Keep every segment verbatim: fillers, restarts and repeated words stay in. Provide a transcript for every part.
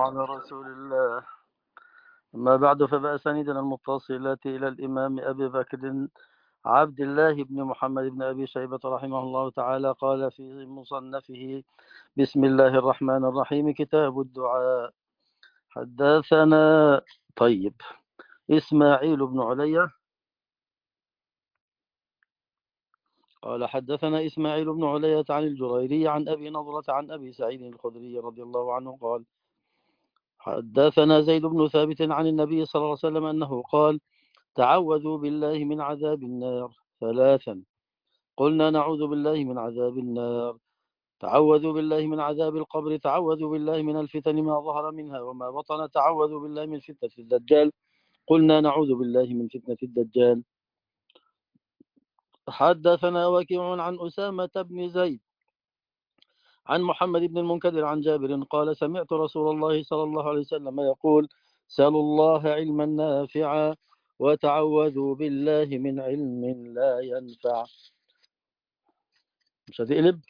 على رسول الله. أما بعد، فبأسانيدنا المتصلة إلى الإمام أبي بكر عبد الله بن محمد بن أبي شيبة رحمه الله تعالى قال في مصنفه: بسم الله الرحمن الرحيم. كتاب الدعاء. حدثنا طيب إسماعيل بن علية قال حدثنا إسماعيل بن علية عن الجريري عن أبي نضرة عن أبي سعيد الخدري رضي الله عنه قال: حدثنا زيد بن ثابت عن النبي صلى الله عليه وسلم أنه قال: تعوذوا بالله من عذاب النار ثلاثا. قلنا: نعوذ بالله من عذاب النار. تعوذوا بالله من عذاب القبر. تعوذوا بالله من الفتن ما ظهر منها وما بطن. تعوذوا بالله من فتنة الدجال. قلنا: نعوذ بالله من فتنة الدجال. حدثنا وكيع عن أسامة بن زيد عن محمد بن المنكدر عن جابر قال: سمعت رسول الله صلى الله عليه وسلم يقول: سألوا الله علما نافعا وتعوذوا بالله من علم لا ينفع. مش هتقلب.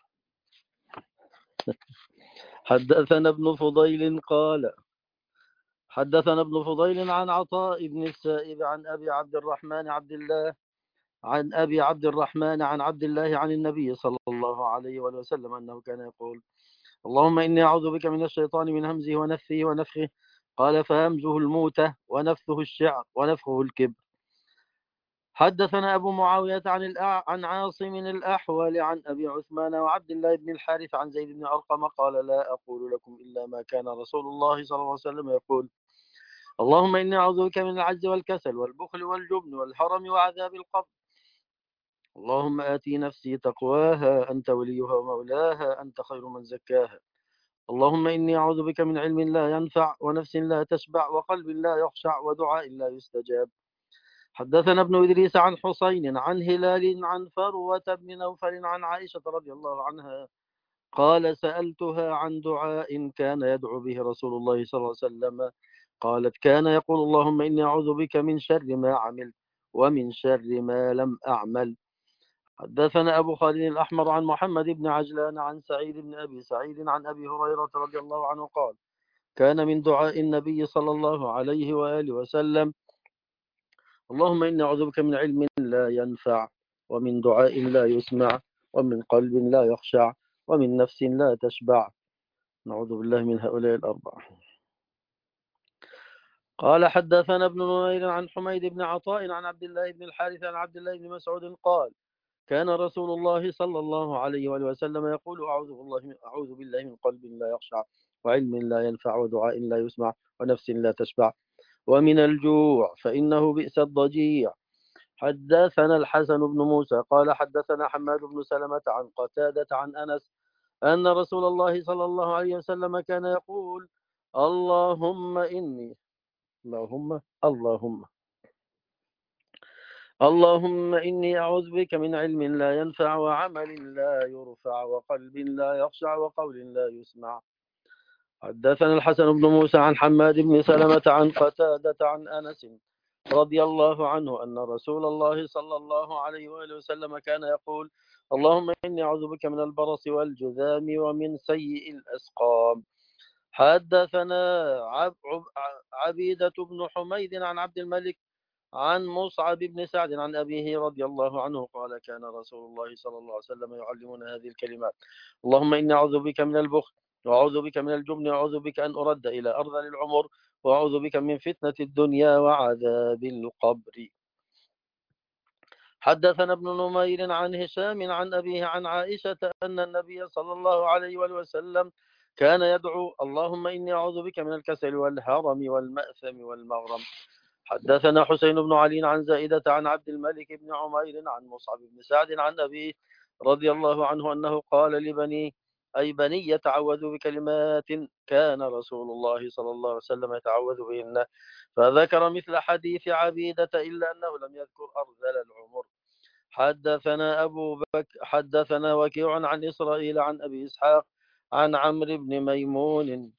حدثنا ابن فضيل قال حدثنا ابن فضيل عن عطاء بن السائب عن أبي عبد الرحمن عبد الله عن أبي عبد الرحمن عن عبد الله عن النبي صلى الله عليه وسلم أنه كان يقول: اللهم إني أعوذ بك من الشيطان من همزه ونفثه ونفخه. قال: فهمزه الموتة ونفثه الشعر ونفخه الكبر. حدثنا أبو معاوية عن الأع... عن عاصم الأحول عن أبي عثمان وعبد الله بن الحارث عن زيد بن أرقم قال: لا أقول لكم إلا ما كان رسول الله صلى الله عليه وسلم يقول: اللهم إني أعوذ بك من العجز والكسل والبخل والجبن والهرم وعذاب القبر. اللهم آتي نفسي تقواها أنت وليها ومولاها أنت خير من زكاها. اللهم إني أعوذ بك من علم لا ينفع ونفس لا تشبع وقلب لا يخشع ودعاء لا يستجاب. حدثنا ابن إدريس عن حسين عن هلال عن فروة بن نوفل عن عائشة رضي الله عنها قال: سألتها عن دعاء كان يدعو به رسول الله صلى الله عليه وسلم. قالت: كان يقول: اللهم إني أعوذ بك من شر ما عمل ومن شر ما لم أعمل. حدثنا أبو خالد الأحمر عن محمد بن عجلان عن سعيد بن أبي سعيد عن أبي هريرة رضي الله عنه قال: كان من دعاء النبي صلى الله عليه وآله وسلم: اللهم إني أعوذ بك من علم لا ينفع ومن دعاء لا يسمع ومن قلب لا يخشع ومن نفس لا تشبع. نعوذ بالله من هؤلاء الأربعة. قال: حدثنا ابن نمير عن حميد بن عطاء عن عبد الله بن الحارث عن عبد الله بن مسعود قال: كان رسول الله صلى الله عليه وآله وسلم يقول: أعوذ بالله أعوذ بالله من قلب لا يخشع وعلم لا ينفع ودعاء لا يسمع ونفس لا تشبع ومن الجوع فإنه بئس الضجيع. حدثنا الحسن بن موسى قال: حدثنا حماد بن سلمة عن قتادة عن أنس أن رسول الله صلى الله عليه وسلم كان يقول: اللهم إني اللهم اللهم اللهم إني أعوذ بك من علم لا ينفع وعمل لا يرفع وقلب لا يخشع وقول لا يسمع. حدثنا الحسن بن موسى عن حماد بن سلمة عن قتادة عن أنس رضي الله عنه أن رسول الله صلى الله عليه وآله وسلم كان يقول: اللهم إني أعوذ بك من البرص والجذام ومن سيء الأسقام. حدثنا عب عب عبيدة بن حميد عن عبد الملك عن مصعب بن سعد عن أبيه رضي الله عنه قال: كان رسول الله صلى الله عليه وسلم يعلمنا هذه الكلمات: اللهم إني أعوذ بك من البخل وأعوذ بك من الجبن وأعوذ بك أن أرد إلى أرذل العمر وأعوذ بك من فتنة الدنيا وعذاب القبر. حدثنا ابن نمير عن هشام عن أبيه عن عائشة أن النبي صلى الله عليه وسلم كان يدعو: اللهم إني أعوذ بك من الكسل والهرم والمأثم والمغرم. حدثنا حسين بن علي عن زائدة عن عبد الملك بن عمير عن مصعب بن سعد عن أبيه رضي الله عنه أنه قال لبني أي بني يتعوذوا بكلمات كان رسول الله صلى الله عليه وسلم يتعوذ بهن، فذكر مثل حديث عبيدة إلا أنه لم يذكر أرذل العمر. حدثنا أبو بكر حدثنا وكيع عن إسرائيل عن أبي إسحاق عن عمرو بن ميمون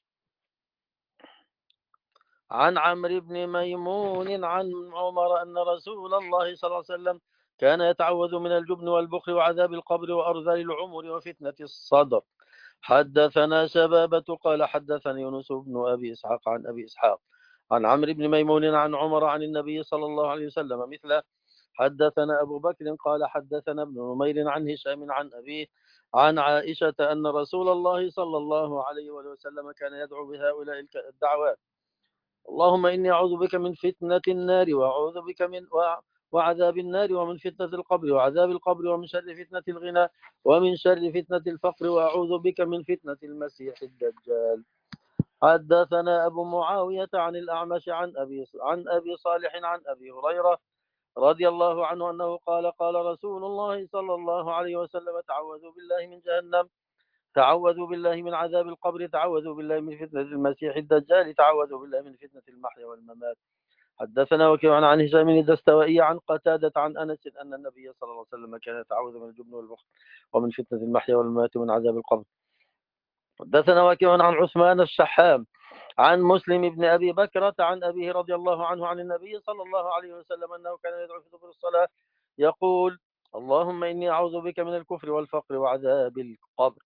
عن عمرو بن ميمون عن عمر أن رسول الله صلى الله عليه وسلم كان يتعوذ من الجبن والبخل وعذاب القبر وأرذل العمر وفتنة الصدر. حدثنا شبابة قال حدثني يونس بن أبي إسحاق عن أبي إسحاق عن عمرو بن ميمون عن عمر عن النبي صلى الله عليه وسلم مثله. حدثنا أبو بكر قال حدثنا ابن نمير عن هشام عن أبيه عن عائشة أن رسول الله صلى الله عليه وسلم كان يدعو بهؤلاء الدعوات: اللهم إني أعوذ بك من فتنة النار وأعوذ بك من وعذاب النار ومن فتنة القبر وعذاب القبر ومن شر فتنة الغنى ومن شر فتنة الفقر وأعوذ بك من فتنة المسيح الدجال. حدثنا أبو معاوية عن الأعمش عن أبي عن أبي صالح عن أبي هريرة رضي الله عنه أنه قال: قال رسول الله صلى الله عليه وسلم: تعوذوا بالله من جهنم، تعوذوا بالله من عذاب القبر، تعوذوا بالله من فتنة المسيح الدجال، تعوذوا بالله من فتنة المحيا والممات. حدثنا وكيع عن هشام الدستوائي عن قتادة عن أنس أن النبي صلى الله عليه وسلم كان يتعوذ من الجبن والبخل ومن فتنة المحيا والممات ومن عذاب القبر. حدثنا وكيع عن عثمان الشحام عن مسلم بن أبي بكرة عن أبيه رضي الله عنه عن النبي صلى الله عليه وسلم أنه كان يدعو في دبر الصلاة يقول: اللهم إني أعوذ بك من الكفر والفقر وعذاب القبر.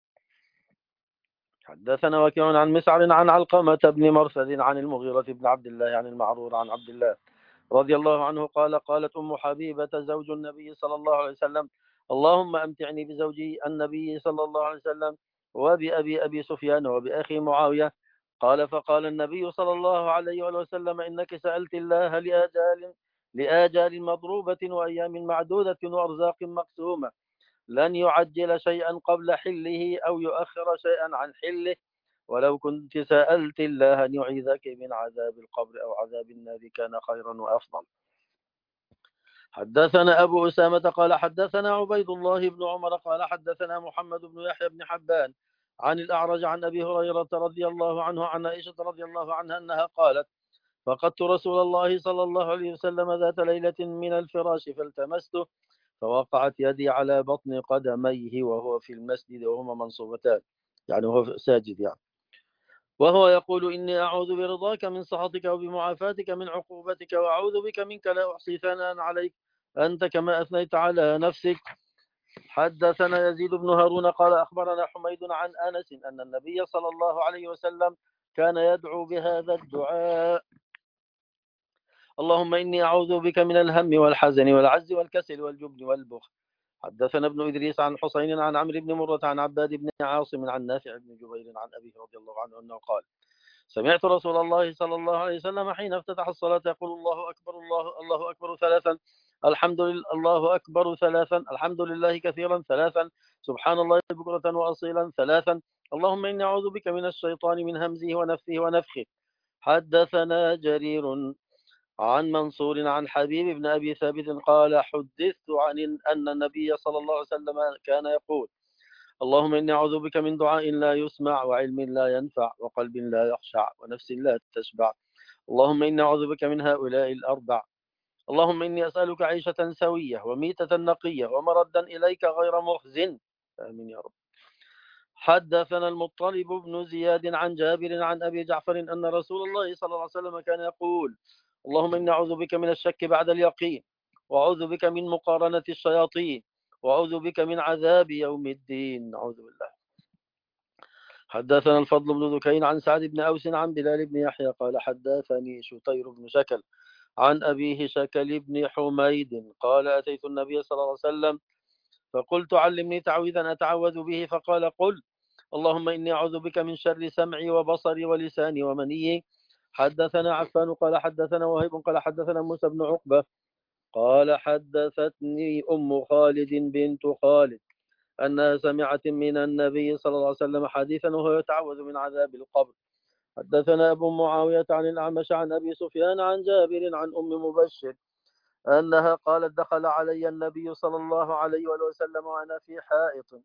حدثنا وكيع عن مسعر عن علقمة بن مرثد عن المغيرة بن عبد الله عن المعرور عن عبد الله رضي الله عنه قال: قالت أم حبيبة زوج النبي صلى الله عليه وسلم: اللهم أمتعني بزوجي النبي صلى الله عليه وسلم وبأبي أبي سفيان وبأخي معاوية. قال: فقال النبي صلى الله عليه وسلم: إنك سألت الله لآجال لآجال مضروبة وأيام معدودة وأرزاق مقسومة، لن يعجل شيئا قبل حله أو يؤخر شيئا عن حله، ولو كنت سألت الله أن يعيذك من عذاب القبر أو عذاب النار كان خيرا وأفضل. حدثنا أبو أسامة قال حدثنا عبيد الله بن عمر قال حدثنا محمد بن يحيى بن حبان عن الأعرج عن أبي هريرة رضي الله عنه عن عائشة رضي الله عنها أنها قالت: فقدت رسول الله صلى الله عليه وسلم ذات ليلة من الفراش فالتمسته، فوقعت يدي على بطن قدميه وهو في المسجد وهما منصوبتان، يعني وهو ساجد يعني، وهو يقول: إني أعوذ برضاك من سخطك وبمعافاتك من عقوبتك، وأعوذ بك منك لا أحصي ثناء عليك أنت كما أثنيت على نفسك. حدثنا يزيد بن هارون قال أخبرنا حميد عن أنس أن النبي صلى الله عليه وسلم كان يدعو بهذا الدعاء: اللهم إني أعوذ بك من الهم والحزن والعجز والكسل والجبن والبخل. حدثنا ابن إدريس عن حسين عن عمرو بن مرة عن عباد بن عاصم عن نافع بن جبير عن أبيه رضي الله عنه أنه قال: سمعت رسول الله صلى الله عليه وسلم حين افتتح الصلاة يقول: الله أكبر الله الله أكبر ثلاثا، الحمد لله الله أكبر ثلاثا، الحمد لله كثيرا ثلاثا، سبحان الله بكرة وأصيلا ثلاثا، اللهم إني أعوذ بك من الشيطان من همزه ونفثه ونفخه. حدثنا جرير عن منصور عن حبيب بن أبي ثابت قال: حدثت عن أن النبي صلى الله عليه وسلم كان يقول: اللهم إني أعوذ بك من دعاء لا يسمع وعلم لا ينفع وقلب لا يخشع ونفس لا تشبع، اللهم إني أعوذ بك من هؤلاء الأربع، اللهم إني أسألك عيشة سوية وميتة نقية ومردا إليك غير مخزن، آمين يا رب. حدثنا المطلب بن زياد عن جابر عن أبي جعفر أن رسول الله صلى الله عليه وسلم كان يقول: اللهم إني أعوذ بك من الشك بعد اليقين، وأعوذ بك من مقارنة الشياطين، وأعوذ بك من عذاب يوم الدين، نعوذ بالله. حدثنا الفضل بن ذكين عن سعد بن أوس عن بلال بن يحيى قال: حدثني شتير بن شكل عن أبيه شكل بن حميد قال: أتيت النبي صلى الله عليه وسلم فقلت: علمني تعويذا أتعوذ به، فقال: قل: اللهم إني أعوذ بك من شر سمعي وبصري ولساني ومنيي. حدثنا عفان قال حدثنا وهيب قال حدثنا موسى بن عقبة قال حدثتني أم خالد بنت خالد أنها سمعت من النبي صلى الله عليه وسلم حديثا وهو يتعوذ من عذاب القبر. حدثنا أبو معاوية عن الأعمش عن أبي سفيان عن جابر عن أم مبشر أنها قالت: دخل علي النبي صلى الله عليه وسلم وأنا في حائط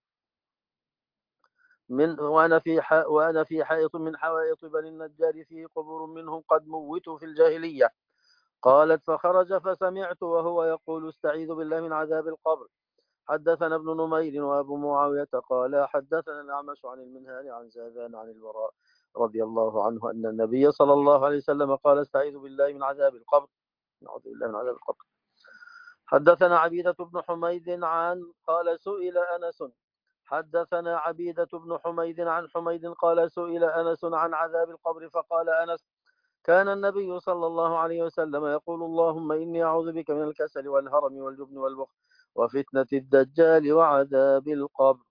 من وأنا في ح... وأنا في حائط من حوائط بني النجار فيه قبور منهم قد موتوا في الجاهلية. قالت: فخرج فسمعت وهو يقول: استعيذ بالله من عذاب القبر. حدثنا ابن نمير وأبو معاوية قال حدثنا الأعمش عن المنهال عن زاذان عن البراء رضي الله عنه أن النبي صلى الله عليه وسلم قال: استعيذ بالله من عذاب القبر، نعوذ بالله من عذاب القبر. حدثنا عبيدة بن حميد عن قال: سئل أنس حدثنا عبيدة بن حميد عن حميد قال سئل أنس عن عذاب القبر فقال أنس كان النبي صلى الله عليه وسلم يقول اللهم إني أعوذ بك من الكسل والهرم والجبن والبخل وفتنة الدجال وعذاب القبر.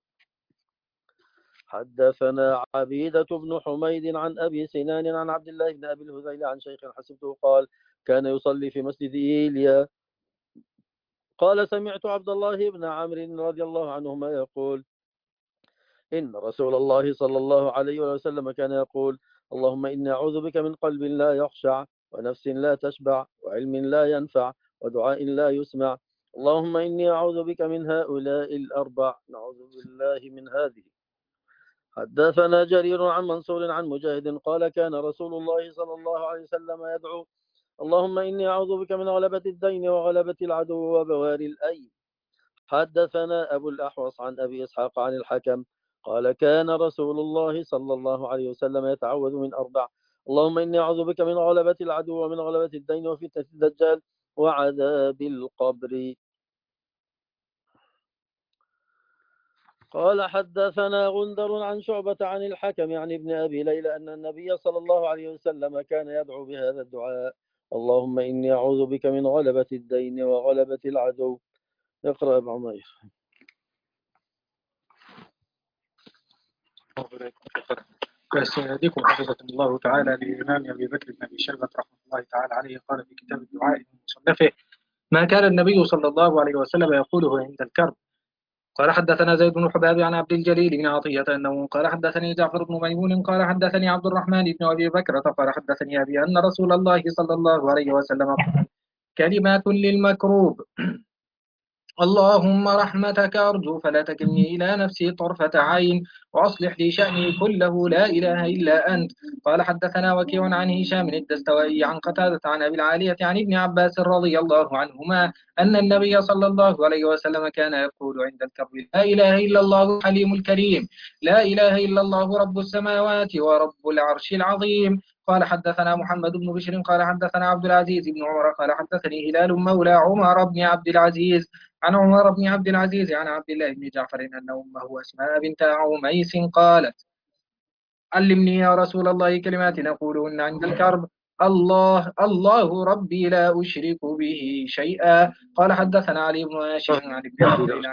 حدثنا عبيدة بن حميد عن أبي سنان عن عبد الله بن أبي الهذيل عن شيخ حسبته قال كان يصلي في مسجد إيليا قال سمعت عبد الله بن عمرو رضي الله عنهما يقول إن رسول الله صلى الله عليه وسلم كان يقول اللهم إني أعوذ بك من قلب لا يخشع ونفس لا تشبع وعلم لا ينفع ودعاء لا يسمع اللهم إني أعوذ بك من هؤلاء الأربع نعوذ بالله من هذه. حدثنا جرير عن منصور عن مجاهد قال كان رسول الله صلى الله عليه وسلم يدعو اللهم إني أعوذ بك من غلبة الدين وغلبة العدو وبوار الأيم. حدثنا أبو الأحوص عن أبي إسحاق عن الحكم قال كان رسول الله صلى الله عليه وسلم يتعوذ من أربع اللهم إني أعوذ بك من غلبة العدو ومن غلبة الدين وفتنة الدجال وعذاب القبر. قال حدثنا غندر عن شعبة عن الحكم عن ابن أبي ليلى أن النبي صلى الله عليه وسلم كان يدعو بهذا الدعاء اللهم إني أعوذ بك من غلبة الدين وغلبة العدو. اقرأ ابن عمير. بسندكم حفظكم الله تعالى للإمام أبي بكر بن أبي شيبة رحمه الله تعالى عليه قال في كتاب الدعاء من مصنفه ما كان النبي صلى الله عليه وسلم يقوله عند الكرب. قال حدثنا زيد بن حباب عن عبد الجليل بن عطية أنه قال حدثني جعفر بن ميمون قال حدثني عبد الرحمن بن أبي بكر قال حدثني أبي أن رسول الله صلى الله عليه وسلم قال كلمات للمكروب اللهم رحمتك أرجو فلا تكلني إلى نفسي طرفة عين وأصلح لي شأني كله لا إله إلا أنت. قال حدثنا وكيع عن هشام الدستوائي عن قتادة عن أبي العالية عن ابن عباس رضي الله عنهما أن النبي صلى الله عليه وسلم كان يقول عند الكرب لا إله إلا الله الحليم الكريم لا إله إلا الله رب السماوات ورب العرش العظيم. قال حدثنا محمد بن بشر قال حدثنا عبد العزيز بن عمر قال حدثني هلال مولى عمر بن عبد العزيز عن عمر بن عبد العزيز عن عبد الله بن جعفر أن أمه أسماء بنت عميس قالت علمني يا رسول الله كلمات نقولهن عند الكرب الله الله ربي لا أشرك به شيئا. قال حدثنا علي بن هاشم عن ابن عبد الله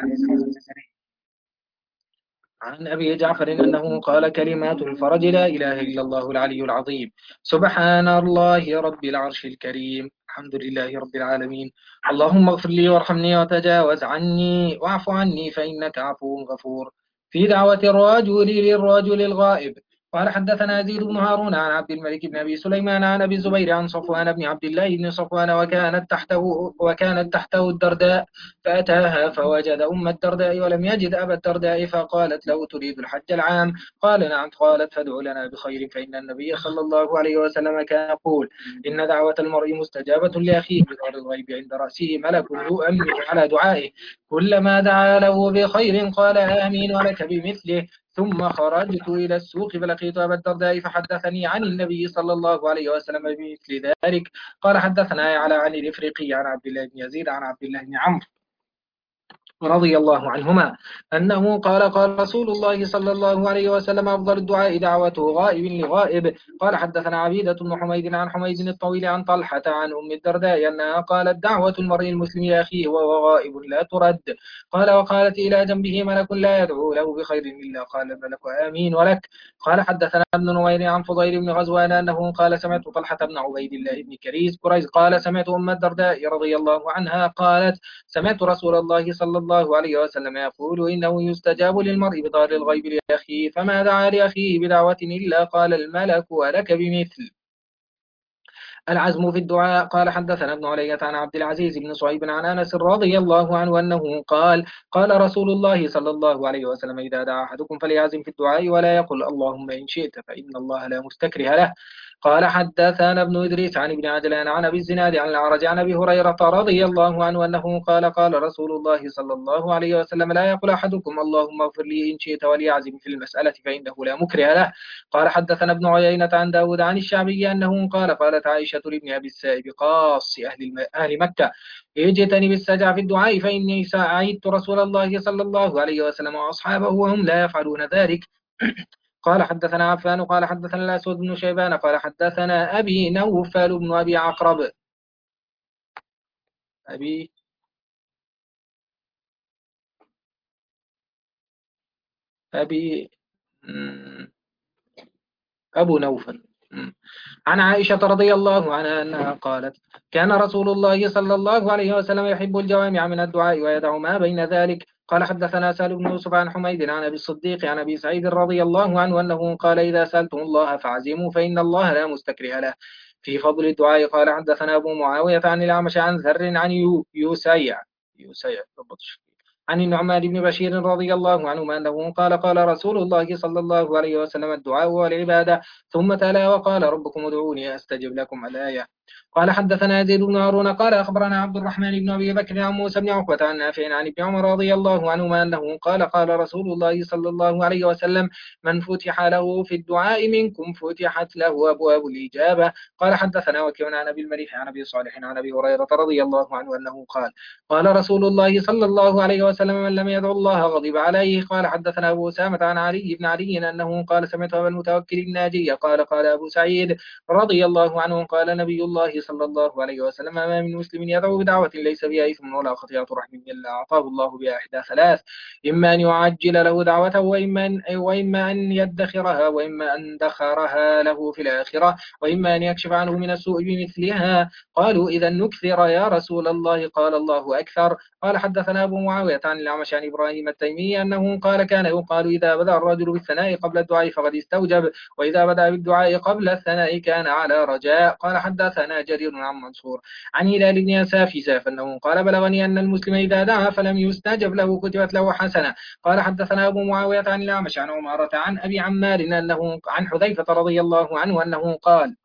عن أبي جعفر أنه قال كلمات الفرج لا إله إلا الله العلي العظيم سبحان الله رب العرش الكريم الحمد لله رب العالمين اللهم اغفر لي وارحمني وتجاوز عني واعف عني فإنك عفو غفور. في دعوة الرجل للرجل الغائب. قال حدثنا يزيد بن هارون عن عبد الملك بن أبي سليمان عن أبي الزبير عن صفوان بن عبد الله بن صفوان وكانت تحته وكانت تحته الدرداء فأتاها فوجد أم الدرداء ولم يجد أبا الدرداء فقالت له تريد الحج العام؟ قال نعم. قالت فادع لنا بخير فإن النبي صلى الله عليه وسلم كان يقول إن دعوة المرء مستجابة لأخيه بظهر الغيب عند رأسه ملك يؤمن على دعائه كلما دعا له بخير قال آمين ولك بمثله. ثم خرجت إلى السوق فلقيت أبا الدرداء فحدثني عن النبي صلى الله عليه وسلم بمثل ذلك. قال حدثنا على عن الإفريقي عن عبد الله بن يزيد عن عبد الله بن عمرو رضي الله عنهما أنه قال قال رسول الله صلى الله عليه وسلم أفضل الدعاء دعوته غائب لغائب. قال حدثنا عبيدة بن حميد عن حميد الطويل عن طلحة عن أم الدرداء أنها قالت دعوة المرء المسلم لأخيه وهو غائب لا ترد. قال وقالت إلى جنبه ملك لا يدعو له بخير إلا قال الملك آمين ولك. قال حدثنا ابن نمير عن فضيل بن غزوان أنه قال سمعت طلحة بن عبيد الله بن كريز قريز قال سمعت أم الدرداء رضي الله عنها قالت سمعت رسول الله صلى الله عليه وسلم يقول إنه يستجاب للمرء بظهر الغيب لأخيه فما دعا لأخيه بدعوة إلا قال الملك ولك بمثل. العزم في الدعاء. قال حدثنا ابن علية عن عبد العزيز بن صهيب عن أنس رضي الله عنه أنه قال قال رسول الله صلى الله عليه وسلم إذا دعا أحدكم فليعزم في الدعاء ولا يقل اللهم إن شئت فإن الله لا مستكره له. قال حدثنا ابن إدريس عن ابن عجلان عن أبي الزناد عن الأعرج عن أبي هريرة رضي الله عنه أنه قال قال رسول الله صلى الله عليه وسلم لا يقول أحدكم اللهم اغفر لي إن شئت وليعزم في المسألة فإنه لا مكره له. قال حدثنا ابن عيينة عن داود عن الشعبي أنه قال قالت عائشة لابن أبي السائب قاص أهل, الم... أهل مكة اجتنب السجع في الدعاء فإني سعيت رسول الله صلى الله عليه وسلم وأصحابه وهم لا يفعلون ذلك. قال حدثنا عفان قال حدثنا الأسود بن شيبان قال حدثنا أبي نوفل بن أبي عقرب أبي أبي أبو نوفل عن عائشة رضي الله عنها أنها قالت كان رسول الله صلى الله عليه وسلم يحب الجوامع من الدعاء ويدع ما بين ذلك. قال حدثنا سهل بن يوسف عن حميد عن أبي الصديق عن أبي سعيد رضي الله عنه أنه قال إذا سألتم الله فاعزموا فإن الله لا مستكره له في فضل الدعاء. قال حدثنا أبو معاوية عن الأعمش عن ذر عن يوسيع يوسيع عن النعمان بن بشير رضي الله عنه أنه قال قال رسول الله صلى الله عليه وسلم الدعاء والعبادة ثم تلا وقال ربكم ادعوني أستجب لكم الآية. قال حدثنا يزيد بن هارون قال أخبرنا عبد الرحمن بن أبي بكر عن موسى بن عقبة عن نافع عن ابن عمر رضي الله عنهما أنه قال قال رسول الله صلى الله عليه وسلم من فتح له في الدعاء منكم فتحت له أبواب الإجابة. قال حدثنا وكيع عن أبي المليح عن أبي صالح عن أبي هريرة رضي الله عنه أنه قال قال رسول الله صلى الله عليه وسلم من لم يدعو الله غضب عليه. قال حدثنا أبو أسامة عن علي بن علي أنه قال سمعت أبا المتوكل الناجي قال قال أبو سعيد رضي الله عنه قال نبي الله صلى الله عليه وسلم ما من مسلم يدعو بدعوة ليس بها إثم ولا خطيئة رحم إلا أعطاه الله بها إحدى ثلاث إما أن يعجل له دعوته وإما أن, وإما أن يدخرها وإما أن دخرها له في الآخرة وإما أن يكشف عنه من السوء بمثلها. قالوا إذا نكثر يا رسول الله قال الله أكثر. قال حدثنا أبو معاوية عن الأعمش عن إبراهيم التيمي أنه قال كان يقال إذا بدأ الرجل بالثناء قبل الدعاء فقد استوجب وإذا بدأ بالدعاء قبل الثناء كان على رجاء. قال حدثنا جرير عن منصور عن هلال بن يسافساف أنه قال بلغني أن المسلم إذا دعا فلم يستجب له كتبت له حسنة. قال حدثنا أبو معاوية عن الأعمش عن عمارة عن أبي عمار أنه عن حذيفة رضي الله عنه أنه قال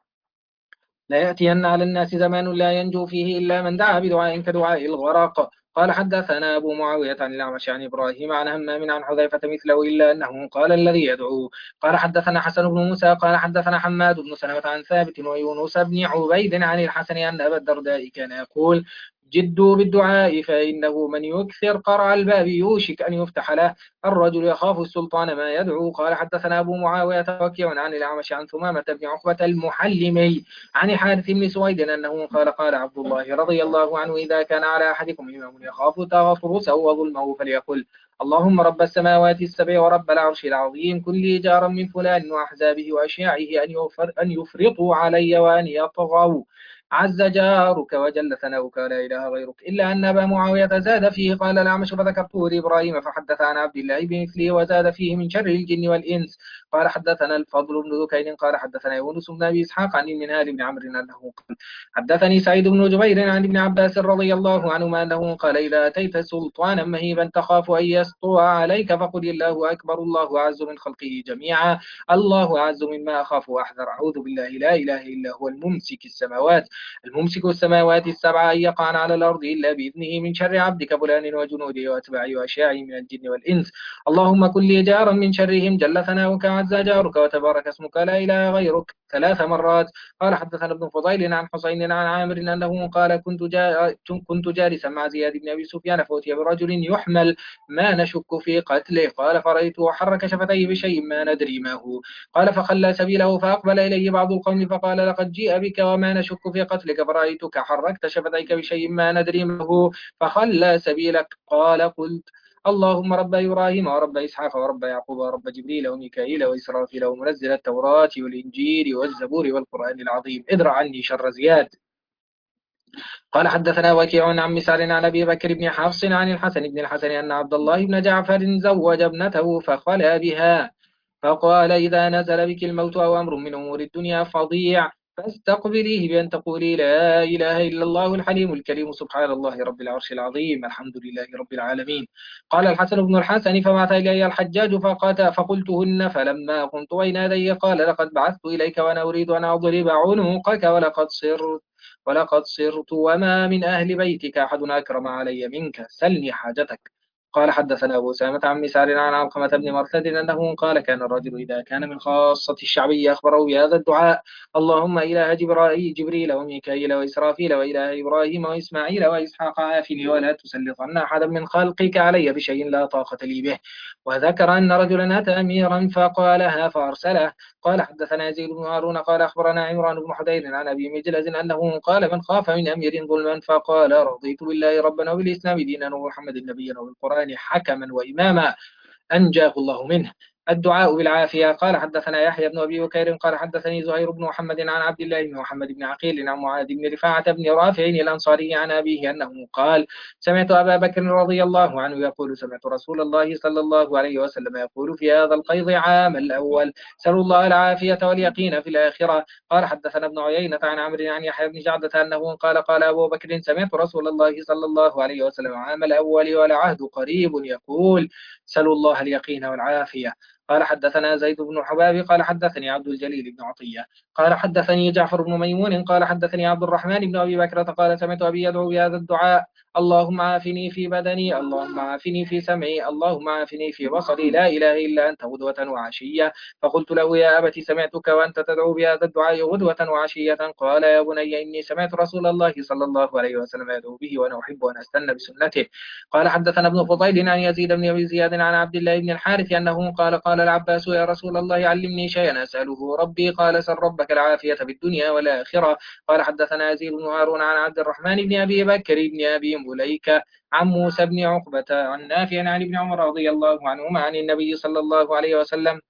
لا يأتين على الناس زمان لا ينجو فيه إلا من دعا بدعاء كدعاء الغرق. قال حدثنا أبو معاوية عن الأعمش عن إبراهيم عن همام عن حذيفة مثله إلا أنه قال الذي يدعو. قال حدثنا حسن بن موسى قال حدثنا حماد بن سلمة عن ثابت ويونس بن عبيد عن الحسن أن أبا الدرداء كان يقول جدوا بالدعاء فإنه من يكثر قرع الباب يوشك أن يفتح له. الرجل يخاف السلطان ما يدعو. قال حدثنا أبو معاوية وكيع عن الأعمش عن ثمامة بن عقبة المحلمي عن حارث بن سويد أنه قال قال عبد الله رضي الله عنه إذا كان على أحدكم إمام يخاف تغطرسه وظلمه فليقل اللهم رب السماوات السبع ورب العرش العظيم كن لي جارا من فلان وأحزابه وأشياعه أن يفرطوا علي وأن يطغوا عز جارك وجل ثناؤك لا إله غيرك. إلا أن أبا معاوية زاد فيه. قال الأعمش فذكرته لإبراهيم فحدث عن عبد الله بمثله وزاد فيه من شر الجن والإنس. قال حدثنا الفضل بن ذكين قال حدثنا يونس بن أبي إسحاق عن المنهال بن عمرو أنه قال حدثني سعيد بن جبير عن ابن عباس رضي الله عنهما أنه قال إذا أتيت سلطانا مهيبا تخاف أن يسطو عليك فقل الله أكبر الله أعز من خلقه جميعا الله أعز مما أخاف وأحذر أعوذ بالله لا إله إلا هو الممسك السماوات الممسك السماوات السبع أن يقعن على الأرض إلا بإذنه من شر عبدك فلان وجنوده وأتباعه وأشياعه من الجن والإنس اللهم كن لي جارا من شرهم جل ثناؤك عز جارك وتبارك اسمك لا إله غيرك ثلاث مرات. قال حدثنا ابن فضيل عن حسين عن عامر أنه قال كنت جا كنت جالسا مع زياد بن أبي سفيان فأتي برجل يحمل ما نشك في قتله. قال فرأيته حرك شفتيه بشيء ما ندري ما هو. قال فخلى سبيله فأقبل إليه بعض القوم فقال لقد جيء بك وما نشك في قتلك فرأيتك حركت شفتيك بشيء ما ندري ما هو فخلى سبيلك. قال قلت اللهم رب إبراهيم ورب إسحاق ورب يعقوب ورب جبريل وميكائيل وإسرافيل ومنزل التوراة والإنجيل والزبور والقرآن العظيم ادرع عني شر زياد. قال حدثنا وكيع عن مسعر عن أبي بكر بن حفص عن الحسن بن الحسن أن عبد الله بن جعفر زوج ابنته فخلى بها فقال إذا نزل بك الموت أو أمر من أمور الدنيا فضيع فاستقبليه بأن تقولي لا إله إلا الله الحليم الكريم سبحان الله رب العرش العظيم الحمد لله رب العالمين. قال الحسن بن الحسن فبعث إلي الحجاج فقات فقلتهن فلما قمت بين يدي قال لقد بعثت إليك وأنا أريد أن أضرب عنقك ولقد صرت ولقد صرت وما من أهل بيتك أحد أكرم علي منك سلني حاجتك. قال حدثنا أبو أسامة عن مسار عن علقمة بن مرثد أنه قال كان الرجل إذا كان من خاصة الشعبي أخبره بهذا الدعاء اللهم إله جبرائيل جبريل وميكائيل وإسرافيل وإله إبراهيم وإسماعيل وإسحاق عافني ولا تسلطن أحدا من خلقك علي بشيء لا طاقة لي به. وذكر أن رجلا أتى أميرا فقالها فأرسله. قال حدثنا يزيد بن هارون قال أخبرنا عمران بن حدير عن أبي مجلز أنه قال من خاف من أمير ظلما فقال رضيت بالله ربنا وبالإسلام دينا ومحمد نبيا وبالقرآن حكما وإماما أنجاه الله منه. الدعاء بالعافية. قال حدثنا يحيى بن أبي بكير قال حدثني زهير بن محمد عن عبد الله بن محمد بن عقيل عن معاذ بن رفاعة بن رافع الأنصاري عن أبيه أنه قال سمعت أبا بكر رضي الله عنه يقول سمعت رسول الله صلى الله عليه وسلم يقول في هذا القيض عام الأول سألوا الله العافية واليقين في الآخرة. قال حدثنا ابن عيينة عن عمرو عن يحيى بن جعدة أنه قال قال أبو بكر سمعت رسول الله صلى الله عليه وسلم عام الأول والعهد قريب يقول سألوا الله اليقين والعافية. قال حدثنا زيد بن حباب قال حدثني عبد الجليل بن عطية قال حدثني جعفر بن ميمون قال حدثني عبد الرحمن بن أبي بكرة قال سمعت أبي يدعو بهذا الدعاء اللهم عافني في بدني اللهم عافني في سمعي اللهم عافني في بصري لا إله إلا أنت غدوة وعشية. فقلت له يا أبت سمعتك وأنت تدعو بهذا الدعاء غدوة وعشية. قال يا بني إني سمعت رسول الله صلى الله عليه وسلم يدعو به وأنا أحب أن أستنى بسنته. قال حدثنا ابن فضيل عن يزيد بن أبي زياد عن عبد الله بن الحارث أنه قال قال العباس يا رسول الله علمني شيئا أسأله ربي قال سل ربك العافية في الدنيا والآخرة. قال حدثنا يزيد بن هارون عن عبد الرحمن بن أبي بكر بن أبي مليكة عن موسى بن عقبة عن نافع عن ابن عمر رضي الله عنهما عن النبي صلى الله عليه وسلم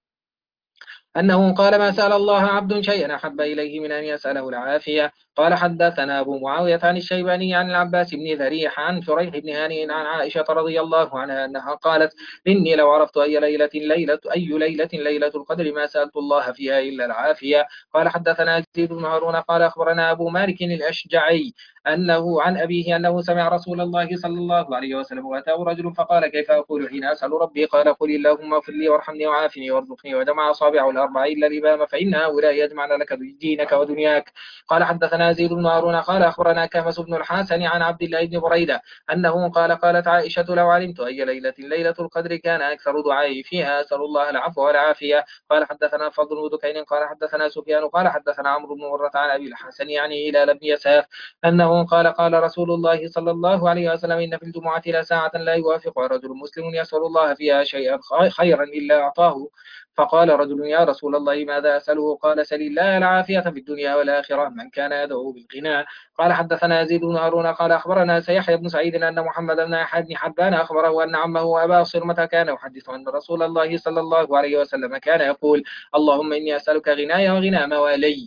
أنه قال ما سأل الله عبد شيئا أحب إليه من أن يسأله العافية. قال حدثنا أبو معاوية عن الشيباني عن العباس بن ذريح عن شريح بن هانئ عن عائشة رضي الله عنها أنها قالت إني لو عرفت أي ليلة ليلة أي ليلة ليلة القدر ما سألت الله فيها إلا العافية. قال حدثنا يزيد بن هارون قال أخبرنا أبو مالك الأشجعي أنه عن أبيه أنه سمع رسول الله صلى الله عليه وسلم وأتاه رجل فقال كيف أقول حين أسأل ربي قال قل اللهم اغفر لي وارحمني وعافني وارزقني وجمع أصابعه الأربع إلا الإمام فإن هؤلاء يجمعن لك دينك ودنياك. قال حدثنا يزيد بن هارون قال أخبرنا كهمس بن الحسن عن عبد الله بن بريدة أنه قال قالت عائشة لو علمت أي ليلة ليلة القدر كان أكثر دعائي فيها أسأل الله العفو والعافية. قال حدثنا فضل بن دكين قال حدثنا سفيان قال حدثنا عمرو بن مرة عن أبي الحسن يعني هلال بن يساف أنه قال قال رسول الله صلى الله عليه وسلم إن في الجمعة لساعة لا يوافقها رجل مسلم يسأل الله فيها شيئا خيرا إلا أعطاه. فقال رجل يا رسول الله ماذا أسأله قال سل الله العافية في الدنيا والآخرة من كان يدعو بالغنى. قال حدثنا يزيد بن هارون قال أخبرنا سيحيى بن سعيد أن محمد بن أحد حبان أخبره أن عمه أبا صرمة كان يحدث أن رسول الله صلى الله عليه وسلم كان يقول اللهم إني أسألك غناي وغنى موالي.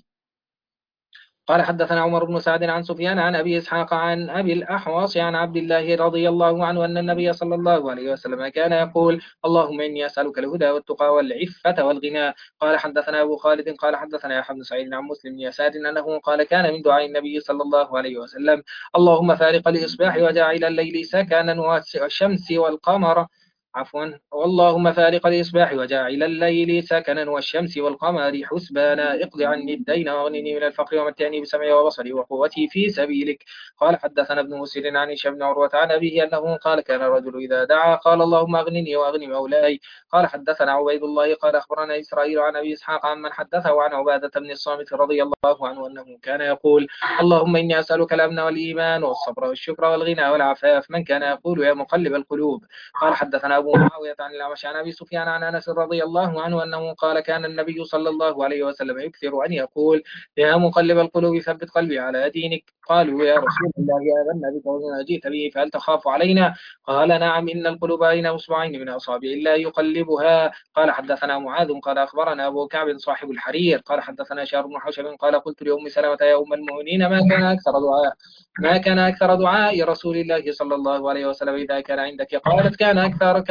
قال حدثنا عمر بن سعد عن سفيان عن أبي إسحاق عن أبي الأحوص عن عبد الله رضي الله عنه أن النبي صلى الله عليه وسلم كان يقول اللهم إني أسألك الهدى والتقى والعفة والغنى. قال حدثنا أبو خالد قال حدثنا يحيى بن سعيد عن مسلم بن يسار أنه قال كان من دعاء النبي صلى الله عليه وسلم اللهم فارق الإصباح وجاعل الليل سكنا والشمس والقمر عفوا اللهم فارق الإصباح وجاعل الليل سكنا والشمس والقمر حسبانا اقض عني الدين واغنني من الفقر ومتعني بسمعي وبصري وقوتي في سبيلك. قال حدثنا ابن مسير عن هشام بن عروة عن أبيه أنه قال كان الرجل إذا دعا قال اللهم أغنني وأغن مولاي. قال حدثنا عبيد الله قال أخبرنا إسرائيل عن أبي إسحاق عن من حدثه عن عبادة بن الصامت رضي الله عنه أنه كان يقول اللهم إني أسألك الأمن والإيمان والصبر والشكر والغنى والعفاف من كان يقول يا مقلب القلوب. قال حدثنا أبو معاوية عن الأعمش عن أبي سفيان عن أنس رضي الله عنه أنه قال كان النبي صلى الله عليه وسلم يكثر أن يقول يا مقلب القلوب ثبت قلبي على دينك. قالوا يا رسول الله آمنا بك وبما جئت به فهل تخاف علينا قال نعم إن القلوب بين أصبعين من أصابع الله يقلبها. قال حدثنا معاذ قال أخبرنا أبو كعب صاحب الحرير قال حدثنا شهر بن حوشب قال قلت لأم سلمة يا أم المؤمنين ما كان أكثر دعاء ما كان أكثر دعاء رسول الله صلى الله عليه وسلم إذا كان عندك قالت كان أكثر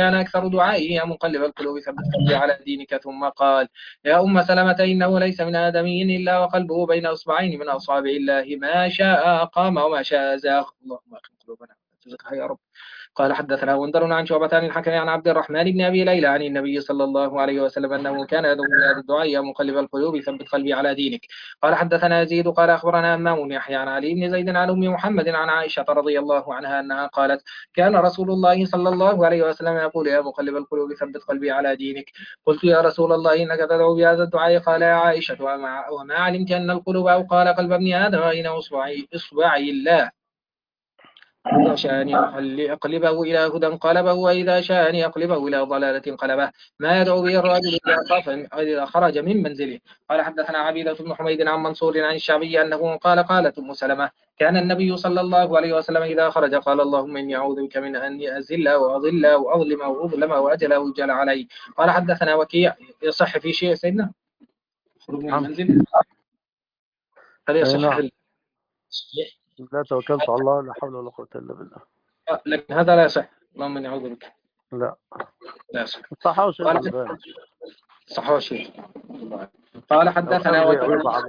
كان أكثر دعائه يا مقلب القلوب ثبت قلبي على دينك. ثم قال يا أم سلمة إنه ليس من آدمي إلا وقلبه بين أصبعين من أصابع الله، ما شاء أقام وما شاء زاغ. اللهم أقم قلوبنا وزغها يا رب. قال حدثنا غندر عن شعبة عن الحكم عن عبد الرحمن بن أبي ليلى عن النبي صلى الله عليه وسلم أنه كان يدعو بهذا الدعاء يا مقلب القلوب ثبت قلبي على دينك. قال حدثنا يزيد قال أخبرنا همام بن يحيى عن علي بن زيد عن أم محمد عن عائشة رضي الله عنها أنها قالت كان رسول الله صلى الله عليه وسلم يقول يا مقلب القلوب ثبت قلبي على دينك. قلت يا رسول الله إنك تدعو بهذا الدعاء. قال يا عائشة وما, وما علمت أن القلوب أو قال قلب ابن آدم بين إصبعي إصبعي الله، إذا شاء أن يقلبه إلى هدى انقلبه، وإذا شاء أن يقلبه إلى ضلالة انقلبه، ما يدعو به الرجل إذا خاف إذا خرج من منزله. قال حدثنا عبيدة بن حميد عن منصور عن الشعبي أنه قال قالت أم سلمة كان النبي صلى الله عليه وسلم إذا خرج قال اللهم إني أعوذ بك من أن أزل وأضل وأظلم وأظلم وأجل ويجل علي. قال حدثنا وكيع. يصح في شيء سيدنا خروج من المنزل؟ هل يصح في لا توكلت على الله لا حول ولا قوة إلا بالله. لكن هذا لا يصح. اللهم إني أعوذ بك. لا لا يصح. صحوش قال صحوش. قال حدثنا وكيع.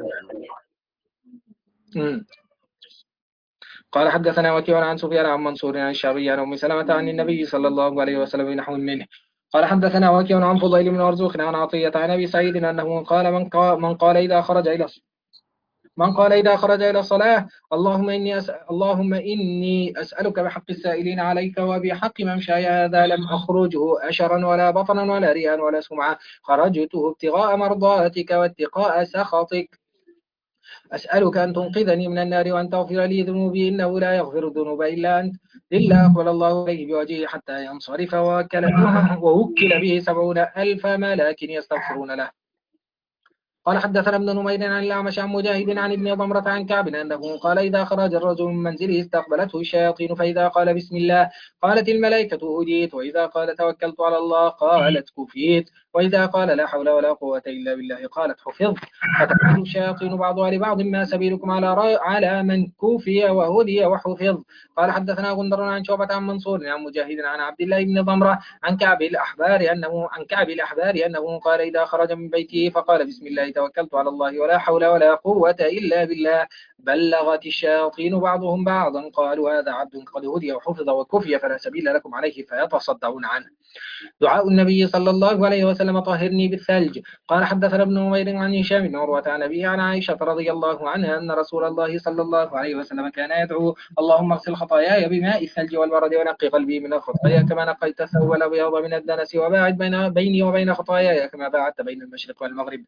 قال حدثنا وكيع عن سفيان عن منصور عن الشعبي عن أم سلمة عن النبي صلى الله عليه وسلم بنحو منه. قال حدثنا وكيع عن فضيل بن مرزوق عن عطية عن أبي سعيد أنه قال من قال, من قال إذا خرج إلى من قال إذا خرج إلى الصلاة اللهم إني أسأل اللهم إني أسألك بحق السائلين عليك وبحق ممشاي هذا لم أخرجه أشرا ولا بطنا ولا رياء ولا سمعة، خرجته ابتغاء مرضاتك واتقاء سخطك، أسألك أن تنقذني من النار وأن تغفر لي ذنوبي إنه لا يغفر الذنوب إلا أنت. إلا أقبل الله عليه بوجهه حتى ينصرف ووكل, ووكل به سبعون ألف ملاك يستغفرون له. قال حدثنا ابن نمير عن الأعمش عن مجاهد عن ابن ضمرة عن كعب أنه قال إذا خرج الرجل من منزله استقبلته الشياطين فإذا قال بسم الله قالت الملائكة هديت، وإذا قال توكلت على الله قالت كفيت، وإذا قال لا حول ولا قوة إلا بالله قالت حفظت. فتقول الشياطين بعضها لبعض ما سبيلكم على على من كفي وهدي وحفظ. قال حدثنا غندر عن شعبة عن منصور عن مجاهد عن عبد الله بن ضمرة عن كعب الأحبار أنه عن كعب الأحبار أنه قال إذا خرج من بيته فقال بسم الله توكلت على الله ولا حول ولا قوة إلا بالله بلغت الشياطين بعضهم بعضا قالوا هذا عبد قد هدي وحفظ وكفي فلا سبيل لكم عليه فيتصدعون عنه. دعاء النبي صلى الله عليه وسلم طهرني بالثلج. قال حدثنا ابن نمير عن هشام بن عروة عن أبيه عن عائشة رضي الله عنها أن رسول الله صلى الله عليه وسلم كان يدعو اللهم اغسل خطاياي بماء الثلج والبرد ونقي قلبي من الخطايا كما نقيت الثوب الأبيض من الدنس وباعد بين بيني وبين خطاياي كما باعدت بين المشرق والمغرب.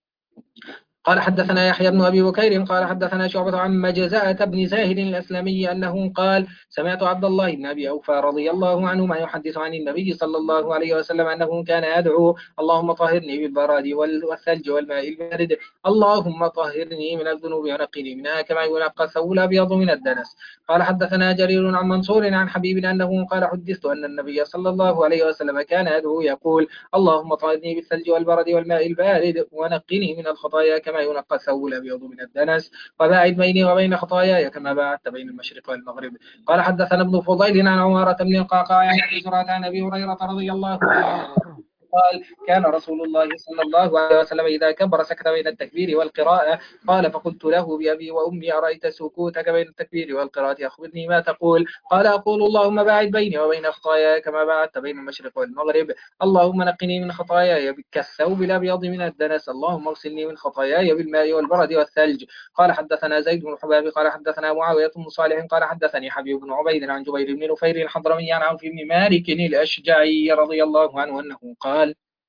قال حدثنا يحيى بن أبي بكير قال حدثنا شعبة عن مجزاة بن زاهد الأسلمي أنه قال سمعت عبد الله بن أبي أوفى رضي الله عنه ما يحدث عن النبي صلى الله عليه وسلم أنه كان يدعو اللهم طهرني بالبراد والثلج والماء البارد، اللهم طهرني من الذنوب ونقني منها كما ينقى الثوب الأبيض من الدنس. قال حدثنا جرير عن منصور عن حبيب أنه قال حدثت أن النبي صلى الله عليه وسلم كان يدعو يقول اللهم طهرني بالثلج والبرد والماء البارد ونقني من الخطايا كما ينقى الثوب الأبيض من الدنس وباعد بيني وبين خطاياي كما باعدت بين المشرق والمغرب. قال حدثنا ابن فضيل عن عمارة بن القعقاع عن أبي زرعة عن أبي هريرة رضي الله عنه قال كان رسول الله صلى الله عليه وسلم إذا كبر سكت بين التكبير والقراءة. قال فقلت له بأبي وأمي أرأيت سكوتك بين التكبير والقراءة أخبرني ما تقول؟ قال أقول اللهم باعد بيني وبين خطاياي كما باعدت بين المشرق والمغرب، اللهم نقني من خطاياي كالثوب الأبيض من الدنس، اللهم اغسلني من خطاياي بالماء والبرد والثلج. قال حدثنا زيد بن حباب قال حدثنا معاوية بن صالح قال حدثني حبيب بن عبيد عن جبير بن نفير الحضرمي عن عوف بن مالك الأشجعي رضي الله عنه أنه قال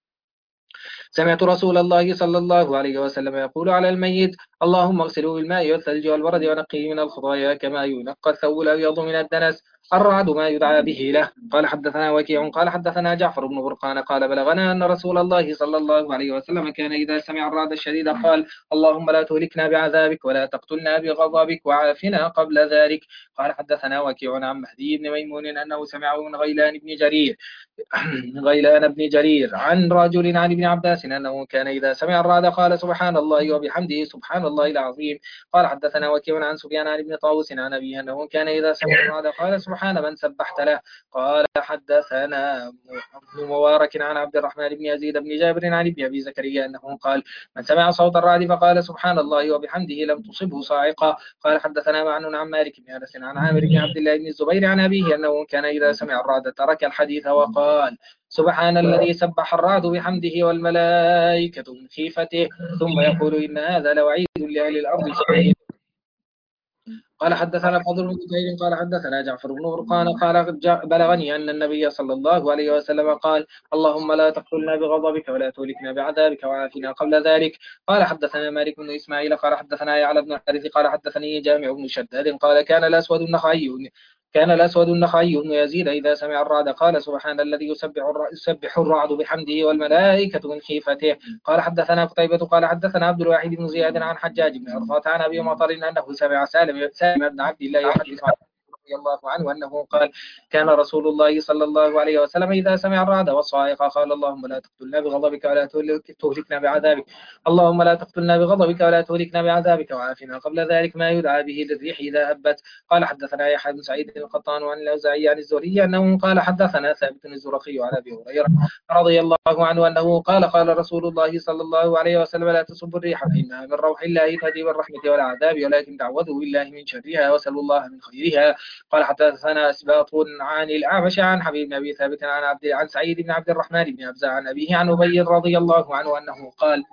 سمعت رسول الله صلى الله عليه وسلم يقول على الميت اللهم اغسله بالماء والثلج والبرد ونقيه من الخطايا كما ينقى الثوب الأبيض من الدنس، الرعد ما يدعى به له. قال حدثنا وكيع قال حدثنا جعفر بن برقان قال بلغنا أن رسول الله صلى الله عليه وسلم كان إذا سمع الرعد الشديد قال اللهم لا تهلكنا بعذابك ولا تقتلنا بغضبك وعافنا قبل ذلك. قال حدثنا وكيع عن مهدي بن ميمون أنه سمعه من غيلان بن جرير غيلان بن جرير عن رجل عن ابن عباس عباس أنه كان إذا سمع الرعد قال سبحان الله وبحمده سبحان الله العظيم. قال حدثنا وكيع عن سفيان عن ابن طاووس عن أبيه أنه كان إذا سمع الرعد قال سبحان من سبحت له. قال حدثنا ابن مبارك عن عبد الرحمن بن يزيد بن جابر عن ابن أبي زكريا أنه قال من سمع صوت الرعد فقال سبحان الله وبحمده لم تصبه صاعقة. قال حدثنا معن عن مالك بن أنس عن عامر بن عبد الله بن الزبير عن أبيه أنه كان إذا سمع الرعد ترك الحديث وقال سبحان الذي سبح الرعد بحمده والملائكة من خيفته ثم يقول إن هذا لوعيد لأهل الأرض شديد. قال حدثنا فضل بن كثير قال حدثنا جعفر بن برقان قال بلغني أن النبي صلى الله عليه وسلم قال اللهم لا تقتلنا بغضبك ولا تهلكنا بعذابك وعافنا قبل ذلك. قال حدثنا مالك بن إسماعيل قال حدثنا يعلى بن الحارث قال حدثني جامع بن شداد قال كان الأسود النخعي كان الأسود النخعي بن يزيد إذا سمع الرعد قال سبحان الذي يسبح يسبح الرعد بحمده والملائكة من خيفته. قال حدثنا قتيبة قال حدثنا عبد الواحد بن زياد عن حجاج بن أرفات عن أبي مطر أنه سمع سالم سالم بن عبد الله يحدث عن رضي الله عنه أنه قال كان رسول الله صلى الله عليه وسلم إذا سمع الرعد والصاعقة قال اللهم لا تقتلنا بغضبك ولا تهلكنا بعذابك اللهم لا تقتلنا بغضبك ولا تهلكنا بعذابك وعافنا قبل ذلك ما يدعى به للريح إذا هبت. قال حدثنا يحيى بن سعيد القطان عن الأوزاعي عن الزهري أنه قال حدثنا ثابت الزرقي عن أبي هريرة رضي الله عنه أنه قال قال رسول الله صلى الله عليه وسلم لا تسبوا الريح فإنها من روح الله تهدي بالرحمة والعذاب ولكن تعوذوا بالله من شرها وسلوا الله من خيرها. قال حدثنا أسباط عن الأعمش عن حبيب بن أبي ثابت عن عبد عن سعيد بن عبد الرحمن بن أبزة عن أبيه عن أبي رضي الله عنه أنه قال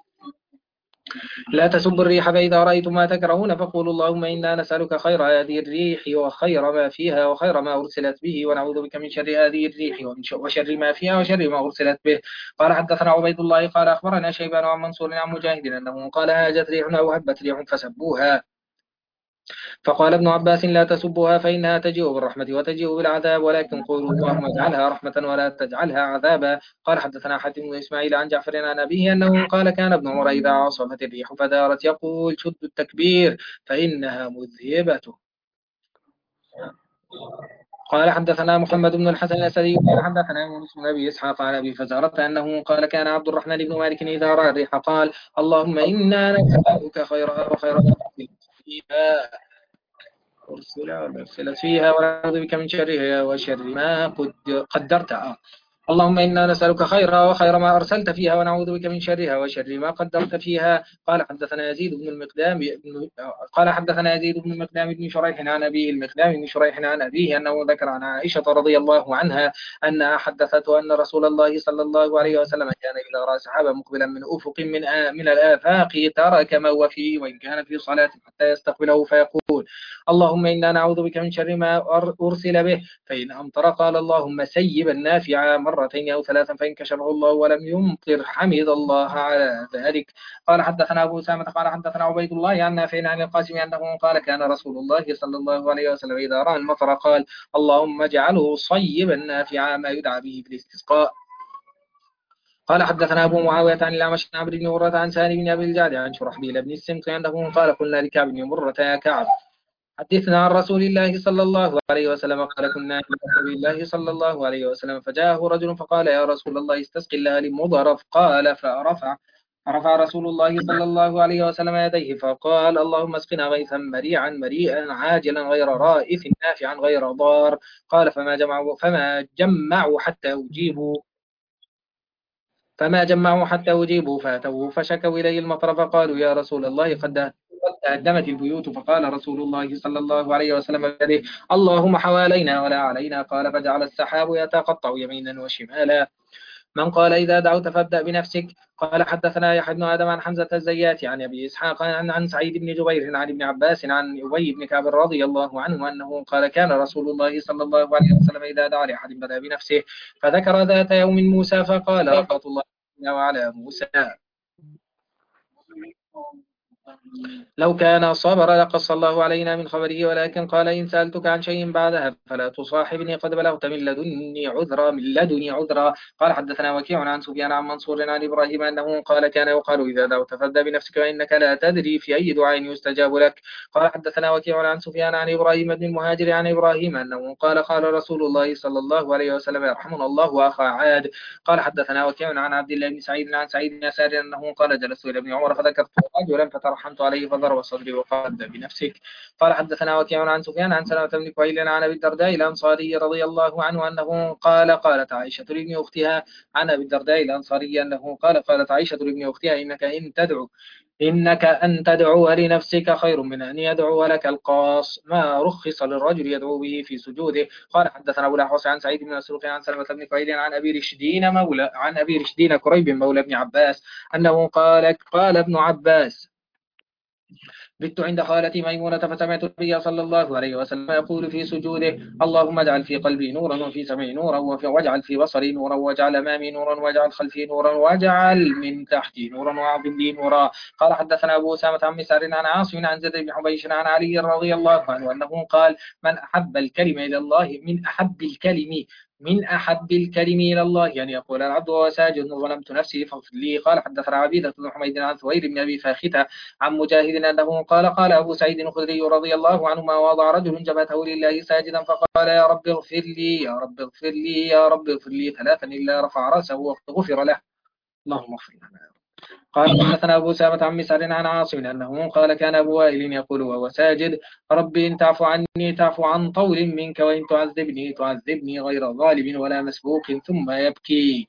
لا تسبوا الريح فإذا رأيتم ما تكرهون فقولوا اللهم إنا نسألك خير هذه الريح وخير ما فيها وخير ما أرسلت به ونعوذ بك من شر هذه الريح وشر ما فيها وشر ما أرسلت به. قال حدثنا عبيد الله قال أخبرنا شيبان عن منصور عن مجاهد أنه قال هاجت ريح أو هبت ريح فسبوها. فقال ابن عباس لا تسبوها فإنها تجيء بالرحمة وتجيء بالعذاب ولكن قولوا اللهم اجعلها رحمة ولا تجعلها عذابا. قال حدثنا حاتم بن إسماعيل عن جعفر عن أبيه أنه قال كان ابن عمر إذا عصفت الريح فدارت يقول شدوا التكبير فإنها مذهبة. قال حدثنا محمد بن الحسن الأسدي قال حدثنا يونس بن أبي إسحاق عن أبي فزارة أنه قال كان عبد الرحمن بن مالك إذا رأى الريح قال اللهم إنا نسألك خيرها وخير ما فيها أرسلت فيها ونعوذ بك من شرها وشر ما قدرتها. اللهم إنا نسألك خيرها وخير ما أرسلت فيها ونعوذ بك من شرها وشر ما قدرت فيها. قال حدثنا يزيد بن المقدام قال حدثنا يزيد بن المقدام بن شريح عن أبيه المقدام بن شريح عن أبيه أنه ذكر عن عائشة رضي الله عنها أنها حدثته أن رسول الله صلى الله عليه وسلم كان إذا رأى سحابا مقبلا من أفق من من الآفاق ترك ما هو فيه وإن كان في صلاة حتى يستقبله فيقول اللهم إنا نعوذ بك من شر ما أرسل به فإن أمطر قال اللهم سيبا نافعا مرتين أو ثلاثا فإن كشفه الله ولم يمطر حمد الله على ذلك. قال حدثنا أبو أسامة قال حدثنا عبيد الله عن نافع عن القاسم أنه قال كان رسول الله صلى الله عليه وسلم إذا رأى المطر قال اللهم اجعله صيبا نافعا ما يدعى به في الاستسقاء. قال حدثنا أبو معاوية عن الأعمش عن عمرو بن مرة عن سالم بن أبي الجعد عن شرحبيل بن السمط أنه قال قلنا لكعب بن مرة يا كعب حدثنا عن رسول الله صلى الله عليه وسلم قال كنا عند رسول الله صلى الله عليه وسلم فجاءه رجل فقال يا رسول الله استسقي الله لمضر قال فرفع فرفع رسول الله صلى الله عليه وسلم يديه فقال اللهم اسقنا غيثا مريعا مريئا عاجلا غير رائف نافعا غير ضار. قال فما جمعوا فما جمعوا حتى أجيبوا فما جمعوا حتى أجيبوا فأتوه فشكوا إليه المطر فقالوا يا رسول الله قد تهدمت البيوت فقال رسول الله صلى الله عليه وسلم بيده اللهم حوالينا ولا علينا. قال فجعل السحاب يتقطع يمينا وشمالا. من قال إذا دعوت فابدأ بنفسك. قال حدثنا يحيى بن آدم عن حمزة الزيات عن أبي إسحاق عن, عن سعيد بن جبير عن ابن عباس عن أبي بن كعب رضي الله عنه أنه قال كان رسول الله صلى الله عليه وسلم إذا دعا لأحد بدأ بنفسه فذكر ذات يوم موسى فقال رحمة الله وعلى موسى. لو كان صبر لقص الله علينا من خبره، ولكن قال إن سألتك عن شيء بعدها فلا تصاحبني، قد بلغت من لدني عذرا من لدني عذرا. قال حدثنا وكيع عن سفيان عن منصور عن إبراهيم أنه قال كان يقال إذا دعوت فابدأ بنفسك فإنك لا تدري في أي دعاء يستجاب لك. قال حدثنا وكيع عن سفيان عن إبراهيم بن المهاجر عن إبراهيم أنه قال قال رسول الله صلى الله عليه وسلم يرحمنا الله وأخا عاد. قال حدثنا وكيع عن عبد الله بن سعيد عن سعيد بن يسار أنه قال جلست إلى ابن عمر فذكرت رجلا فترحمت عليه فضرب صدري وقال بنفسك. قال حدثنا وكيع عن سفيان عن سلمة بن كهيل عن أبي الدرداء الأنصاري رضي الله عنه أنه قال قالت عائشة لابن أختها عن أبي الدرداء الأنصاري أنه قال قالت عائشة لابن أختها إنك إن تدعو إنك أن تدعو لنفسك خير من أن يدعو لك القاص، ما رخص للرجل يدعو به في سجوده. قال حدثنا أبو الأحوص عن سعيد بن مسروق عن سلمة بن كهيل عن أبي رشدين مولى عن أبي رشدين كريب مولى ابن عباس أنه قال قال ابن عباس بت عند خالتي ميمونة فسمعت النبي صلى الله عليه وسلم يقول في سجوده اللهم اجعل في قلبي نورا وفي سمعي نورا واجعل في بصري نورا واجعل أمامي نورا واجعل خلفي نورا واجعل من تحتي نورا وأعظم لي نورا. قال حدثنا أبو أسامة عن مسار عن عاصم عن زيد بن حبيش عن علي رضي الله عنه أنه قال من أحب الكلمة إلى الله من أحب الكلمة من أحب الكلم إلى الله يعني يقول العبد وهو ساجد ظلمت نفسي فاغفر لي. قال حدثنا عبيدة بن حميد عن ثوير بن أبي فاختة عن مجاهد أنه قال قال أبو سعيد الخدري رضي الله عنه ما وضع رجل جبهته لله ساجدا فقال يا رب اغفر لي يا رب اغفر لي يا رب اغفر لي ثلاثا إلا رفع رأسه وغفر له. اللهم اغفر لنا. قال حدثنا أبو سامة عن مسعر عن عاصم أنه قال كان أبو وائل يقول وهو ساجد ربي إن تعفو عني تعفو عن طول منك وإن تعذبني تعذبني غير ظالم ولا مسبوق ثم يبكي.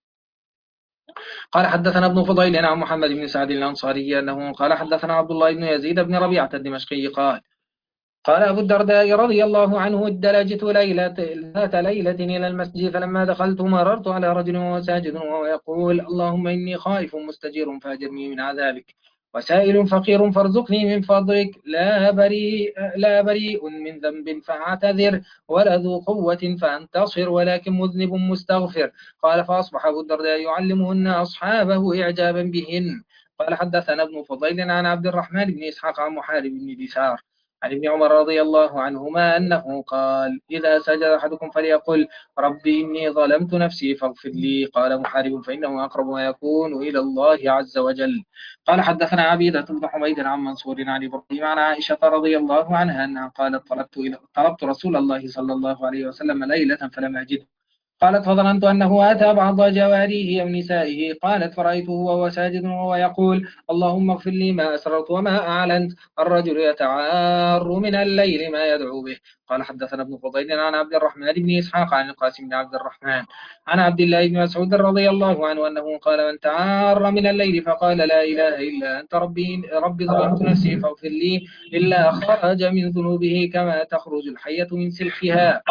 قال حدثنا ابن فضيل عن محمد بن سعد الأنصاري أنه قال حدثنا عبد الله بن يزيد بن ربيعة الدمشقي قال قال أبو الدرداء رضي الله عنه ادلجت ليلة ذات ليلة إلى المسجد فلما دخلت مررت على رجل وهو ساجد وهو يقول اللهم إني خائف مستجير فأجرني من عذابك وسائل فقير فارزقني من فضلك لا بريء, لا بريء من ذنب فأعتذر ولا ذو قوة فأنتصر ولكن مذنب مستغفر. قال فأصبح أبو الدرداء يعلمهن أصحابه إعجابا بهن. قال حدثنا ابن فضيل عن عبد الرحمن بن إسحاق عن محارب بن دثار عن ابن عمر رضي الله عنهما أنه قال إذا سجد أحدكم فليقل ربي إني ظلمت نفسي فاغفر لي. قال محارب فإنه أقرب ما يكون إلى الله عز وجل. قال حدثنا عبيدة بن حميد عن منصور عن إبراهيم عن عائشة رضي الله عنها أنها قالت طلبت, إلى طلبت رسول الله صلى الله عليه وسلم ليلة فلم أجده قالت فظننت أنه أتى بعض جواريه أو نسائه قالت فرأيته وهو ساجد وهو يقول اللهم اغفر لي ما أسررت وما أعلنت الرجل يتعار من الليل ما يدعو به. قال حدثنا ابن فضيل عن عبد الرحمن بن إسحاق عن القاسم بن عبد الرحمن عن عبد الله بن مسعود رضي الله عنه أنه قال من تعار من الليل فقال لا إله إلا أنت ربي ربي ظلمت نفسي فاغفر لي إلا خرج من ذنوبه كما تخرج الحية من سلكها.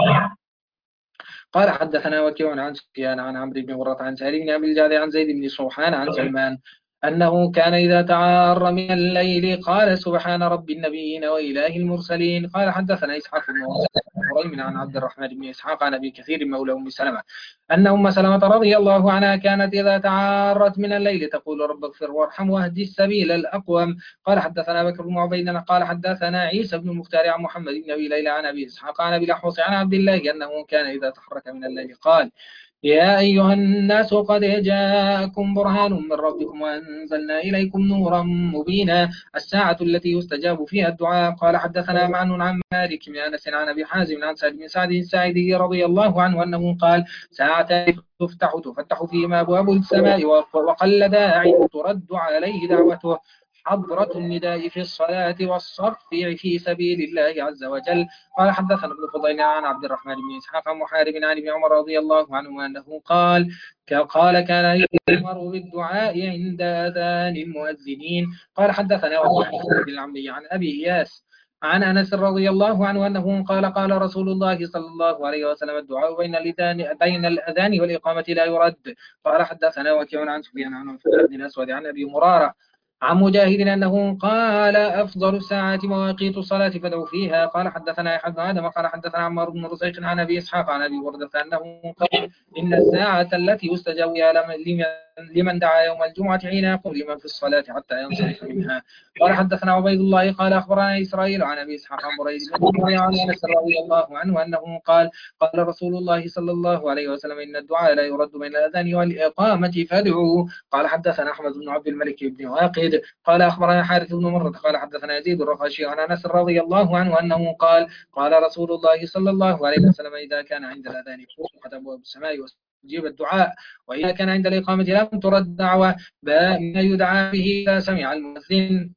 قال حدثنا وكيع عن سفيان عن عمرو بن مرة عن سهل بن أبي الجعد عن زيد بن صوحان عن سلمان أنه كان إذا تعار من الليل قال سبحان رب النبيين وإله المرسلين. قال حدثنا إسحاق بن هريم عن عبد الرحمن بن إسحاق عن أبي كثير مولى أم سلمة أن أم سلمة رضي الله عنها كانت إذا تعارت من الليل تقول رب اغفر وارحم واهدي السبيل الأقوم. قال حدثنا بكر بن عبيد قال حدثنا عيسى بن المختار عن محمد بن أبي ليلى عن أبي إسحاق عن أبي الأحوص عن عبد الله أنه كان إذا تحرك من الليل قال يا أيها الناس قد جاءكم برهان من ربكم وأنزلنا إليكم نورا مبينا الساعة التي يستجاب فيها الدعاء. قال حدثنا معن عن مالك بن أنس عن أبي حازم عن سعد بن سعد الساعدي رضي الله عنه أنه قال ساعة تفتح تفتح فيهما أبواب السماء وقل داعي ترد عليه دعوته حضرة النداء في الصلاة والصف في سبيل الله عز وجل. قال حدثنا ابن فضيل عن عبد الرحمن بن إسحاق عن محارب عن ابن عمر رضي الله عنه أنه قال قال كان يؤمر بالدعاء عند أذان المؤذنين. قال حدثنا وكيع بن العمي عن أبي إياس عن أنس رضي الله عنه أنه قال قال رسول الله صلى الله عليه وسلم الدعاء بين الأذان بين الأذان والإقامة لا يرد. قال حدثنا وكيع عن سفيان عن بن الأسود عن أبي مرارة عن مجاهد أنه قال أفضل الساعات مواقيت الصلاة فدعوا فيها. قال حدثنا يحيى بن آدم قال حدثنا عمار بن رزيق عن أبي إسحاق عن أبي وردة أنه قال إن الساعة التي يستجاب لمن لمن دعا يوم الجمعة حين يقوم لمن في الصلاة حتى ينصرف منها. قال حدثنا عبيد الله قال أخبرنا إسرائيل عن أبي إسحاق عن بريد بن عن أنس رضي الله عنه أنه قال قال رسول الله صلى الله عليه وسلم إن الدعاء لا يرد من الأذان والإقامة فادعوا. قال حدثنا أحمد بن عبد الملك بن واقد قال أخبرنا حارث بن مرة قال حدثنا يزيد الرقاشي عن أنس رضي الله عنه أنه قال قال رسول الله صلى الله عليه وسلم إذا كان عند الأذان فتحت أبواب السماء واستجيب الدعاء وإذا كان عند الإقامة لم ترد دعوة بما يدعى به إذا سمع المؤذن.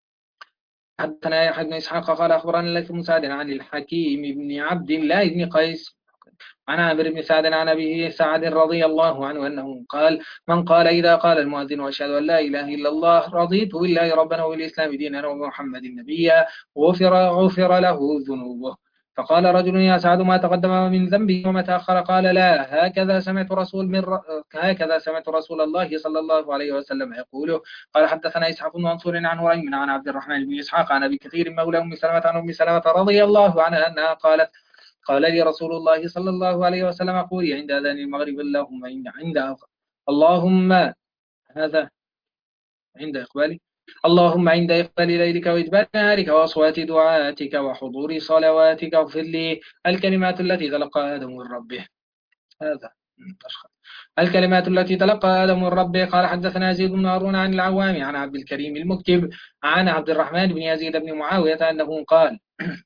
حدثنا يحيى بن إسحاق قال أخبرنا الليث بن سعد عن الحكيم بن عبد الله بن قيس عن عامر بن سعد عن أبي سعد رضي الله عنه أنه قال من قال إذا قال المؤذن وأشهد أن لا إله إلا الله رضيت بالله ربنا وبالإسلام دينا وبمحمد نبيا غفر غفر له ذنوبه. فقال رجل يا سعد ما تقدم من ذنبي وما تأخر قال لا هكذا سمعت رسول من ر... هكذا سمعت رسول الله صلى الله عليه وسلم يقوله. قال حدثنا إسحاق بن منصور عن هريم عن عبد الرحمن بن إسحاق عن أبي كثير مولى أم سلمة عن أم سلمة رضي الله عنها أنها قالت قال لي رسول الله صلى الله عليه وسلم قولي عند أذان المغرب اللهم عند عند اللهم هذا عند إقبالي اللهم عند إقبال ليلك وإدبار نهارك وأصوات دعاتك وحضور صلواتك اغفر لي الكلمات التي تلقى آدم من ربه. هذا الكلمات التي تلقى آدم من ربه. قال حدثنا يزيد بن هارون عن العوام عن عبد الكريم المكتب عن عبد الرحمن بن يزيد بن معاوية أنه قال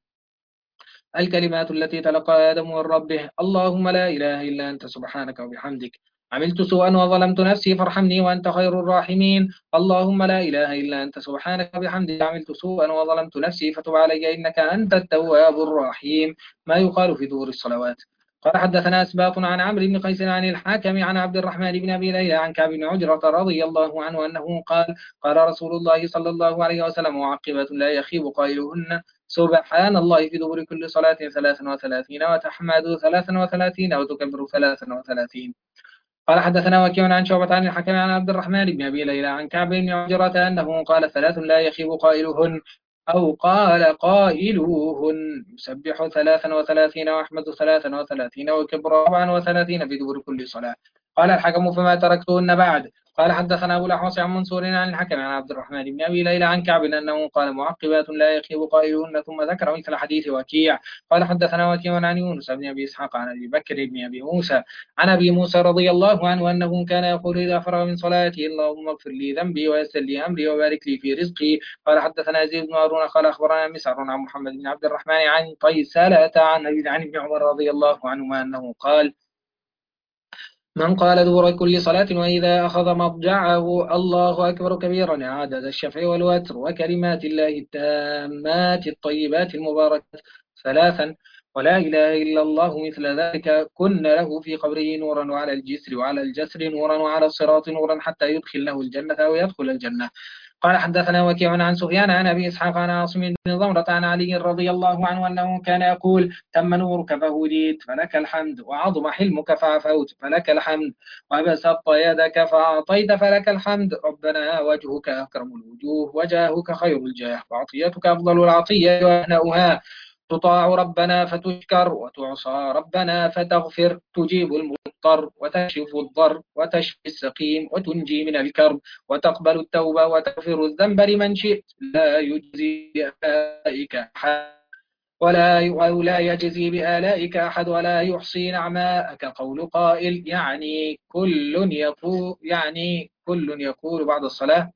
الكلمات التي تلقى آدم من ربه اللهم لا إله إلا أنت سبحانك وبحمدك عملت سوءا وظلمت نفسي فارحمني وأنت خير الراحمين. اللهم لا إله إلا أنت سبحانك وبحمدك عملت سوءا وظلمت نفسي فتب علي إنك أنت التواب الرحيم. ما يقال في دور الصلوات. قال حدثنا أسباط عن عمرو بن قيس عن الحاكم عن عبد الرحمن بن أبي ليلى عن كعب بن عجرة رضي الله عنه أنه قال قال رسول الله صلى الله عليه وسلم معقبات لا يخيب قائلهن سبحان الله في دبر كل صلاة ثلاثا وثلاثين وتحمد ثلاثا وثلاثين وتكبر ثلاثا وثلاثين. قال حدثنا وكيع عن شعبة عن الحكم عن عبد الرحمن بن أبي ليلى عن كعب بن عجرة أنه قال ثلاث لا يخيب قائلهن أو قال قائلوهن يسبح ثلاثا وثلاثين وأحمد ثلاثا وثلاثين وكبر أربعا وثلاثين في دبر كل صلاة. قال الحكم فما تركتهن بعد. قال حدثنا أبو الأحوص عن منصور عن الحكم عن عبد الرحمن بن أبي ليلى عن كعب أنه قال معقبات لا يخيب قائلهن ثم ذكر مثل حديث وكيع. قال حدثنا وكيع عن يونس بن أبي إسحاق عن أبي بكر بن أبي موسى عن أبي موسى رضي الله عنه أنه كان يقول إذا فرغ من صلاته اللهم اغفر لي ذنبي ويسر لي أمري وبارك لي في رزقي. قال حدثنا يزيد بن هارون قال أخبرنا مسعر عن محمد بن عبد الرحمن عن قيسلة عن عن ابن عمر رضي الله عنهما أنه قال من قال دبر كل صلاة وإذا أخذ مضجعه الله أكبر كبيرا عدد الشفع والوتر وكلمات الله التامات الطيبات المباركات ثلاثا ولا إله إلا الله مثل ذلك كن له في قبره نورا وعلى الجسر وعلى الجسر نورا وعلى الصراط نورا حتى يدخل له الجنة أو يدخل الجنة. قال حدثنا وكيع عن سفيان عن أبي إسحاق عن عاصم بن ضمرة عن علي رضي الله عنه أنه كان يقول تم نورك فهديت فلك الحمد وعظم حلمك فعفوت فلك الحمد وبسطت يدك فأعطيت فلك الحمد ربنا وجهك أكرم الوجوه وجاهك خير الجاه وعطيتك أفضل العطية وأهنأها تطاع ربنا فتشكر وتعصى ربنا فتغفر تجيب المضطر وتكشف الضر وتشفي السقيم وتنجي من الكرب وتقبل التوبة وتغفر الذنب لمن شئت لا يجزي بآلائك أحد ولا ولا يجزي بآلائك أحد ولا يحصي نعماءك قول قائل يعني كل يقول يعني كل يقول بعد الصلاة.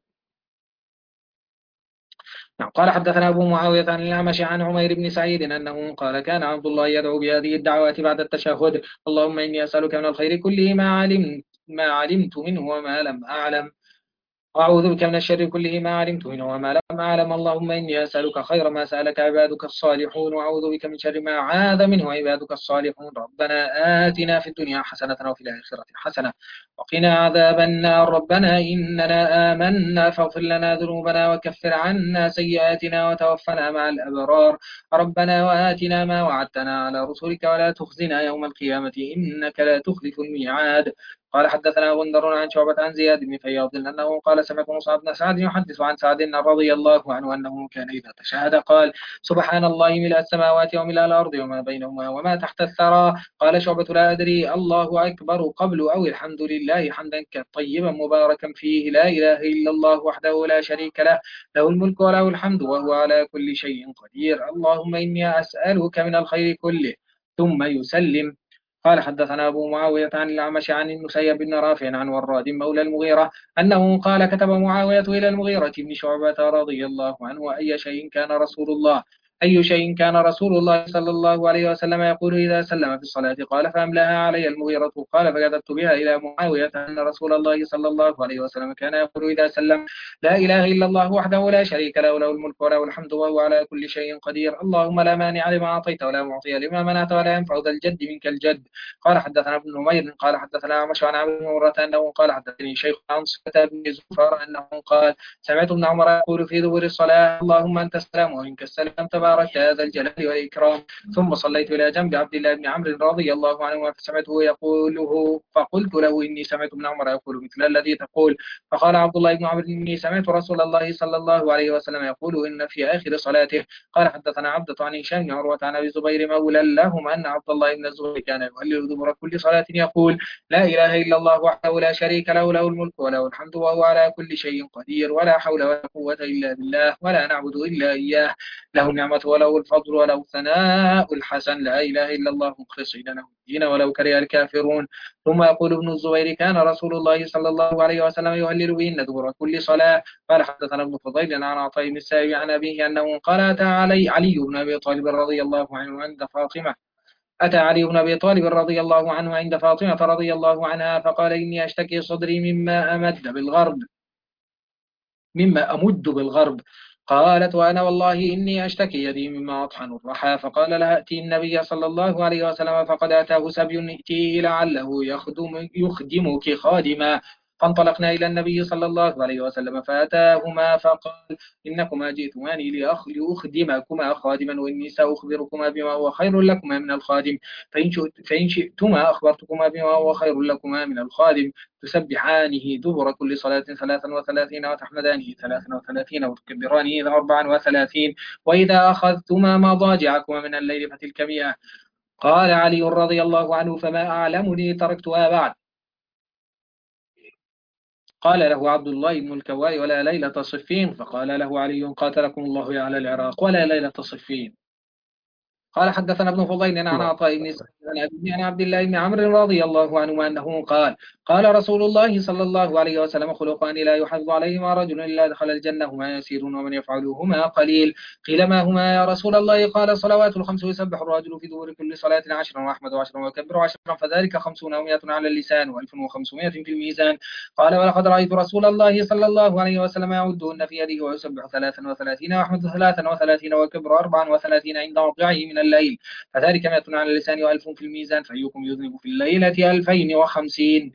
قال حدثنا أبو معاوية عن الأعمش عن عمير بن سعيد أنه قال كان عبد الله يدعو بهذه الدعوات بعد التشهد اللهم إني أسألك من الخير كله ما علمت ما علمت منه وما لم أعلم أعوذ بك من الشر كله ما علمت منه وما لم أعلم اللهم إني أسألك خير ما سألك عبادك الصالحون وأعوذ بك من شر ما عاذ منه عبادك الصالحون ربنا آتنا في الدنيا حسنة وفي الآخرة حسنة وقنا عذاب النار ربنا إننا آمنا فاغفر لنا ذنوبنا وكفر عنا سيئاتنا وتوفنا مع الأبرار ربنا وآتنا ما وعدتنا على رسلك ولا تخزنا يوم القيامة إنك لا تخلف الميعاد. قال حدثنا غندر عن شعبة عن زياد بن فياض أنه قال سمعت مصعب بن سعد يحدث عن سعد رضي الله عنه أنه كان إذا تشهد قال سبحان الله ملء السماوات وملء الأرض وما بينهما وما تحت الثرى. قال شعبة لا أدري الله أكبر قبل أو الحمد لله حمدا طيبا مباركا فيه لا إله إلا الله وحده لا شريك له له الملك وله الحمد وهو على كل شيء قدير اللهم إني أسألك من الخير كله ثم يسلم. قال حدثنا أبو معاوية عن الأعمش عن المسيب بن رافع عن وراد مولى المغيرة أنه قال كتب معاوية إلى المغيرة بن شعبة رضي الله عنه أي شيء كان رسول الله أي شيء كان رسول الله صلى الله عليه وسلم يقول إذا سلم في الصلاة قال فأملاها علي المغيرة قال فكتبت بها إلى معاوية أن رسول الله صلى الله عليه وسلم كان يقول إذا سلم لا إله إلا الله وحده لا شريك له له الملك وله الحمد وهو على كل شيء قدير اللهم لا مانع لما أعطيت ولا معطي لما منعت ولا ينفع ذا الجد منك الجد. قال حدثنا ابن نمير قال حدثنا عمش عن عبد مرة أنه قال حدثني شيخ عن صفة بن زفر أنه قال سمعت ابن عمر يقول في دبر الصلاة اللهم أنت السلام ومنك السلام تبارك يا ذا الجلال والإكرام. ثم صليت إلى جنب عبد الله بن عمرو رضي الله عنه فسمعته يقوله فقلت له إني سمعت ابن عمر يقول مثل الذي تقول. فقال عبد الله بن عمرو إني سمعت رسول الله صلى الله عليه وسلم يقول إن في آخر صلاته. قال حدثنا عبدة عن هشام بن عروة عن أبي الزبير مولى لهم أن عبد الله بن الزبير كان يهلل دبر كل صلاة يقول لا إله إلا الله وحده لا شريك له له الملك وله الحمد وهو على كل شيء قدير ولا حول ولا قوة إلا بالله ولا نعبد إلا إياه له النعمة وله الفضل وله الثناء الحسن لا إله إلا الله مخلصين له الدين ولو كره الكافرون. ثم يقول ابن الزبير كان رسول الله صلى الله عليه وسلم يهلل بهن دبر كل صلاة. قال حدثنا ابن فضيل عن عطاء بن السائب عن أبيه أنه قال أتى علي علي بن أبي طالب رضي الله عنه عند فاطمة أتى علي بن أبي طالب رضي الله عنه عند فاطمة رضي الله عنها فقال إني أشتكي صدري مما أمد بالغرب مما أمد بالغرب. قالت وأنا والله إني أشتكي يدي مما أطحن الرحى. فقال لها ائتي النبي صلى الله عليه وسلم فقد أتاه سبي ائتيه لعله يخدم يخدمك خادما. فانطلقنا إلى النبي صلى الله عليه وسلم فأتاهما فقال إنكما جئتماني لأخدمكما خادما وإني سأخبركما بما هو خير لكما من الخادم فإن شئتما أخبرتكما بما هو خير لكما من الخادم تسبحانه دبر كل صلاة ثلاثا وثلاثين وتحمدانه ثلاثا وثلاثين وتكبرانه أربعا وثلاثين وإذا أخذتما مضاجعكما من الليل فتلك مئة. قال علي رضي الله عنه فما أعلمني تركتها بعد. قال له عبد الله بن الكواء ولا ليلة صفين. فقال له علي قاتلكم الله يا أهل العراق ولا ليلة صفين. قال حدثنا ابن فضيل عن عطاء بن عن عبد الله بن عمرو رضي الله عنه أنه قال قال رسول الله صلى الله عليه وسلم خلقان لا يحافظ عليهما رجل إلا دخل الجنة هما يسير ومن يفعلهما قليل. قيل ما هما يا رسول الله؟ قال صلوات الخمس يسبح الرجل في دبر كل صلاة عشرا وأحمد عشرا وكبر عشرا فذلك خمسون ومائة على اللسان وألف وخمسمائة في الميزان. قال ولقد رأيت رسول الله صلى الله عليه وسلم يعدهن في يده ويسبح ثلاثا وثلاثين وأحمد ثلاثا وثلاثين وكبر أربعا وثلاثين عند موضعه من الليل فذلك مائة على اللسان وألف في الميزان فأيكم يذنب في الليلة ألفين وخمسين.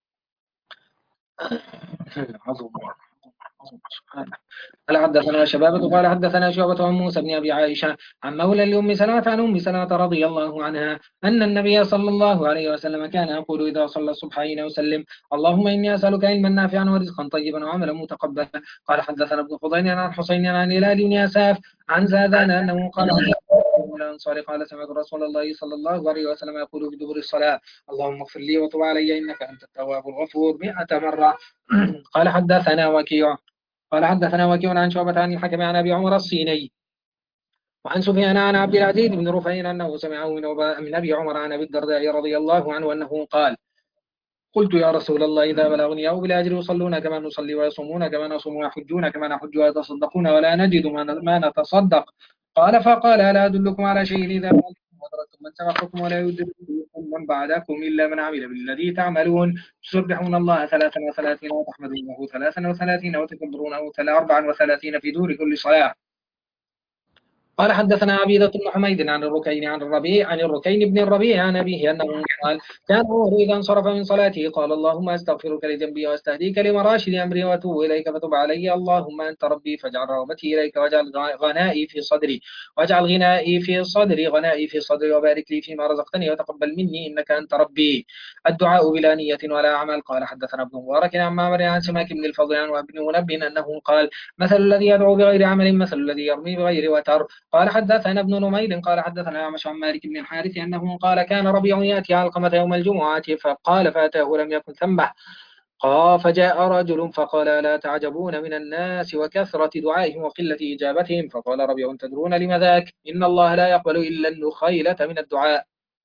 عظم سبحانه. قال حدثنا شبابة قال حدثنا شعبة عن موسى بن أبي عائشة عن مولى لأم سلمة عن أم سلمة رضي الله عنها أن النبي صلى الله عليه وسلم كان يقول إذا صلى الصبح حين يسلم اللهم إني أسألك علما نافعا ورزقا طيبا وعملا متقبلا. قال حدثنا ابن فضيل عن حسين عن هلال بن يساف عن زادان أنه قال الأنصار قال سمعت رسول الله صلى الله عليه وسلم يقول في دبر الصلاة اللهم اغفر لي وتب علي إنك أنت التواب الغفور مئة مرة. قال حدثنا وكيع قال حدثنا وكيع عن شعبة عن الحكم عن أبي عمر الصيني وعن سفيان عن عبد العزيز بن رفيع أنه سمعه من أبي عمر عن أبي الدرداء رضي الله عنه أنه قال قلت يا رسول الله إذا بلغني أو بالأجر يصلون كما نصلي ويصومون كما نصوم ويحجون كما نحج ويتصدقون ولا نجد ما نتصدق. قال فقال ألا أدلكم على شيء إذا أدركتم من سبقكم ولا يدرككم من بعدكم إلا من عمل بالذي تعملون تسبحون الله ثلاثا وثلاثين وتحمدونه ثلاثا وثلاثين وتكبرونه أربعا وثلاثين في دور كل صلاة. قال حدثنا عبيدة بن حميد عن الركين عن الربيع عن الركين بن الربيع عن أبيه أنه قال كان عمر إذا انصرف من صلاته قال اللهم أستغفرك لذنبي وأستهديك لمراشد أمري وأتوب إليك فتب علي اللهم أنت ربي فاجعل رغبتي إليك واجعل غنائي في صدري واجعل غنائي في صدري غنائي في صدري وبارك لي فيما رزقتني وتقبل مني إنك أنت ربي. الدعاء بلا نية ولا عمل. قال حدثنا ابن مبارك عن معمر عن سماك بن الفضل عن وهب بن منبه أنه قال مثل الذي يدعو بغير عمل مثل الذي يرمي بغير وتر. قال حدثنا ابن نمير قال حدثنا أعمش عن مالك بن الحارث أنه قال كان ربيع يأتي علقمة يوم الجمعة فقال فأتاه لم يكن ثمه. قال فجاء رجل فقال لا تعجبون من الناس وكثرة دعائهم وقلة إجابتهم. فقال ربيع تدرون لم ذاك؟ إن الله لا يقبل إلا النخيلة من الدعاء.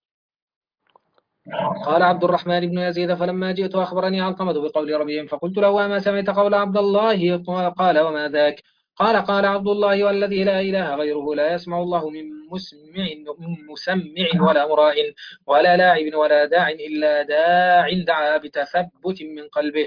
قال عبد الرحمن بن يزيد فلما جئت أخبرني علقمة بقول ربيع فقلت له أما سمعت قول عبد الله؟ قال وما ذاك؟ قال قال عبد الله والذي لا إله غيره لا يسمع الله من مسمع من مسمع ولا مراء ولا لاعب ولا داع إلا داع دعا بتثبت من قلبه.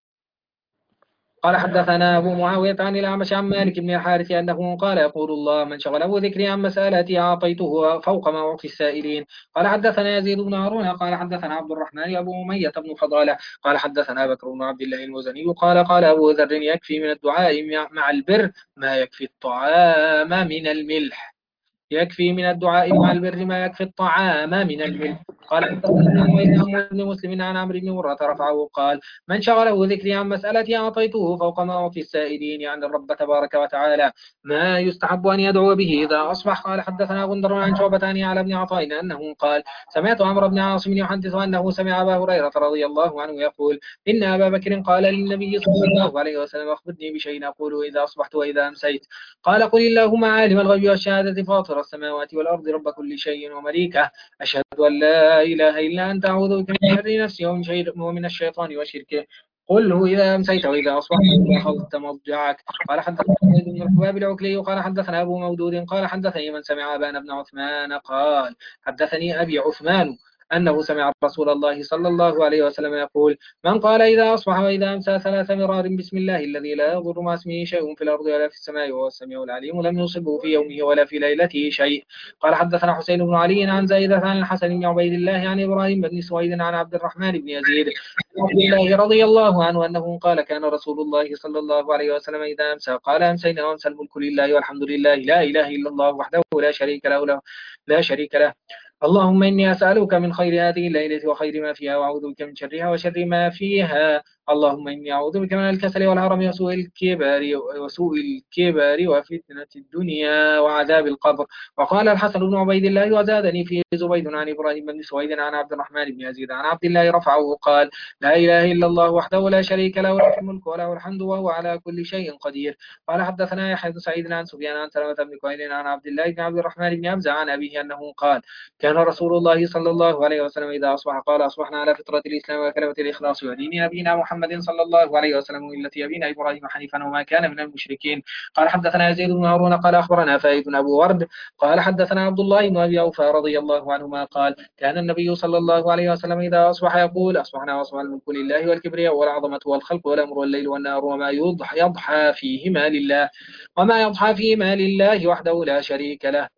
قال حدثنا أبو معاوية عن الأعمش عن مالك بن الحارث أنه قال يقول الله من شغله ذكري عن مسألتي أعطيته فوق ما أعطي السائلين. قال حدثنا يزيد بن هارون قال حدثنا عبد الرحمن أبو أمية بن فضالة قال حدثنا بكر بن عبد الله المزني قال قال أبو ذر يكفي من الدعاء مع البر ما يكفي الطعام من الملح. يكفي من الدعاء مع البر ما يكفي الطعام من الملح. قال حدثنا بن مسلم عن عمرو بن مرة رفعه قال من شغله ذكري عن مسألتي أعطيته فوق ما أعطي السائلين يعني الرب تبارك وتعالى ما يستحب أن يدعو به إذا أصبح. قال حدثنا غندر عن شعبة على ابن عطاء أنه قال سمعت عمرو بن عاصم يحدث أنه سمع أبا هريرة رضي الله عنه يقول إن أبا بكر قال للنبي صلى الله عليه وسلم أخبرني بشيء أقول إذا أصبحت وإذا أمسيت. قال قل اللهم عالم الغيب والشهادة فاطر السماوات والأرض رب كل شيء ومليكه أشهد أن لا إله إلا أنت أعوذ بك من شر نفسي ومن الشيطان وشركه. قله إذا أمسيت وإذا أصبحت وإذا أخذت مضجعك. قال حدثنا زيد بن الحباب العكلي قال حدثنا أبو مودود قال حدثني من سمع أبان بن عثمان قال حدثني أبي عثمان أنه سمع رسول الله صلى الله عليه وسلم يقول من قال إذا أصبح وإذا أمسى ثلاث مرار بسم الله الذي لا يضر مع اسمه شيء في الأرض ولا في السماء وهو السميع العليم لم يصبه في يومه ولا في ليلته شيء. قال حدثنا حسين بن علي عن زايدة عن الحسن بن عبيد الله عن إبراهيم بن سويد عن عبد الرحمن بن يزيد عن عبد الله رضي الله عنه أنه قال كان رسول الله صلى الله عليه وسلم إذا أمسى قال أمسينا وأمسى الملك لله والحمد لله لا إله إلا الله وحده لا شريك له, له لا شريك له اللهم إني أسألك من خير هذه الليلة وخير ما فيها وأعوذ بك من شرها وشر ما فيها. اللهم إني أعوذ بك من الكسل والهرم وسوء الكبر وسوء الكبر وفتنة الدنيا وعذاب القبر. وقال الحسن بن عبيد الله وزادني فيه زبيد عن إبراهيم بن سويد عن عبد الرحمن بن يزيد عن عبد الله رفعه قال لا إله إلا الله وحده لا شريك له له الملك وله الحمد وهو على كل شيء قدير. قال حدثنا يحيى بن سعيد عن سفيان عن سلمة بن كهيل عن عبد الله بن عبد الرحمن بن حمزة عن أبيه أنه قال كان رسول الله صلى الله عليه وسلم إذا أصبح قال أصبحنا على فطرة الإسلام وكلمة الإخلاص ودين أبينا محمد صلى الله عليه وسلم وملة أبينا إبراهيم حنيفا وما كان من المشركين. قال حدثنا يزيد بن هارون قال أخبرنا فايد أبو ورد قال حدثنا عبد الله بن أبي أوفى رضي الله عنهما قال كان النبي صلى الله عليه وسلم إذا أصبح يقول أصبحنا وأصبح الملك لله والكبرياء والعظمة والخلق والأمر والليل والنهار وما يضحى يضحى فيهما لله وما يضحى فيهما لله وحده لا شريك له.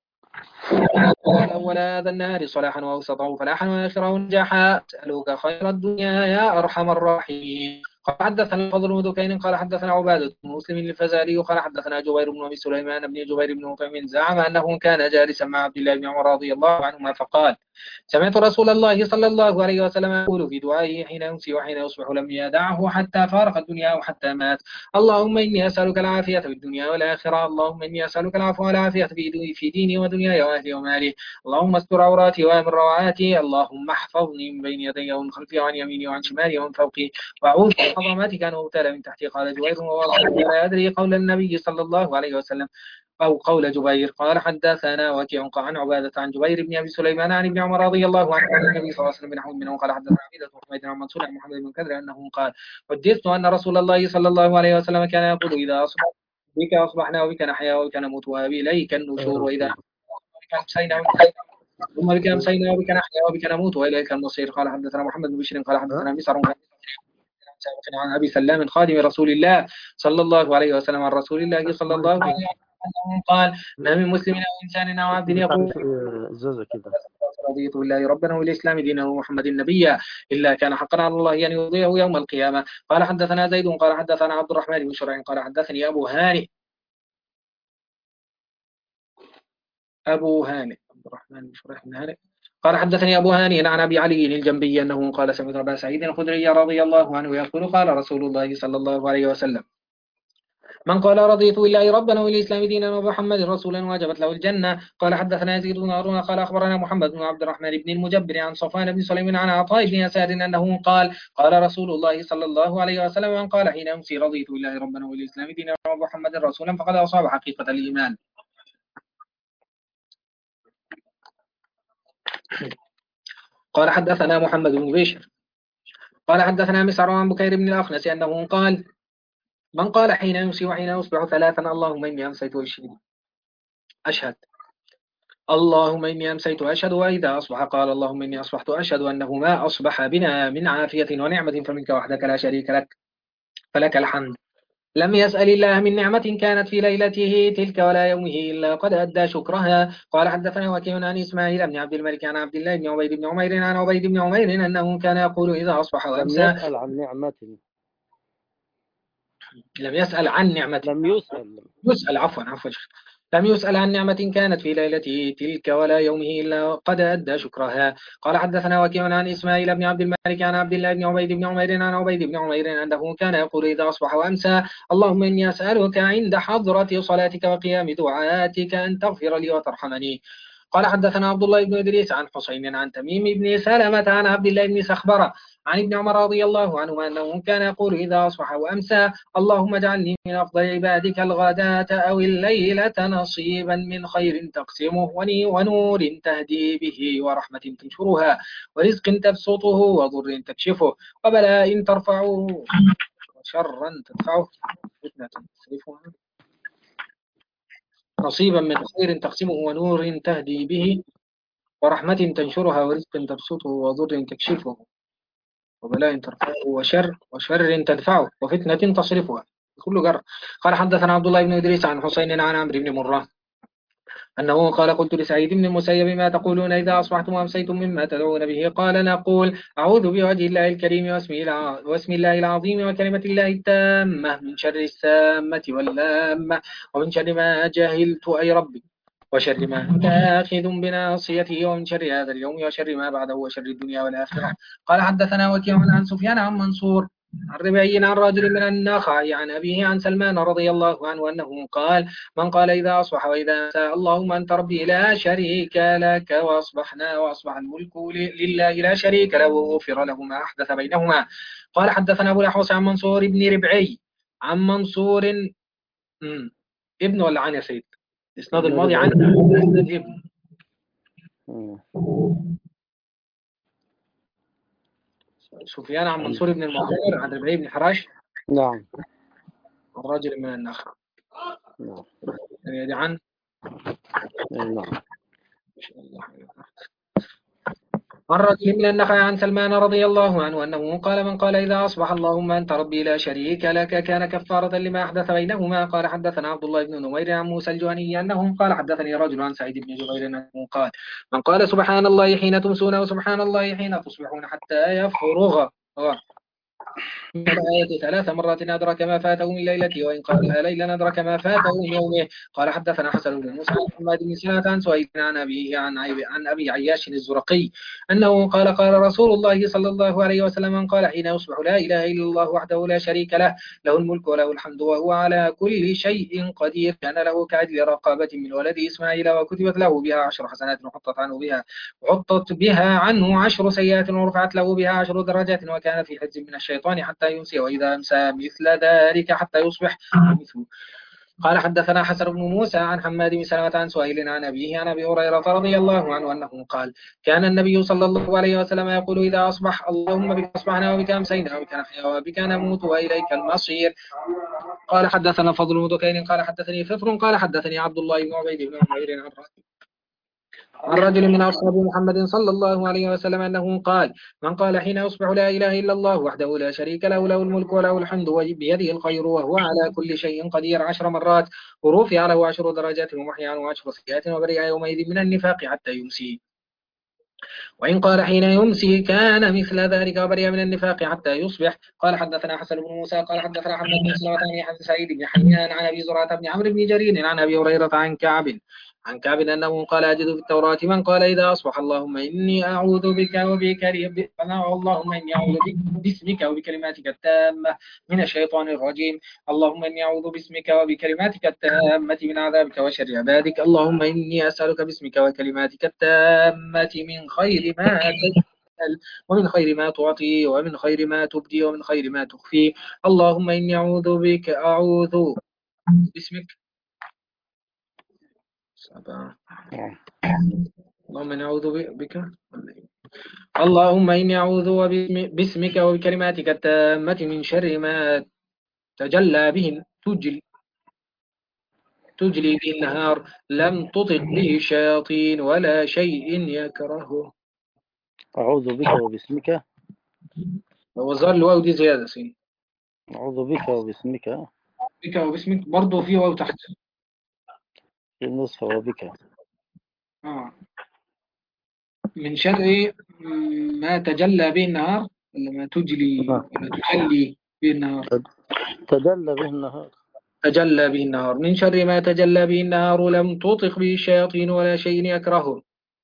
أول هذا النهار صلاحا وأوسطه فلاحا وآخره نجاحا أسألك خير الدنيا يا أرحم الراحمين. قال حدثنا الفضل بن دكين قال حدثنا عبادة بن مسلم الفزاري قال حدثنا جبير بن أبي سليمان بن جبير بن مطعم زعم أنه كان جالسا مع عبد الله بن عمر رضي الله عنهما فقال سمعت رسول الله صلى الله عليه وسلم يقول في دعائه حين يمسي وحين يصبح لم يدعه حتى فارق الدنيا وحتى مات اللهم إني أسألك العافية في الدنيا والآخرة اللهم إني أسألك العفو والعافية في ديني ودنياي وأهلي ومالي اللهم استر عوراتي وامن روعاتي اللهم احفظني من بين يدي ومن خلفي وعن يميني وعن شمالي ومن فوقي وأعوذ بعظمتك أن أغتال من تحتي. قال جبير والله لا أدري قول النبي صلى الله عليه وسلم أو قول جبير. قال حدثنا وكيع عن عبادة عن جبير بن أبي سليمان عن ابن عمر رضي الله عنه عن النبي صلى الله عليه وسلم بنحو منه. قال حدثنا عبيدة بن حميد عن منصور عن محمد بن كدر أنه قال حدثت أن رسول الله صلى الله عليه وسلم كان يقول إذا أصبح بك أصبحنا وبك نحيا وبك نموت وإليك النشور وإذا بك أمسينا ثم بك أمسينا وبك نحيا وبك نموت وإليك المصير. قال حدثنا محمد بن بشير قال حدثنا مسعر عن أبي سلام خادم رسول الله صلى الله عليه وسلم عن رسول الله صلى الله عليه وسلم أنه قال ما من مسلم أو إنسان أو عبد يقول إزازة كده رضيت بالله ربنا والإسلام دينا ومحمد نبيا إلا كان حقا على الله أن يرضيه يوم القيامة. قال حدثنا زيد قال حدثنا عبد الرحمن بن شريح قال حدثني أبو هانئ أبو هانئ عبد الرحمن بن شريح بن هانئ قال حدثني أبو هانئ عن أبي علي الجنبي أنه قال سمعت أبا سعيد الخدري رضي الله عنه يقول قال رسول الله صلى الله عليه وسلم من قال رضيت بالله ربنا والإسلام دينا ومحمد رسولا وجبت له الجنة. قال حدثنا يزيد بن هارون قال أخبرنا محمد بن عبد الرحمن بن المجبر عن صفوان بن سليم عن عطاء بن يسار أنه قال قال رسول الله صلى الله عليه وسلم من قال حين أمسي رضيت بالله ربنا والإسلام دينا ومحمد رسولا فقد أصاب حقيقة الإيمان. قال حدثنا محمد بن بشر قال حدثنا مسعر عن بكير بن الأخنس أنه قال من قال حين يمسي وحين يصبح ثلاثا اللهم إني أمسيت أشهد اللهم إني أمسيت أشهد وإذا أصبح قال اللهم إني أصبحت أشهد أنه ما أصبح بنا من عافية ونعمة فمنك وحدك لا شريك لك فلك الحمد. لم يسأل الله من نعمة كانت في ليلته تلك ولا يومه إلا قد أدى شكرها. قال حدثنا وكيع عن إسماعيل بن عبد الملك عن عبد الله بن عبيد بن عمير عن عبيد بن عمير أنه كان يقول إذا أصبح لم وأمسى يسأل عن نعمة لم يسأل عن نعمة لم يسأل يسأل عفوا عفوا لم يسأل عن نعمة كانت في ليلته تلك ولا يومه إلا قد أدى شكرها. قال حدثنا وكيع عن إسماعيل بن عبد الملك عن عبد الله بن عبيد بن عمير عن عبيد بن عمير أنه كان يقول إذا أصبح وأمسى اللهم إني أسألك عند حضرة صلاتك وقيام دعاتك أن تغفر لي وترحمني. قال حدثنا عبد الله بن إدريس عن حسين عن تميم بن سلمة عن عبد الله بن سخبرة عن ابن عمر رضي الله عنه أنه كان يقول إذا أصبح وأمسى اللهم اجعلني من أفضل عبادك الغداة أو الليلة نصيبا من خير تقسمه ونور تهدي به ورحمة تنشرها ورزق تبسطه وضر تكشفه وبلاء ترفعه وشرا تدفعه فتنة تصرفها نصيبا من خير تقسمه ونور تهدي به ورحمة تنشرها ورزق تبسطه وضر تكشفه وبلاء ترفعه وشر وشر تدفعه وفتنة تصرفها كل جر. قال حدثنا عبد الله بن إدريس عن حسين عن عمرو بن مرة أنه قال قلت لسعيد بن المسيب ما تقولون إذا أصبحتم وأمسيتم مما تدعون به؟ قال نقول أعوذ بوجه الله الكريم واسم الله العظيم وكلمة الله التامة من شر السامة واللامة ومن شر ما جهلت أي ربي وشر ما أنت آخذ بناصيته ومن شر هذا اليوم وشر ما بعده وشر الدنيا والآخرة. قال حدثنا وكيع عن سفيان عن منصور عن ربعي عن رجل من النخعي عن أبيه عن سلمان رضي الله عنه أنه قال من قال إذا أصبح وإذا أمسى اللهم أنت ربي لا شريك لك وأصبحنا وأصبح الملك لله لا شريك له وغفر له ما أحدث بينهما. قال حدثنا أبو الأحوص عن منصور بن ربعي عن منصور ابن ولا عن يا سيد الإسناد الماضي عن ابن سفيان عن منصور بن المعتمر عن ربعي بن حراش نعم الرجل من النخل نعم يعني عن نعم الرجل من النخل عن سلمان رضي الله عنه أنه قال من قال إذا أصبح اللهم أنت ربي لا شريك لك كان كفارة لما أحدث بينهما. قال حدثنا عبد الله بن نمير عن موسى الجهني أنه قال حدثني رجل عن سعيد بن جبير أنه قال من قال سبحان الله حين تمسون وسبحان الله حين تصبحون حتى يفرغ من الآية ثلاث مرات أدرك ما فاته من ليلته وإن قالها ليلا أدرك ما فاته من يومه. قال حدثنا حسن بن موسى عن حماد بن سلمة عن سهيل عن أبيه عن عن أبي عياش الزرقي أنه قال قال رسول الله صلى الله عليه وسلم من قال حين يصبح لا إله إلا الله وحده لا شريك له له الملك وله الحمد وهو على كل شيء قدير كان له كعدل رقابة من ولد إسماعيل وكتبت له بها عشر حسنات وحطت عنه بها وحطت بها عنه عشر سيئات ورفعت له بها عشر درجات وكان في حجز من الشيطان حتى يمسي وإذا أمسى مثل ذلك حتى يصبح مثله. قال حدثنا حسن بن موسى عن حماد بن سلمة عن سهيل عن أبيه عن أبي هريرة رضي الله عنه أنه قال كان النبي صلى الله عليه وسلم يقول إذا أصبح اللهم بك أصبحنا وبك أمسينا وبك نحيا وبك نموت وإليك المصير. قال حدثنا فضل بن دكين قال حدثني فطر قال حدثني عبد الله بن عبيد بن عمير عن عن رجل من أصحاب محمد صلى الله عليه وسلم أنه قال: من قال حين يصبح لا إله إلا الله وحده لا شريك له له الملك وله الحمد وبيده الخير وهو على كل شيء قدير عشر مرات ورفع له عشر درجات ومحيا وعشر سيئات وبرئ يومئذ من النفاق حتى يمسي. وإن قال حين يمسي كان مثل ذلك وبرئ من النفاق حتى يصبح. قال حدثنا حسن بن موسى قال حدثنا حماد بن سلمة عن سعيد بن حيان عن أبي زرعة بن عمرو بن جرير عن أبي هريرة عن كعب عن كعب أنه قال: أجد في التوراة من قال إذا أصبح اللهم إني أعوذ بك وبكلماتك اللهم إني أعوذ بك باسمك وبكلماتك التامة من الشيطان الرجيم. اللهم إني أعوذ باسمك وبكلماتك التامة من عذابك وشر عبادك. اللهم إني أسألك باسمك وكلماتك التامة من خير ما تسأل ومن خير ما تعطي ومن خير ما تبدي ومن خير ما تخفي. اللهم إني أعوذ بك أعوذ باسمك سبعة. اللهم إني أعوذ بك اللهم إني أعوذ باسمك وبكلماتك التامة من شر ما تجلى به تجلي تجلي به النهار لم تطق به الشياطين ولا شيء يكرهه. أعوذ بك وباسمك. وظهر الواو دي زيادة سين. أعوذ بك وباسمك. بك وباسمك برضه في واو تحت في النصف وبك. آه. من شر ما تجلى به النهار ولا ما تجلي ولا تجلي به النهار. تجلى به النهار. تجلى به النهار من شر ما تجلى به النهار لم تطق به الشياطين ولا شيء يكرهه.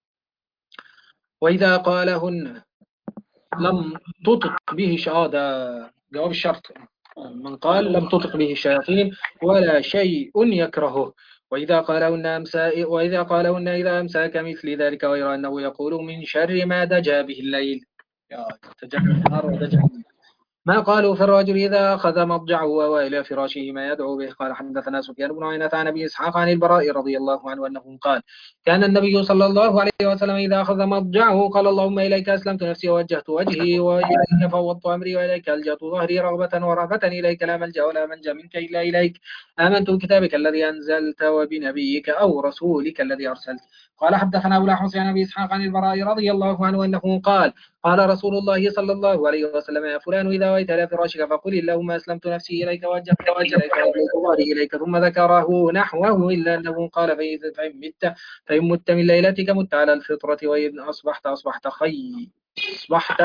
وإذا قالهن لم تطق به هذا جواب الشرط. من قال لم تطق به الشياطين ولا شيء يكرهه. وإذا قالهن أمسى وإذا قالهن إذا أمسى كمثل ذلك غير أنه يقول من شر ما دجى به الليل. يا تجلى النهار ودجى الليل. ما قالوا في الرجل إذا أخذ مضجعه وإلى فراشه ما يدعو به. قال حدثنا سفيان بن عيينة عن أبي إسحاق عن البراء رضي الله عنه أنه قال: كان النبي صلى الله عليه وسلم إذا أخذ مضجعه قال: اللهم إليك أسلمت نفسي ووجهت وجهي وإليك فوضت أمري وإليك ألجأت ظهري رغبة ورهبة إليك لا ملجأ ولا منجا منك إلا إليك. آمنت بكتابك الذي أنزلت وبنبيك أو رسولك الذي أرسلت. قال حدثنا أبو الأحوص عن أبي إسحاق عن البراء رضي الله عنه أنه قال: قال رسول الله صلى الله عليه وسلم: يا فلان إذا ويت إلى فراشك فقل اللهم أسلمت نفسي إليك ووجهت وجهي إليك وألجأت ظهري إليك. ثم ذكره نحوه إلا أنه قال: فإن مت فإن مت من ليلتك مت على الفطرة وإن أصبحت أصبحت خي أصبحت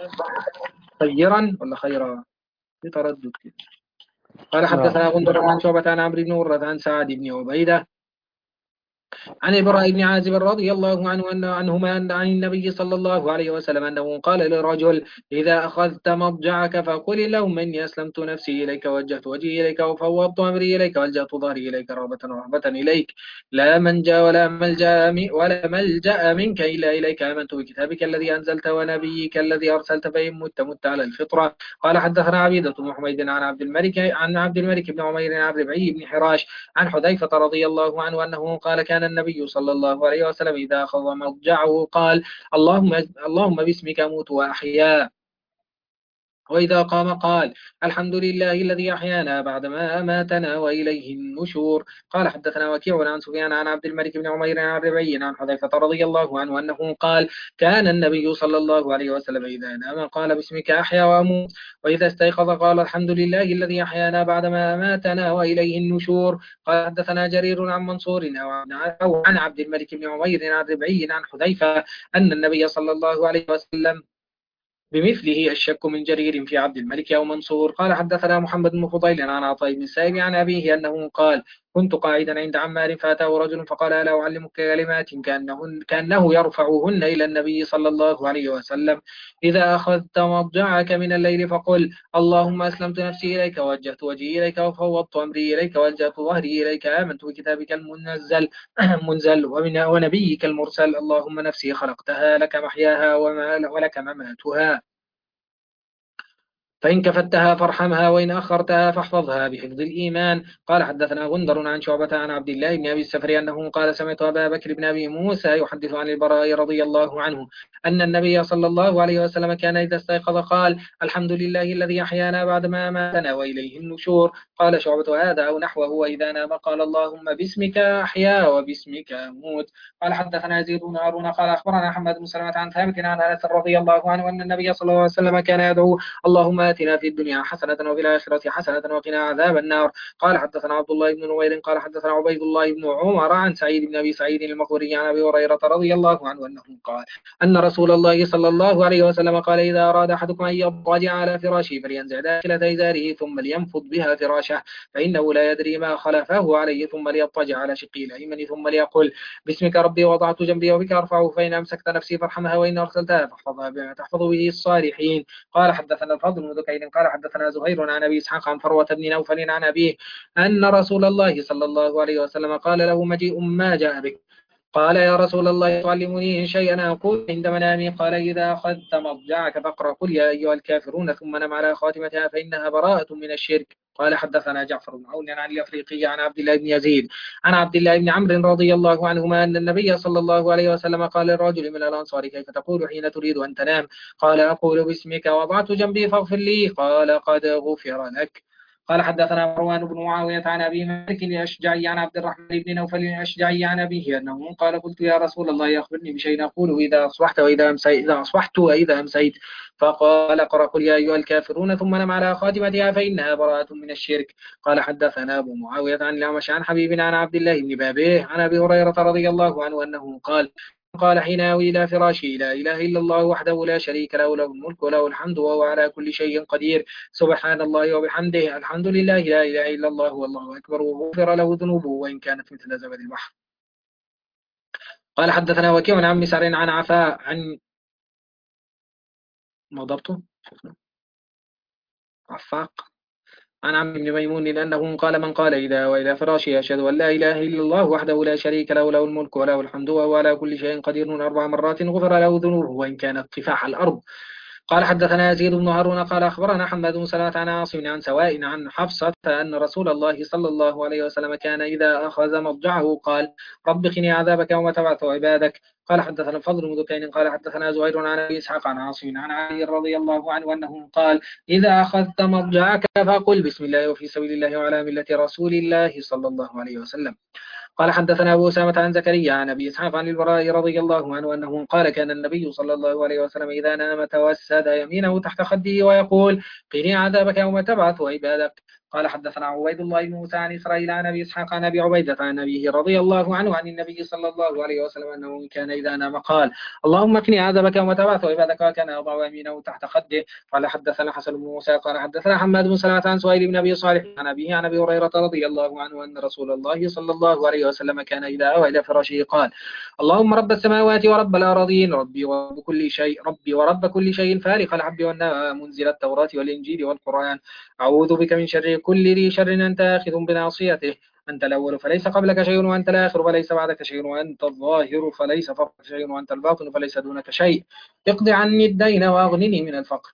خيرا ولا خيرا في تردد كده. قال حدثنا غندر عن شعبة عن عمرو بن مرة عن سعد بن عبيدة عن البراء بن عازب رضي الله عنه أن عنهما عن النبي صلى الله عليه وسلم أنه قال للرجل: إذا أخذت مضجعك فقل اللهم إني أسلمت نفسي إليك ووجهت وجهي إليك وفوضت أمري إليك والجأت ظهري إليك رغبة ورهبة إليك لا منجا ولا ملجأ ولا ملجأ منك إلا إليك. آمنت بكتابك الذي أنزلت ونبيك الذي أرسلت فإن مت مت على الفطرة. قال حدثنا عبيدة بن حميد عن عبد الملك عن عبد الملك بن عمير عن ربعي بن حراش عن حذيفة رضي الله عنه أنه قال: كان النبي صلى الله عليه وسلم إذا أخذ مضجعه قال: اللهم اللهم باسمك أموت وأحيا. وإذا قام قال: الحمد لله الذي أحيانا بعدما أماتنا وإليه النشور. قال حدثنا وكيع عن سفيان عن عبد الملك بن عمير عن ربعي عن حذيفة رضي الله عنه أنه قال: كان النبي صلى الله عليه وسلم إذا نام قال: باسمك أحيا وأموت. وإذا استيقظ قال: الحمد لله الذي أحيانا بعدما أماتنا وإليه النشور. قال حدثنا جرير عن منصور أو عن عبد الملك بن عمير عن ربعي عن حذيفة أن النبي صلى الله عليه وسلم بمثله الشك من جرير في عبد الملك أو منصور. قال حدثنا محمد بن فضيل عن عطاء بن السائب عن أبيه أنه قال: كنت قاعدا عند عمار فأتاه رجل فقال: ألا أعلمك كلمات كأنهن كأنه يرفعهن إلى النبي صلى الله عليه وسلم: إذا أخذت مضجعك من الليل فقل: اللهم أسلمت نفسي إليك ووجهت وجهي إليك وفوضت أمري إليك والجأت ظهري إليك. آمنت بكتابك المنزل منزل ومن ونبيك المرسل. اللهم نفسي خلقتها لك محياها ولك مماتها. فإن كفتها فارحمها وإن أخرتها فاحفظها بحفظ الإيمان. قال حدثنا غندر عن شعبة عن عبد الله بن أبي السفر أنه قال سمعت أبا بكر بن أبي موسى يحدث عن البراء رضي الله عنه أن النبي صلى الله عليه وسلم كان إذا استيقظ قال الحمد لله الذي أحيانا بعدما أماتنا وإليه النشور. قال شعبة هذا أو نحوه وإذا نام قال اللهم باسمك أحيا وباسمك أموت. قال حدثنا يزيد بن هارون قال أخبرنا محمد بن سلمة عن ثابت عن أنس رضي الله عنه أن النبي صلى الله عليه وسلم كان يدعو اللهم آتنا في الدنيا حسنة وفي الآخرة حسنة وقنا عذاب النار. قال حدثنا عبد الله بن نمير قال حدثنا عبيد الله بن عمر عن سعيد بن أبي سعيد المقبري عن أبي هريرة رضي الله عنه أنه قال أن رسول الله صلى الله عليه وسلم قال إذا أراد أحدكم أن يضطجع على فراشه فلينزع داخلة إزاره ثم لينفض بها فراشه فإنه لا يدري ما خلفه عليه ثم ليضطجع على شقه الأيمن ثم ليقول باسمك ربي وضعت جنبي وبك أرفعه فإن أمسكت نفسي فارحمها وإن أرسلتها فاحفظها بما تحفظ به الصالحين. قال حدثنا الفضل بن دكين قال حدثنا زهير عن أبي إسحاق عن فروة بن نوفل عن أبيه أن رسول الله صلى الله عليه وسلم قال له مجيء ما جاء بك قال يا رسول الله تعلمني شيئا أقول عند منامي قال إذا أخذت مضجعك فاقرأ قل يا أيها الكافرون ثم نم على خاتمتها فإنها براءة من الشرك. قال حدثنا جعفر بن عون عن الأفريقي عن عبد الله بن يزيد عن عبد الله بن عمرو رضي الله عنهما أن النبي صلى الله عليه وسلم قال للرجل من الأنصار كيف تقول حين تريد أن تنام قال أقول باسمك وضعت جنبي فاغفر لي قال قد غفر لك. قال حدثنا مروان بن معاوية عن أبي مالك الأشجعي عن عبد الرحمن بن نوفل الأشجعي عن أبيه أنه قال قلت يا رسول الله أخبرني بشيء أقوله إذا أصبحت وإذا أمسيت إذا أصبحت وإذا أمسيت فقال اقرأ قل يا أيها الكافرون ثم نم على خاتمتها فإنها براءة من الشرك. قال حدثنا أبو معاوية عن الأعمش عن حبيب عن عبد الله بن بابيه عن أبي هريرة رضي الله عنه أنه قال قال حين يأوي إلى فراشي لا إله إلا الله وحده لا شريك له له الملك وله الحمد وهو على كل شيء قدير سبحان الله وبحمده الحمد لله لا إله إلا الله والله أكبر وغفر له ذنوبه وإن كانت مثل زبد البحر. قال حدثنا وكيع عن مسعر عن عفاء عن مضبطه عفاق عن عم بن ميمون لأنه قال من قال إذا وإلى فراشي أشهد أن لا إله إلا الله وحده لا شريك له له الملك وله الحمد وهو على كل شيء قدير أربع مرات غفر له ذنوبه وإن كانت طفاح الأرض. قال حدثنا يزيد بن هارون قال أخبرنا حماد بن سلمة عن عاصم عن سواء عن حفصة أن رسول الله صلى الله عليه وسلم كان إذا أخذ مضجعه قال رب قني عذابك يوم تبعث عبادك. قال حدثنا الفضل بن دكين قال حدثنا زهير عن أبي إسحاق عن عاصم عن علي رضي الله عنه أنه قال إذا أخذت مضجعك فقل بسم الله وفي سبيل الله وعلى ملة رسول الله صلى الله عليه وسلم. قال حدثنا أبو أسامة عن زكريا عن أبي إسحاق عن البراء رضي الله عنه أنه قال كان النبي صلى الله عليه وسلم إذا نام توسد يمينه تحت خده ويقول قني عذابك يوم تبعث عبادك. قال حدثنا عبيد الله بن موسى عن إسرائيل عن أبي إسحاق عن أبي عبيدة عن أبيه رضي الله عنه عن النبي صلى الله عليه وسلم أنه كان إذا نام قال اللهم قني عذابك يوم تبعث عبادك وكان يضع يمينه تحت خده. قال حدثنا حسن بن موسى قال حدثنا حماد بن سلمة عن سهيل بن أبي صالح عن أبيه عن أبي هريرة رضي الله عنه أن رسول الله صلى الله عليه وسلم كان إذا أوى إلى فراشه قال اللهم رب السماوات ورب الأراضين ربي ورب كل شيء ربي ورب كل شيء فالق الحب والنوى منزل التوراة والإنجيل والقرآن أعوذ بك من شر كل ذي شر أنت آخذ بناصيته أنت الأول فليس قبلك شيء وأنت الآخر فليس بعدك شيء وأنت الظاهر فليس فوقك شيء وأنت الباطن فليس دونك شيء اقض عني الدين وأغنني من الفقر.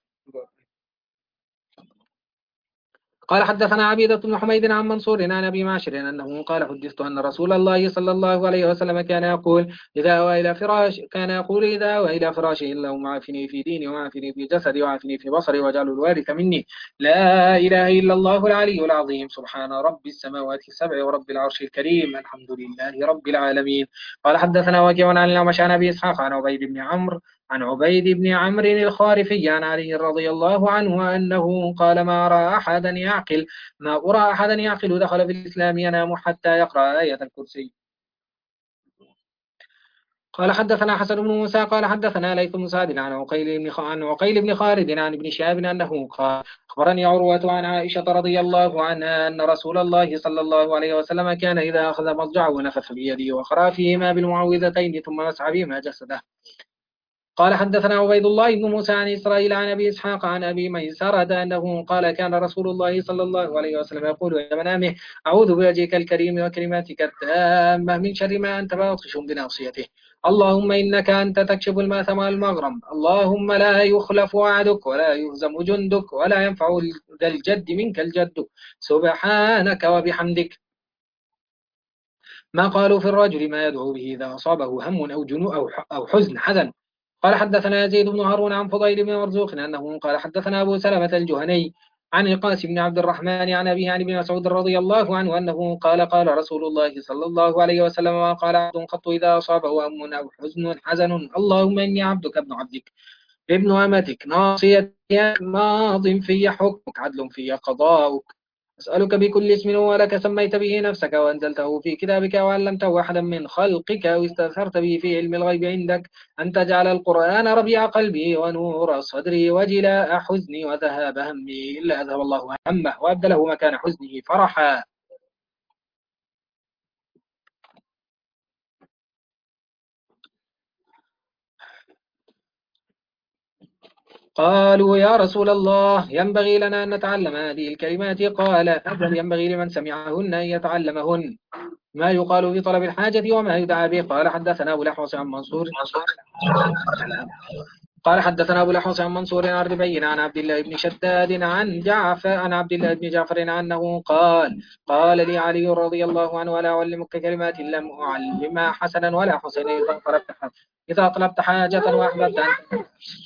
قال حدثنا عبيدة بن حميد عن منصور عن أبي معشر أنه قال حدثت أن رسول الله صلى الله عليه وسلم كان يقول إذا أوى إلى فراش كان يقول إذا أوى إلى فراشه اللهم عافني في ديني وعافني في جسدي وعافني في بصري واجعل الوارث مني لا إله إلا الله العلي العظيم سبحان رب السماوات السبع ورب العرش الكريم الحمد لله رب العالمين. قال حدثنا وكيع عن الأعمش عن أبي إسحاق عن عبيد بن عمرو عن عبيد بن عمرو الخارفي عن علي رضي الله عنه أنه قال ما أرى أحدا يعقل ما أرى أحدا يعقل دخل في الإسلام ينام حتى يقرأ آية الكرسي. قال حدثنا حسن بن موسى قال حدثنا ليث بن سعد عن عقيل بن عن عقيل بن خالد عن ابن شهاب أنه قال أخبرني عروة عن عائشة رضي الله عنها أن رسول الله صلى الله عليه وسلم كان إذا أخذ مضجعه نفث بيده وقرأ فيهما بالمعوذتين ثم مسح بهما جسده. قال حدثنا عبيد الله بن موسى عن إسرائيل عن أبي إسحاق عن أبي ميسرة أنه قال كان رسول الله صلى الله عليه وسلم يقول عند منامه أعوذ بوجهك الكريم وكلماتك التامة من شر ما أنت باطش بناصيته اللهم إنك أنت تكشف الماثم والمغرم، اللهم لا يخلف وعدك ولا يهزم جندك ولا ينفع ذا الجد منك الجد، سبحانك وبحمدك. ما قالوا في الرجل ما يدعو به إذا أصابه هم أو جنو أو أو حزن حزن. قال حدثنا يزيد بن هارون عن فضيل بن مرزوق أنه قال حدثنا أبو سلمة الجهني عن القاسم بن عبد الرحمن عن أبيه عن ابن مسعود رضي الله عنه أنه قال قال رسول الله صلى الله عليه وسلم ما قال عبد قط إذا أصابه هم أو حزن حزن اللهم إني عبدك ابن عبدك ابن أمتك ناصيتي ماض في حكمك عدل في قضاؤك، أسألك بكل اسم هو لك سميت به نفسك وأنزلته في كتابك وعلمته أحدا من خلقك واستأثرت به في علم الغيب عندك أن تجعل القرآن ربيع قلبي ونور صدري وجلاء حزني وذهاب همي إلا أذهب الله همه وأبدله مكان حزنه فرحا. قالوا يا رسول الله ينبغي لنا أن نتعلم هذه الكلمات، قال أجل ينبغي لمن سمعهن أن يتعلمهن ما يقال في طلب الحاجة وما يدعى به. قال حدثنا أبو الأحوص عن منصور قال حدثنا أبو الأحوص عن منصور عن ربيع عن عبد الله بن شداد عن جعفر عن عبد الله بن جعفر أنه قال قال لي علي رضي الله عنه ولا أعلمك كلمات لم أعلمها حسنا ولا حسين إذا طلبت إذا طلبت حاجة وأحببت أن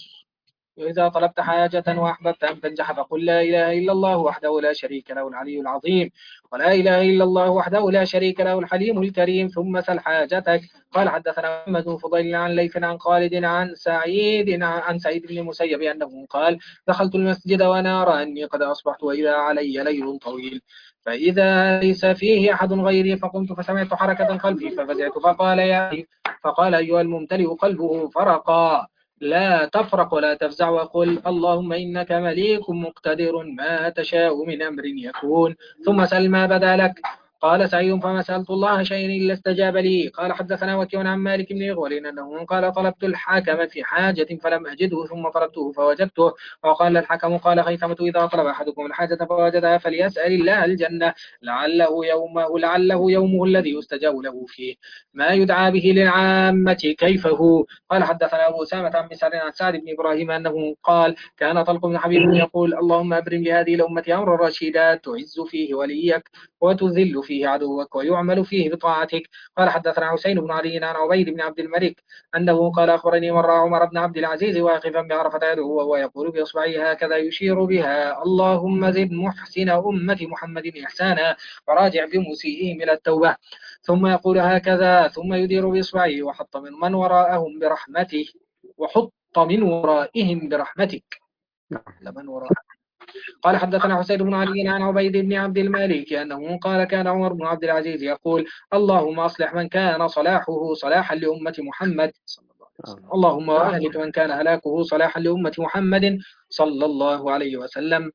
وإذا طلبت حاجة وأحببت أن تنجح فقل لا إله إلا الله وحده لا شريك له العلي العظيم، ولا إله إلا الله وحده لا شريك له الحليم الكريم، ثم سل حاجتك. قال حدثنا محمد بن فضيل عن ليث عن خالد عن سعيد عن سعيد بن المسيب أنه قال دخلت المسجد وأنا أرى أني قد أصبحت وإذا علي ليل طويل فإذا ليس فيه أحد غيري، فقمت فسمعت حركة خلفي ففزعت فقال يا فقال أيها الممتلئ قلبه فرقا لا تفرق ولا تفزع وقل اللهم إنك مليك مقتدر ما تشاء من أمر يكون، ثم سل ما بدا لك. قال سعيد فما سألت الله شيئا إلا استجاب لي. قال حدثنا وكيع عن مالك بن غول أنه قال طلبت الحاكم في حاجة فلم أجده ثم طلبته فوجدته، وقال الحكم قال خيثمة إذا طلب أحدكم الحاجة فوجدها فليسأل الله الجنة لعله يومه لعله يومه الذي يستجاب له فيه ما يدعى به للعامة كيف هو. قال حدثنا أبو أسامة عن مسعر عن سعد بن إبراهيم أنه قال كان طلق بن حبيب يقول اللهم أبرم لهذه الأمة أمر رشيدا تعز فيه وليك وتذل فيه عدوك ويعمل فيه بطاعتك. قال حدثنا حسين بن علي عن عبيد بن عبد الملك أنه قال أخبرني مرة عمر بن عبد العزيز واقفا بعرفة يده وهو يقول بإصبعه هكذا يشير بها اللهم زد محسن أمة محمد إحسانا وراجع بمسيئهم إلى التوبة، ثم يقول هكذا ثم يدير بإصبعه وحط من من وراءهم برحمته وحط من ورائهم برحمتك لمن وراء. قال حدثنا حسين بن علي عن عبيد بن عبد الملك أنه قال كان عمر بن عبد العزيز يقول اللهم أصلح من كان صلاحه صلاحا لأمة محمد صلى الله عليه وسلم اللهم أهلك من كان هلاكه صلاحا لأمة محمد صلى الله عليه وسلم.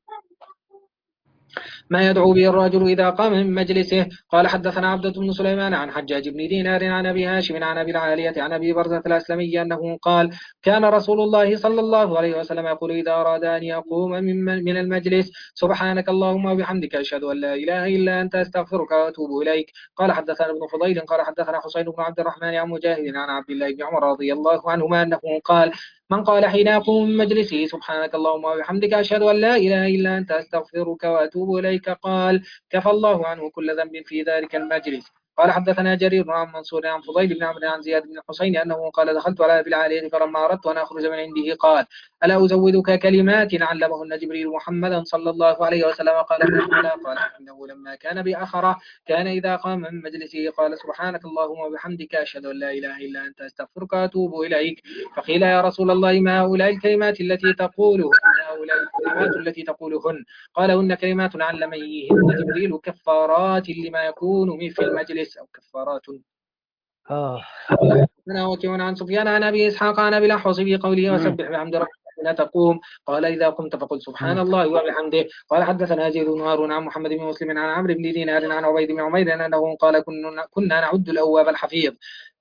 ما يدعو به الرجل إذا قام من مجلسه. قال حدثنا عبدة بن سليمان عن حجاج بن دينار عن أبي هاشم عن أبي العالية عن أبي برزة الأسلمي أنه قال كان رسول الله صلى الله عليه وسلم يقول إذا أراد أن يقوم من, من المجلس سبحانك اللهم وبحمدك أشهد أن لا إله إلا أنت أستغفرك وأتوب إليك. قال حدثنا ابن فضيل قال حدثنا حسين بن عبد الرحمن عن مجاهد عن عبد الله بن عمر رضي الله عنهما أنه قال من قال حين يقوم من مجلسه سبحانك اللهم وبحمدك أشهد أن لا إله إلا أنت أستغفرك وأتوب إليك قال كفى الله عنه كل ذنب في ذلك المجلس. قال حدثنا جرير عن منصور عن فضيل بن عمرو عن زياد بن الحسين أنه قال دخلت على أبي العالية فلما أردت أن أخرج من عنده قال ألا أزودك كلمات علمهن جبريل محمدا صلى الله عليه وسلم قال لا قال إنه لما كان بأخره كان إذا قام من مجلسه قال سبحانك اللهم وبحمدك أشهد أن لا إله إلا أنت أستغفرك وأتوب إليك. فقيل يا رسول الله ما هؤلاء الكلمات التي تقولهن هؤلاء الكلمات التي تقولهن قال هن كلمات علمهن جبريل كفارات لما يكون في المجلس أو كفارات. آه. أنا وكيع عن سفيان عن أبي إسحاق عن أبي الأحوص بقوله وسبح بحمد ربك لا تقوم قال إذا قمت فقل سبحان الله وبحمده. قال حدثنا يزيد بن هارون عن محمد بن مسلم عن عمرو بن دينار عن عبيد بن عمير أنه قال كنا, كنا نعد الأواب الحفيظ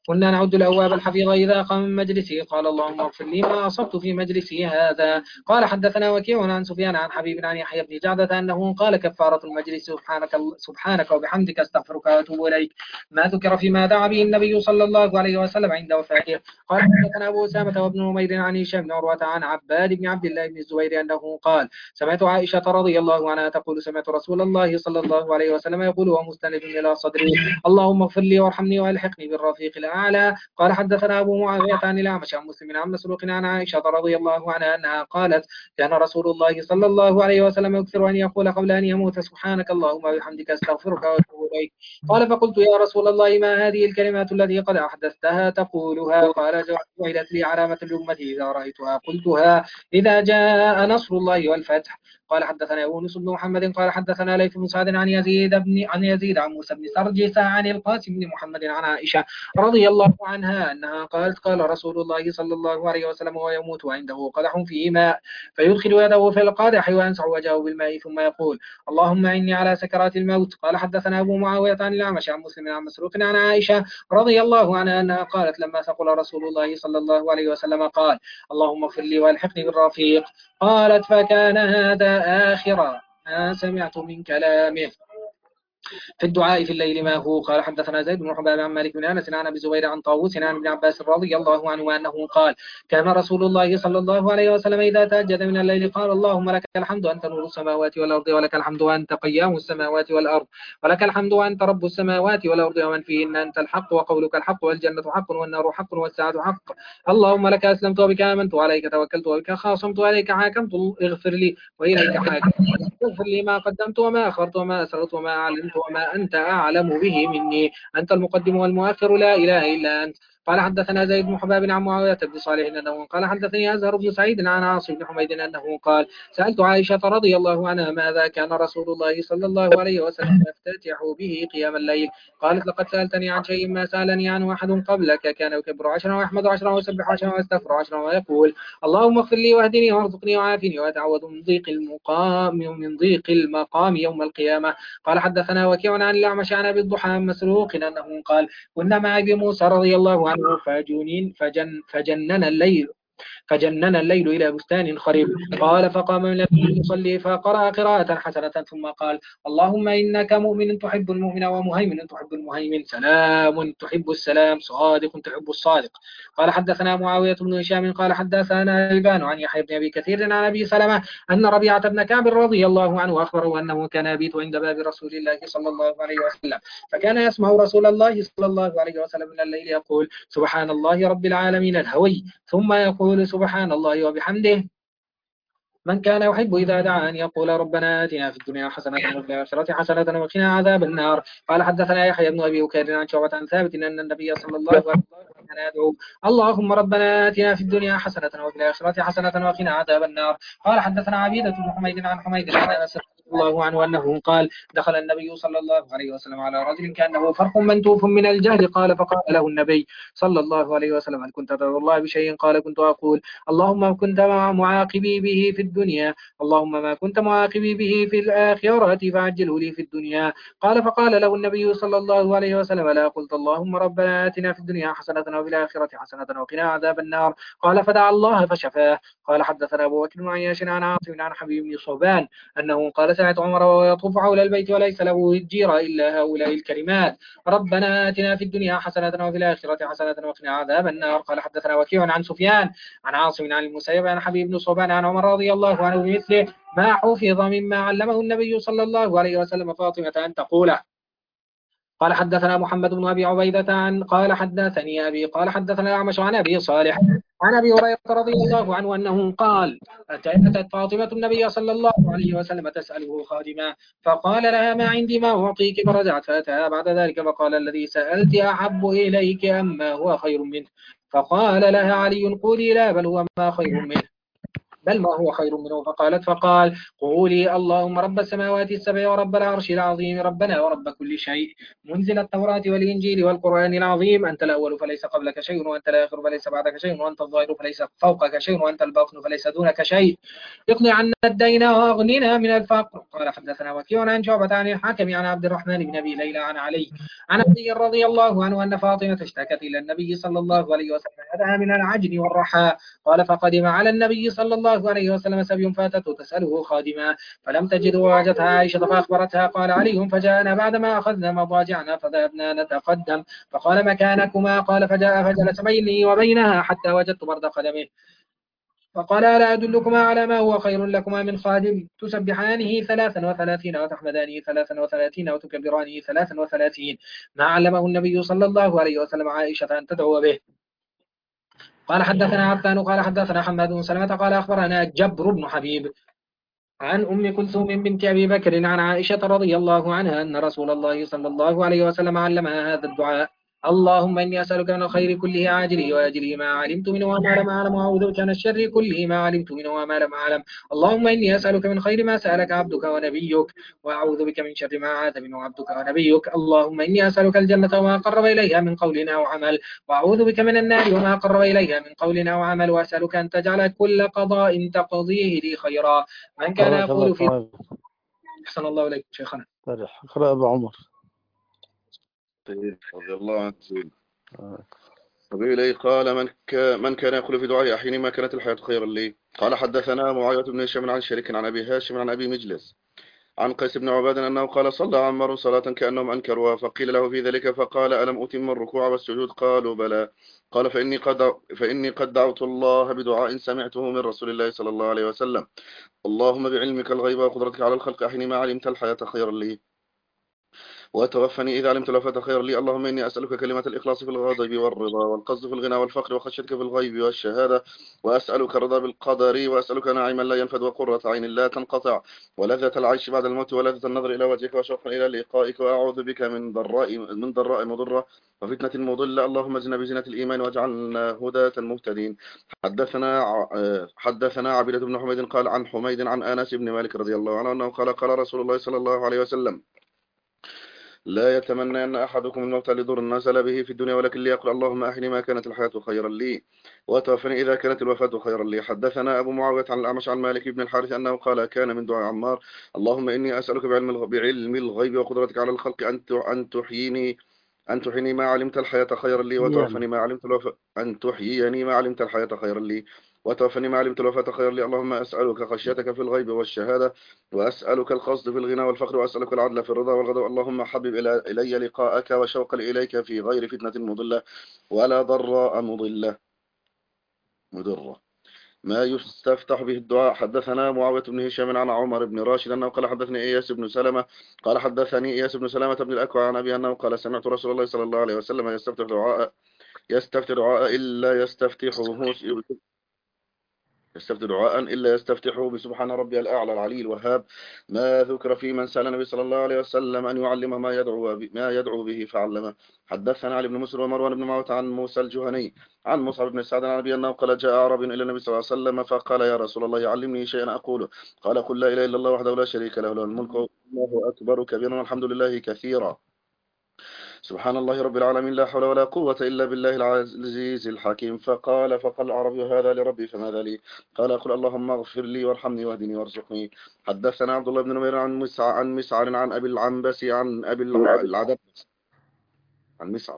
كنا نعد الأواب الحفيظ إذا قام من مجلسه قال اللهم اغفر لي ما أصبت في مجلسي هذا. قال حدثنا وكيع عن سفيان عن حبيب عن يحيى بن جعدة أنه قال كفارة المجلس سبحانك سبحانك وبحمدك استغفرك وأتوب إليك ما ذكر فيما دعا به النبي صلى الله عليه وسلم عند وفاته. قال حدثنا أبو أسامة وابن نمير عن هشام بن عروة عن عباد بن عبد الله بن الزبير أنه قال سمعت عائشة رضي الله عنها تقول سمعت رسول الله صلى الله عليه وسلم يقول ومستند إلى صدري اللهم اغفر لي وارحمني والحقني بالرفيق الأعلى. قال حدثنا أبو معاوية عن الأعمش عن مسلم عن مسروق عن عائشة رضي الله عنها أنها قالت كان رسول الله صلى الله عليه وسلم يكثر أن يقول قبل أن يموت سبحانك اللهم وبحمدك استغفرك وأتوب إليك. قال فقلت يا رسول الله ما هذه الكلمات التي قد أحدثتها تقولها؟ قال جعلت لي علامة الأمة إذا رأيتها قلتها إذا جاء نصر الله والفتح. قال حدثنا يونس بن محمد قال حدثنا ليث بن سعد عن يزيد بن عن يزيد عن موسى بن سرجس عن القاسم بن محمد عن عائشة رضي الله عنها أنها قالت قال رسول الله صلى الله عليه وسلم وهو يموت وعنده قدح فيه ماء فيدخل يده في القادح وينسع وجهه بالماء ثم يقول اللهم إني على سكرات الموت. قال حدثنا أبو معاوية عن الأعمش عن مسلم عن مسروق عن عائشة رضي الله عنها أنها قالت لما ثقل رسول الله صلى الله عليه وسلم قال اللهم اغفر لي والحقني بالرفيق. قالت فكان هذا آخر ما سمعت من كلامه في الدعاء في الليل ما هو. قال حدثنا زيد بن حباب عن مالك بن انس عن ابي زبير عن طاووس عن ابن عباس رضي الله عنه انه قال كان رسول الله صلى الله عليه وسلم اذا تهجد من الليل قال اللهم لك الحمد انت نور السماوات والارض ولك الحمد وانت قيام السماوات والارض ولك الحمد وانت رب السماوات والارض ومن فيهن انت الحق وقولك الحق والجنه حق والنار حق والساعه حق. اللهم لك اسلمت وبك امنت وعليك توكلت وبك خاصمت وعليك حاكمت اغفر لي واليك حاكمت اغفر لي ما قدمت وما اخرت وما اسررت وما اعلنت وما أنت أعلم به مني أنت المقدم والمؤخر لا إله إلا أنت. قال حدثنا زيد بن حباب عن معاوية بن صالح أنه قال حدثني أزهر بن سعيد عن عاصم بن حميد أنه قال سألت عائشة رضي الله عنها ماذا كان رسول الله صلى الله عليه وسلم يفتتح به قيام الليل؟ قالت لقد سألتني عن شيء ما سألني عنه أحد قبلك كان يكبر عشرا ويحمد عشرا ويسبح عشرا ويستغفر عشرا ويقول اللهم اغفر لي واهدني وارزقني وعافني وأتعوذ من ضيق المقام من ضيق المقام يوم القيامة. قال حدثنا وكيع عن الأعمش عن أبي الضحى عن مسروق أنه قال كنا مع أبي موسى رضي الله عنه فجنين فجن فجنن الليل فجنن الليل إلى بستان خريب. قال فقام من الليل يصلي فقرأ قراءة حسنة ثم قال اللهم إنك مؤمن تحب المؤمن ومهيمن تحب المهيمن سلام تحب السلام صادق تحب الصادق. قال حدثنا معاوية بن هشام قال حدثنا إبان عن يحيى بن أبي كثير عن أبي سلمة أن ربيعة بن كعب رضي الله عنه أخبره أنه كان يبيت عند باب رسول الله صلى الله عليه وسلم فكان يسمع رسول الله صلى الله عليه وسلم من الليل يقول سبحان الله رب العالمين الهوي ثم يقول سبحان الله وبحمده. من كان يحب إذا دعا أن يقول ربنا آتنا في الدنيا حسنة وفي الآخرة حسنة وقنا عذاب النار. قال حدثنا يحيى بن أبي بكير عن شعبة عن ثابت أن النبي صلى الله عليه وسلم كان يدعو اللهم ربنا آتنا في الدنيا حسنة وفي الآخرة حسنة وقنا عذاب النار. قال حدثنا عبيدة بن حميد عن حميد عن أنس الله عنه أنه قال دخل النبي صلى الله عليه وسلم على رجل كأنه فرق منتوف من الجهل قال فقال له النبي صلى الله عليه وسلم هل كنت تدعو الله بشيء؟ قال كنت أقول اللهم كنت معاقبي به في الدنيا اللهم ما كنت معاقبي به في الآخرة فعجله لي في الدنيا. قال فقال له النبي صلى الله عليه وسلم لا قلت اللهم ربنا آتنا في الدنيا حسنة وفي الآخرة حسنة وقنا عذاب النار. قال فدعا الله فشفاه. قال حدثنا أبو بكر بن عياش عن عاصم عن حبيب بن صوبان أنه قال سمعت عمر وهو يطوف حول البيت وليس له هجيرة إلا هؤلاء الكلمات ربنا آتنا في الدنيا حسنة وفي الآخرة حسنة وقنا عذاب النار. قال حدثنا وكيع عن سفيان عن عاصم عن المسيب عن حبيب بن صوبان عن عمر رضي الله عنه بمثله ما حفظ مما علمه النبي صلى الله عليه وسلم فاطمة أن تقوله. قال حدثنا محمد بن أبي عبيدة عن قال حدثني أبي قال حدثنا الأعمش عن أبي صالح عن أبي هريرة رضي الله عنه أنه قال أتت فاطمة النبي صلى الله عليه وسلم تسأله خادما فقال لها ما عندي ما أعطيك فرجعت فأتاها بعد ذلك فقال الذي سألت أحب إليك أما هو خير منه فقال لها علي قولي لا بل هو ما خير منه. بل ما هو خير منه. فقالت فقال قولي اللهم رب السماوات السبع ورب العرش العظيم ربنا ورب كل شيء منزل التوراة والإنجيل والقرآن العظيم أنت الأول فليس قبلك شيء وأنت الآخر فليس بعدك شيء وأنت الظاهر فليس فوقك شيء وأنت الباطن فليس دونك شيء اقض عنا الدين واغننا من الفقر. قال حدثنا وكيع عن شعبة عن الحاكم عن عبد الرحمن بن أبي ليلى عن علي عن علي رضي الله عنه أن فاطمة اشتكت إلى النبي صلى الله عليه وسلم يدها من العجن والرحى. قال فقدم على النبي صلى الله عليه وسلم سبي فاتته تسأله خادما فلم تجد وجدها عائشة فأخبرتها. قال علي فجاءنا بعدما أخذنا مضاجعنا فذهبنا نتقدم فقال مكانكما. قال فجاء فجلس بيني وبينها حتى وجدت برد قدمه فقال ألا أدلكما على ما هو خير لكما من خادم تسبحانه ثلاثا وثلاثين وتحمدانه ثلاثا وثلاثين وتكبرانه ثلاثا وثلاثين ما علمه النبي صلى الله عليه وسلم عائشة أن تدعو به. قال حدثنا عفان قال حدثنا حماد بن سلمة قال أخبرنا جبر بن حبيب عن أم كلثوم بنت أبي بكر عن عائشة رضي الله عنها أن رسول الله صلى الله عليه وسلم علمها هذا الدعاء اللهم إني أسألك من الخير كله عاجله وآجله ما علمت منه وما لم أعلم وأعوذ بك من الشر كله ما علمت منه وما لم أعلم. اللهم إني أسألك من خير ما سألك عبدك ونبيك وأعوذ بك من شر ما عاد منه عبدك ونبيك. اللهم إني أسألك الجنة وما قرب إليها من قول أو عمل وأعوذ بك من النار وما قرب إليها من قول أو عمل وأسألك أن تجعل كل قضاء تقضيه لي خيرا. من كان بارك الله يقول في تعالى. أحسن الله إليك شيخنا. فرح اقرأ أبو عمر. طيب رضي الله عنه. ربي إليه قال من, ك... من كان يقول في دعاء أحيني ما كانت الحياة خيرا لي. قال حدثنا معاوية بن هشام عن شريك عن أبي هاشم عن أبي مجلس عن قيس بن عباد أنه قال صلى عمر صلاة كأنهم أنكروا فقيل له في ذلك فقال ألم أتم الركوع والسجود قالوا بلى. قال فإني قد, فإني قد دعوت الله بدعاء سمعته من رسول الله صلى الله عليه وسلم اللهم بعلمك الغيب وقدرتك على الخلق أحيني ما علمت الحياة خيرا لي وتوفني إذا علمت الوفاة خيرا لي. اللهم إني أسألك كلمة الإخلاص في الغضب والرضا والقصد في الغنى والفقر وخشيتك في الغيب والشهادة وأسألك الرضا بالقدر وأسألك نعيما لا ينفد وقرة عين لا تنقطع ولذة العيش بعد الموت ولذة النظر إلى وجهك وشوقا إلى لقائك وأعوذ بك من ضراء من ضراء مضرة وفتنة مضلة. اللهم زنا بزينة الإيمان واجعلنا هداة مهتدين. حدثنا حدثنا عبيدة بن حميد قال عن حميد عن أنس بن مالك رضي الله عنه أنه قال قال رسول الله صلى الله عليه وسلم لا يتمنى أن أحدكم الموت لضر نزل به في الدنيا ولكن ليقول اللهم أحيني ما كانت الحياة خيرا لي وتوفني إذا كانت الوفاة خيرا لي. حدثنا أبو معاوية عن الأعمش عن مالك بن الحارث أنه قال كان من دعاء عمار اللهم إني أسألك بعلم بعلم الغيب وقدرتك على الخلق أن أن تحييني أن تحييني ما علمت الحياة خيرا لي وتوفني ما علمت الوفاة أن تحييني ما علمت الحياة خيرا لي وتوفني ما علمت الوفاة خيرا لي. اللهم أسألك خشيتك في الغيب والشهادة وأسألك القصد في الغنى والفقر وأسألك العدل في الرضا والغضب. اللهم حبب إلي لقاءك وشوقا إليك في غير فتنة مضلة ولا ضراء مضلة مضرة ما يستفتح به الدعاء. حدثنا معاوية بن هشام عن عمر بن راشد أنه قال حدثني إياس بن سلمة قال حدثني إياس بن سلمة بن الأكوع عن أبي أنه قال سمعت رسول الله صلى الله عليه وسلم يستفتح دعاء يستفتح دعاء إلا يستفتحه يستفتح دعاء إلا يستفتحه بسبحان ربي الأعلى العلي الوهاب ما ذكر في من سأل النبي صلى الله عليه وسلم أن يعلمه ما يدعو ما يدعو به فعلمه. حدثنا علي بن مسلم ومروان بن معوت عن موسى الجهني عن مصعب بن سعد عن أبي أنه قال جاء أعرابي إلى النبي صلى الله عليه وسلم فقال يا رسول الله علمني شيئا أقوله. قال قل لا إله إلا الله وحده لا شريك له له الملك والله أكبر كبيرا والحمد لله كثيرا سبحان الله رب العالمين لا حول ولا قوة إلا بالله العزيز الحكيم. فقال فقال العربي هذا لربي فماذا لي؟ قال أقول اللهم اغفر لي وارحمني واهدني وارزقني. حدثنا عبد الله بن نمير عن مسعر عن مسعر عن أبي العنبس عن أبي العدبس عن مسعر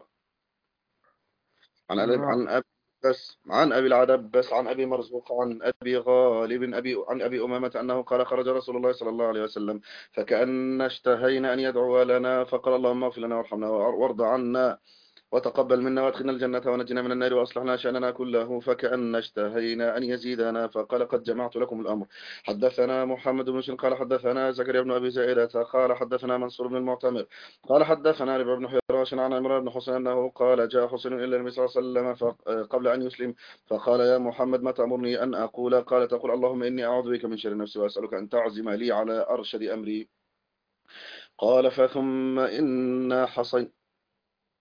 عن عن أبي بس عن أبي العدبس عن أبي مرزوق عن أبي غالب أبي عن أبي أمامة أنه قال خرج رسول الله صلى الله عليه وسلم فكأن اشتهينا أن يدعو لنا فقال اللهم اغفر لنا وارحمنا وارض عنا وتقبل منا وادخلنا الجنة ونجنا من النار وأصلحنا شأننا كله فكأن اشتهينا أن يزيدنا فقال قد جمعت لكم الأمر. حدثنا محمد بن مسلم قال حدثنا زكريا بن أبي زائدة قال حدثنا منصور بن المعتمر قال حدثنا ربيع بن حراش عن عمران بن حسين أنه قال جاء حسين إلى النبي صلى الله عليه وسلم قبل أن يسلم فقال يا محمد ما تأمرني أن أقول؟ قال تقول اللهم إني أعوذ بك من شر نفسي وأسألك أن تعزم لي على أرشد أمري. قال فثم إن حصين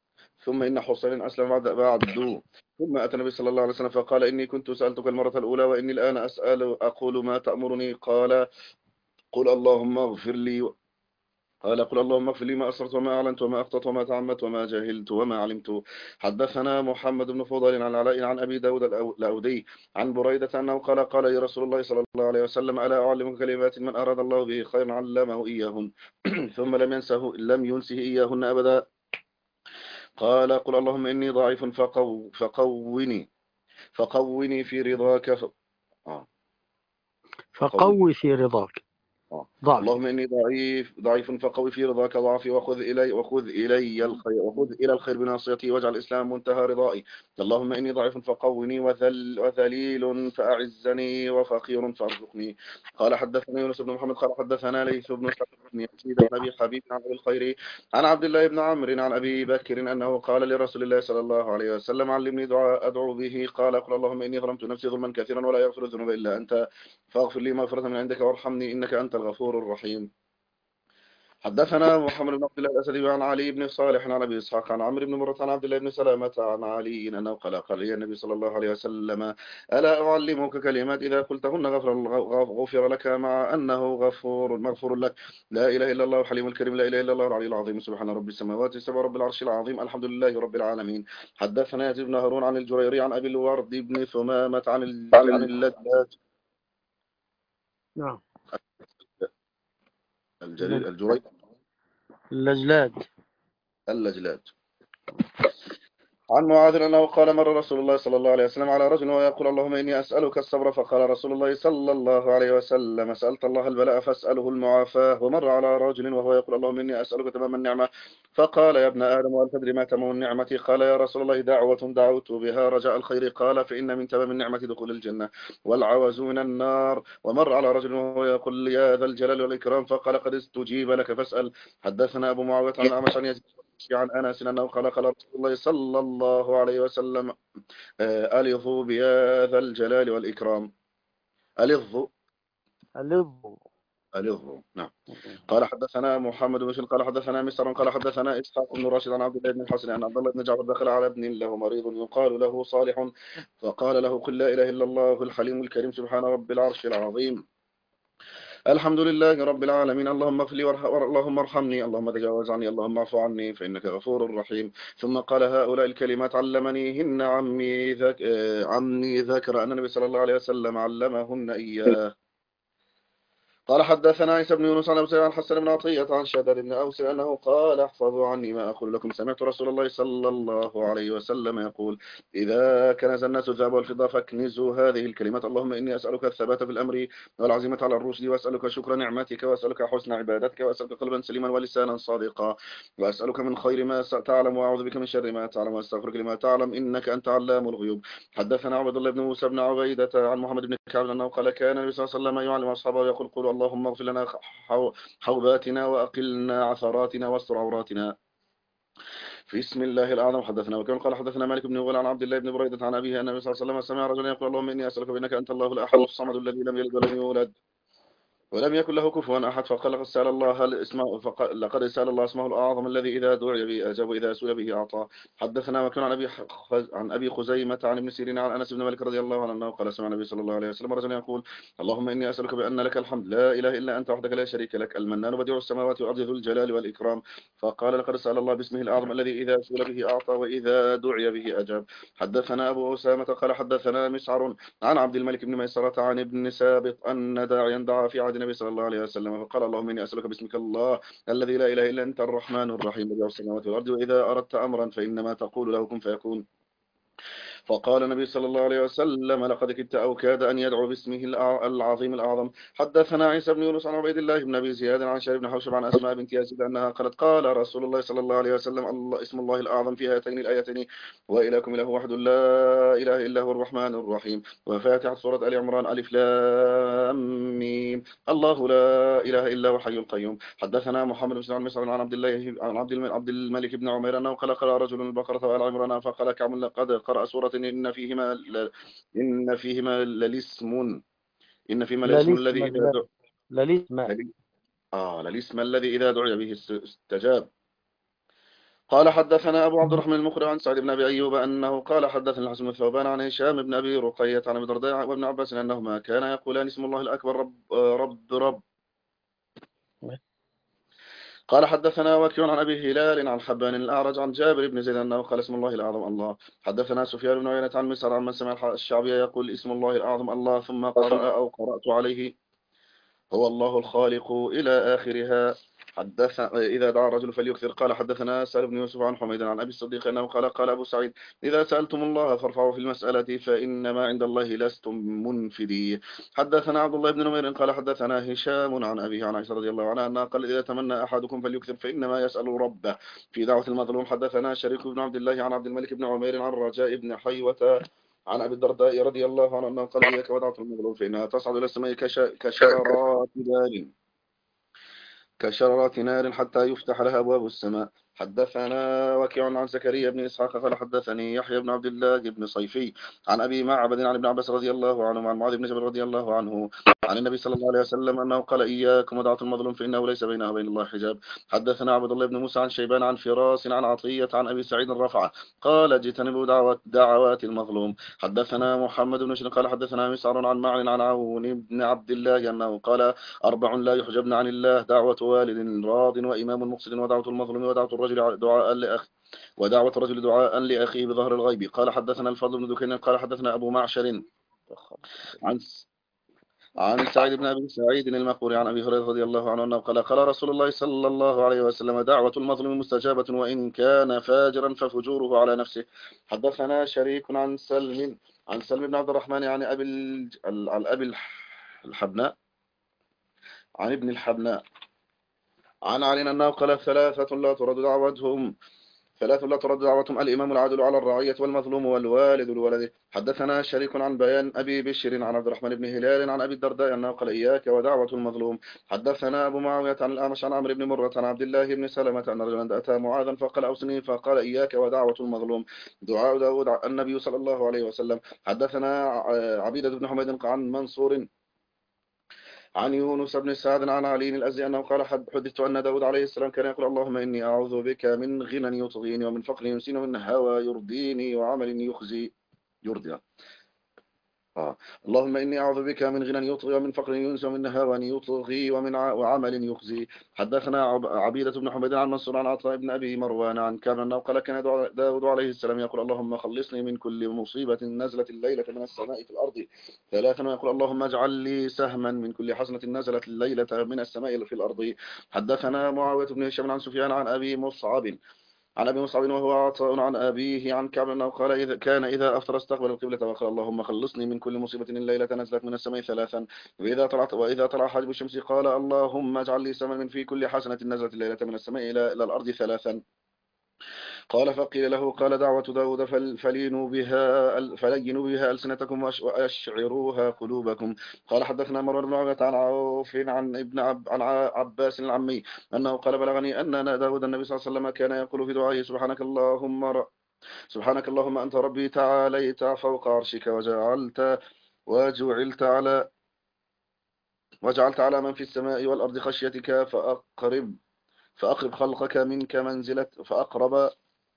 ثم إن حسين أسلم بعد بعد ثم أتى النبي صلى الله عليه وسلم فقال إني كنت سألتك المرة الأولى وإني الآن أسأل أقول ما تأمرني؟ قال قل اللهم اغفر لي قال قل اللهم اغفر لي ما أسرت وما أعلنت وما أخطأت وما تعمدت وما جهلت وما علمت. حدثنا محمد بن فضيل عن العلاء عن أبي داود الأودي عن بريدة أنه قال قال لي رسول الله صلى الله عليه وسلم ألا أعلمك كلمات من أراد الله به خيرا علمه إياهن ثم لم ينسه لم ينسه إياهن أبدا. قال قل اللهم إني ضعيف فقو فقوني فقوني في رضاك ف... آه. فقوي في رضاك. ضعف. اللهم إني ضعيف ضعيف فقوي في رضاك ضعفي وخذ إلي وخذ إلي الخير وخذ إلى الخير بناصيتي واجعل الإسلام منتهى رضائي. اللهم إني ضعيف فقوني وذل وذليل فأعزني وفقير فارزقني. قال حدثنا يونس بن محمد قال حدثنا ليث بن سعد بن يزيد بن أبي حبيب عن أبي الخير عن عبد الله بن عمرو عن أبي بكر أنه قال لرسول الله صلى الله عليه وسلم علمني دعاء أدعو به. قال قل اللهم إني ظلمت نفسي ظلما كثيرا ولا يغفر الذنوب إلا أنت فاغفر لي مغفرة من عندك وارحمني إنك أنت الغفور الرحيم. حدثنا محمد بن عبد الله الأسدي عن علي بن صالح عن أبي إسحاق عن عمرو بن مرة عن عبد الله بن سلامة عن علي أنه قال قال لي النبي صلى الله عليه وسلم ألا أعلمك كلمات إذا قلتهن غفر, غفر لك مع أنه غفور مغفور لك لا إله إلا الله الحليم الكريم لا إله إلا الله العلي العظيم سبحان رب السماوات السبع رب العرش العظيم الحمد لله رب العالمين. حدثنا يزيد بن هارون عن الجريري عن أبي الورد بن ثمامة عن عن اللجاج نعم الجرير الجرير اللجلاج اللجلاج عن معاذ أنه قال مر رسول الله صلى الله عليه وسلم على رجل ويقول اللهم إني أسألك الصبر فقال رسول الله صلى الله عليه وسلم سألت الله البلاء فاسأله المعافاة. ومر على رجل وهو يقول اللهم إني أسألك تمام النعمة فقال يا ابن آدم وهل تدري ما تمام النعمة؟ قال يا رسول الله دعوة دعوت بها رجاء الخير. قال فإن من تمام النعمة دخول الجنة والعوز من النار. ومر على رجل وهو يقول يا ذا الجلال والإكرام فقال قد استجيب لك فاسأل. حدثنا أبو معاوية عن أعمش عن يزيد عن أنس أنه قال قال رسول الله صلى الله عليه وسلم ألظوا بهذا الجلال والإكرام. ألظوا ألظوا ألظوا نعم. قال حدثنا محمد بن بشير قال حدثنا مسر قال حدثنا إسحاق بن راشد عن عبد الله بن الحسن عن عبد الله بن جعفر دخل على ابن له مريض يقال له صالح فقال له قل لا إله إلا الله الحليم الكريم سبحان رب العرش العظيم الحمد لله رب العالمين اللهم اغفر لي اللهم ارحمني اللهم تجاوز عني اللهم اعف عني فإنك غفور رحيم. ثم قال هؤلاء الكلمات علمنيهن عمي ذك... عمي ذكر أن النبي صلى الله عليه وسلم علمهن إياه. قال حدثنا عيسى بن يونس عن أبي عن حسن بن عطية عن شداد بن أوس أنه قال احفظوا عني ما أقول لكم سمعت رسول الله صلى الله عليه وسلم يقول إذا كنز الناس الذهب والفضة فاكنزوا هذه الكلمات اللهم إني أسألك الثبات في الأمر والعزيمة على الرشد وأسألك شكر نعمتك وأسألك حسن عبادتك وأسألك قلبا سليما ولسانا صادقا وأسألك من خير ما تعلم وأعوذ بك من شر ما تعلم وأستغفرك لما تعلم إنك أنت علام الغيوب. حدثنا عبد الله بن موسى بن عبيدة عن محمد بن كعب أنه قال كان النبي صلى الله عليه وسلم يعلم أصحابه يقول قولوا اللهم اغفر لنا حوباتنا وأقلنا عثراتنا واستر عوراتنا في اسم الله الأعظم. حدثنا وكان قال حدثنا مالك بن غول عن عبد الله بن بريدة عن أبيه أن النبي صلى الله عليه وسلم سمع رجلا يقول اللهم إني أسألك بأنك أنت الله الأحد الصمد الذي لم يلد ولم يولد ولم يكن له كفوا أحد فقال لقد سأل الله اسمه فقال لقد سأل الله اسمه الأعظم الذي إذا دعي به أجاب وإذا سئل به أعطى. حدثنا وكان عن أبي عن أبي خزيمة عن ابن سيرين عن أنس بن مالك رضي الله عنه أنه قال سمع النبي صلى الله عليه وسلم رجلا يقول اللهم إني أسألك بأن لك الحمد لا إله إلا أنت وحدك لا شريك لك المنان بديع السماوات والأرض ذو الجلال والإكرام. فقال لقد سأل الله باسمه الأعظم الذي إذا سئل به أعطى وإذا دعي به أجاب. حدثنا أبو أسامة قال حدثنا مسعر عن عبد الملك بن ميسرة عن ابن سابط أن داعيا دعا في عهد النبي صلى الله عليه وسلم فقال اللهم إني أسألك باسمك الله الذي لا إله إلا أنت الرحمن الرحيم بديع السماوات والأرض وإذا أردت أمرا فإنما تقول له كن فيكون. فقال النبي صلى الله عليه وسلم لقد كدت أو كاد أن يدعو باسمه العظيم الأعظم. حدثنا عيسى بن يونس عن عبيد الله بن أبي زياد عن شارب بن حوشب عن أسماء بنت يزيد أنها قالت قال رسول الله صلى الله عليه وسلم الله اسم الله الأعظم في هاتين الآيتين وإلهكم إله واحد لا إله إلا هو الرحمن الرحيم وفاتحة سورة آل عمران ألف لام ميم الله لا إله إلا هو الحي القيوم. حدثنا محمد بن مسعود عن عبد الله عن عبد الملك بن عمير أنه قال قرأ رجل البقرة وآل عمران فقال كعب لقد قرأ سورة إن فيهما ل... إن فيهما للاسم إن فيهما للاسم الذي إذا دعي للاسم للي... آه للاسم الذي إذا دعي به استجاب. قال حدثنا أبو عبد الرحمن المقري عن سعد بن أبي أيوب أنه قال حدثنا الحسن بن ثوبان عن هشام بن أبي رقية عن أبي الدرداء وابن عباس أنهما كانا يقولان اسم الله الأكبر رب رب رب. قال حدثنا وكيع عن أبي هلال عن حبان الأعرج عن جابر بن زيد أنه قال اسم الله الأعظم الله. حدثنا سفيان بن عيينة عن مسعر عن من سمع الشعبي يقول اسم الله الأعظم الله ثم قرأ أو قرأت عليه هو الله الخالق إلى آخرها. حدث إذا دعا الرجل فليكثر. قال حدثنا سالم بن يوسف عن حميد عن أبي الصديق أنه قال قال أبو سعيد إذا سألتم الله فارفعوا في المسألة فإنما عند الله لستم منفدي. حدثنا عبد الله بن نمير قال حدثنا هشام عن أبيه عن عائشة رضي الله عنها أنها قال إذا تمنى أحدكم فليكثر فإنما يسأل ربه في دعوة المظلوم. حدثنا شريك بن عبد الله عن عبد الملك بن عمير عن رجاء بن حيوة عن أبي الدرداء رضي الله عنه أنه قال إياك ودعوة المظلوم فإنها تصعد إلى السماء كشررات نار كشررات نار حتى يفتح لها أبواب السماء. حدثنا وكيع عن زكريا بن إسحاق قال حدثني يحيى بن عبد الله بن صيفي عن أبي معبد عن ابن عباس رضي الله عنه عن معاذ بن جبل رضي الله عنه عن النبي صلى الله عليه وسلم أنه قال إياكم ودعوة المظلوم فإنه ليس بينها وبين الله حجاب. حدثنا عبد الله بن موسى عن شيبان عن فراس عن عطية عن أبي سعيد رفعه قال اجتنبوا دعوات دعوات المظلوم. حدثنا محمد بن شن قال حدثنا مسعر عن معن عن عون بن عبد الله أنه قال أربع لا يحجبن عن الله دعوة والد راض وإمام مقصد ودعوة المظلوم ودعوة الرجل دعاء لأخ ودعوة الرجل دعاء لأخيه بظهر الغيب. قال حدثنا الفضل بن دكين قال حدثنا أبو معشر عن عن سعيد بن أبي سعيد المقبوري عن أبي هريرة رضي الله عنه أنه قال قال رسول الله صلى الله عليه وسلم دعوة المظلوم مستجابة وإن كان فاجرا ففجوره على نفسه. حدثنا شريك عن سلم عن سلم بن عبد الرحمن عن أبي عن أبي الحبناء عن ابن الحبناء عن علي أنه قال ثلاثة لا ترد دعوتهم ثلاث لا ترد دعوتهم الإمام العادل على الرعية والمظلوم والوالد الولد. حدثنا شريك عن بيان أبي بشر عن عبد الرحمن بن هلال عن أبي الدرداء أنه قال إياك ودعوة المظلوم. حدثنا أبو معاوية عن الأعمش عن عمرو بن مرة عن عبد الله بن سلمة أن رجلا أتى معاذا فقال أوصني فقال إياك ودعوة المظلوم دعاء داود النبي صلى الله عليه وسلم. حدثنا عبيدة بن حميد عن منصور عن يونس بن سعد عن علي الأزدي أنه قال حدثت أن داود عليه السلام كان يقول اللهم إني أعوذ بك من غنى يطغيني ومن فقر ينسيني ومن هوى يرضيني وعمل يخزي يرضي آه. اللهم إني أعوذ بك من غنى يطغي ومن فقر ينسى ومن هوى يطغي ومن ع... وعمل يخزي. حدثنا عب... عبيدة بن حميد عن منصور عن عطاء بن أبي مروان عن كان أنه قال كان داود عليه السلام يقول اللهم خلصني من كل مصيبة نزلت الليلة من السماء في الأرض ثلاثا ويقول اللهم اجعل لي سهما من كل حسنة نزلت الليلة من السماء في الأرض. حدثنا معاوية بن هشام عن سفيان عن أبي مصعب عن أبي مصعب وهو عطاء عن أبيه عن كعب أنه قال إذا كان إذا أفطر استقبل القبلة وقال اللهم خلصني من كل مصيبة الليلة نزلت من السماء ثلاثا وإذا طلعت وإذا طلع حاجب الشمس قال اللهم اجعل لي سما في كل حسنة نزلت الليلة من السماء إلى إلى الأرض ثلاثا. قال فقيل له قال دعوة داود فلينوا بها فلينوا بها ألسنتكم وأشعروها قلوبكم. قال حدثنا مروان بن عبيد عن عوف عن ابن عب عن عباس العمي أنه قال بلغني أن داود النبي صلى الله عليه وسلم كان يقول في دعائه سبحانك اللهم ر... سبحانك اللهم أنت ربي تعاليت فوق عرشك وجعلت وجعلت على وجعلت على من في السماء والأرض خشيتك فأقرب فأقرب خلقك منك منزلة فأقرب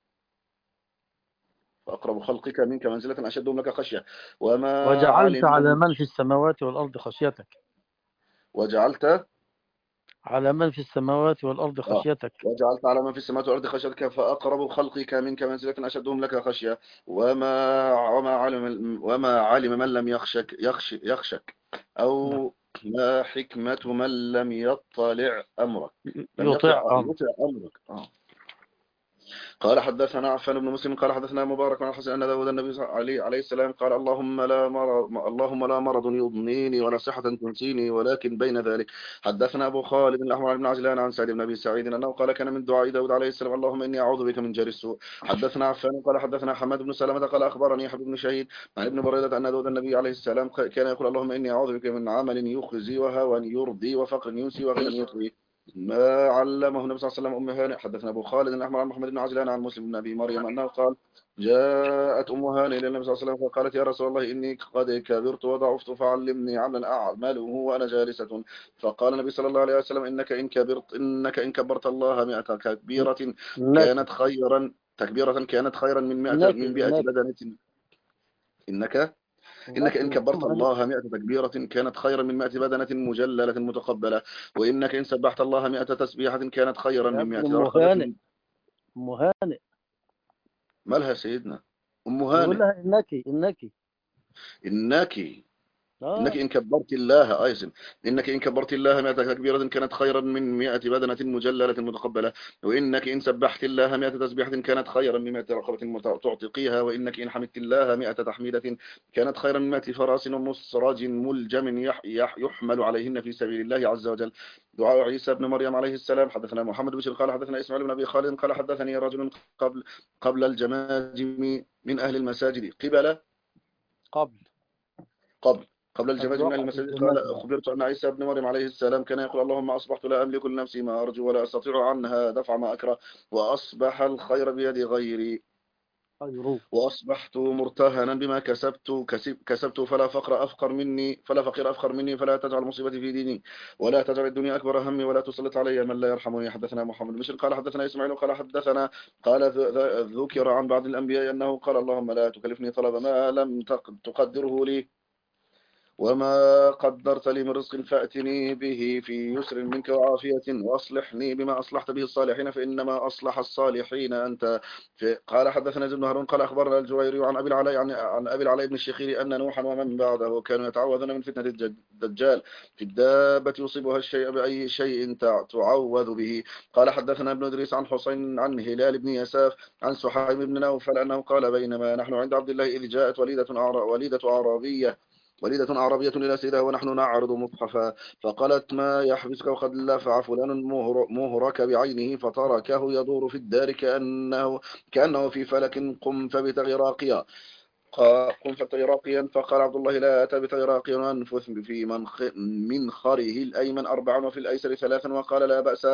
فأقرب خلقك منك منزلة أشدهم لك خشية وما وجعلت علم على من في السماوات والأرض خشيتك وجعلت على من في السماوات والأرض آه. خشيتك وجعلت على من في السماوات والأرض خشيتك فأقرب خلقك منك منزلة أشدهم لك خشية وما وما علم وما علم من لم يخشك يخش يخشك أو ما حكمة من لم يطلع أمرك لم يطيع يطلع أمرك آه. قال حدثنا عفان بن مسلم قال حدثنا مبارك عن الحسن أن داود النبي عليه عليه السلام قال اللهم لا مرض اللهم لا مرض يضنيني ولا صحة تنسيني ولكن بين ذلك. حدثنا أبو خالد الأحمر بن عجلان عن سعيد بن أبي سعيد أنه قال كان من دعاء داود عليه السلام اللهم إني أعوذ بك من جار السوء. حدثنا عفان قال حدثنا حماد بن سلمة قال أخبرني حبيب بن شهيد عن ابن بريدة أن داود النبي عليه السلام كان يقول اللهم إني أعوذ بك من عمل يخزي وهوى يرضي وفقر ينسي وغنى يطغي. ما علمه النبي صلى الله عليه وسلم أم هانئ. حدثنا أبو خالد الأحمر عن محمد بن عجلان عن مسلم بن أبي مريم أنه قال جاءت أم هانئ إلى النبي صلى الله عليه وسلم فقالت يا رسول الله إني قد كبرت وضعفت فعلمني عملا أعمله وأنا جالسة. فقال النبي صلى الله عليه وسلم إنك إن كبرت إنك إن كبرت الله مئة تكبيرة إنك كانت خيرا تكبيرة كانت خيرا من مئة إنك من مئة إنك بدنة. إنك إنك إنك إن من كبرت أم هانئ. الله مئة تكبيرة كانت خيرا من مئة بدنة مجللة متقبلة. وإنك إن سبحت الله مئة تسبيحة كانت خيرا يا من ابن مئة أم هانئ. رقبة. أم هانئ. مالها سيدنا أم بيقول هانئ؟ لها إنك إنك إنك إنك آه إن كبرت الله أيضا إنك إن كبرت الله مئة تكبيرة كانت خيرا من مئة بدنة مجللة متقبلة. وإنك إن سبحت الله مئة تسبيحة كانت خيرا من مئة رقبة مت- تعتقيها. وإنك إن حمدت الله مئة تحميدة كانت خيرا من مئة فرس ومسرج ملجم يح يح يحمل عليهن في سبيل الله عز وجل. دعاء عيسى بن مريم عليه السلام. حدثنا محمد بن بشير قال حدثنا إسماعيل بن أبي خالد قال حدثني رجل قبل قبل الجماجم من أهل المساجد قبل قبل قبل قبل الجماج من أهل الوقعة المساجد قال الجماجمة. خبرت أن عيسى بن مريم عليه السلام كان يقول اللهم أصبحت لا أملك لنفسي ما أرجو ولا أستطيع عنها دفع ما أكره وأصبح الخير بيد غيري خيروه. وأصبحت مرتهنا بما كسبت كسب كسبت فلا فقر أفقر مني فلا فقير أفقر مني فلا تجعل مصيبتي في ديني ولا تجعل الدنيا أكبر همي ولا تسلط علي من لا يرحمني. حدثنا محمد بن بشير قال حدثنا إسماعيل قال حدثنا قال ذ- ذ- ذكر عن بعض الأنبياء أنه قال اللهم لا تكلفني طلب ما لم تق- تقدره لي وما قدرت لي من رزق فأتني به في يسر منك وعافية وأصلحني بما أصلحت به الصالحين فإنما أصلح الصالحين أنت. قال حدثنا زيد بن هارون قال أخبرنا الجويري عن أبي العلاء عن عن أبي العلاء بن الشخير أن نوحا ومن بعده كانوا يتعوذون من فتنة الج- الدجال في الدابة يصيبها الشيء بأي شيء تع- تعوذ به. قال حدثنا ابن إدريس عن حسين عن هلال بن يساف عن سحيم بن نوفل أنه قال بينما نحن عند عبد الله إذ جاءت وليدة أعرا- وليدة أعرابية وليدة عربية إلى سيدها ونحن نعرض مصحفا فقالت ما يحبسك وقد لفع فلان مهر مهرك بعينه فتركه يدور في الدار كأنه كأنه في فلك قم فابتغ راقيا قا- قم فابتغ راقيا. فقال عبد الله لا تبتغ راقيا وانفث في منخ منخره الأيمن أربعا وفي الأيسر ثلاثا وقال لا بأس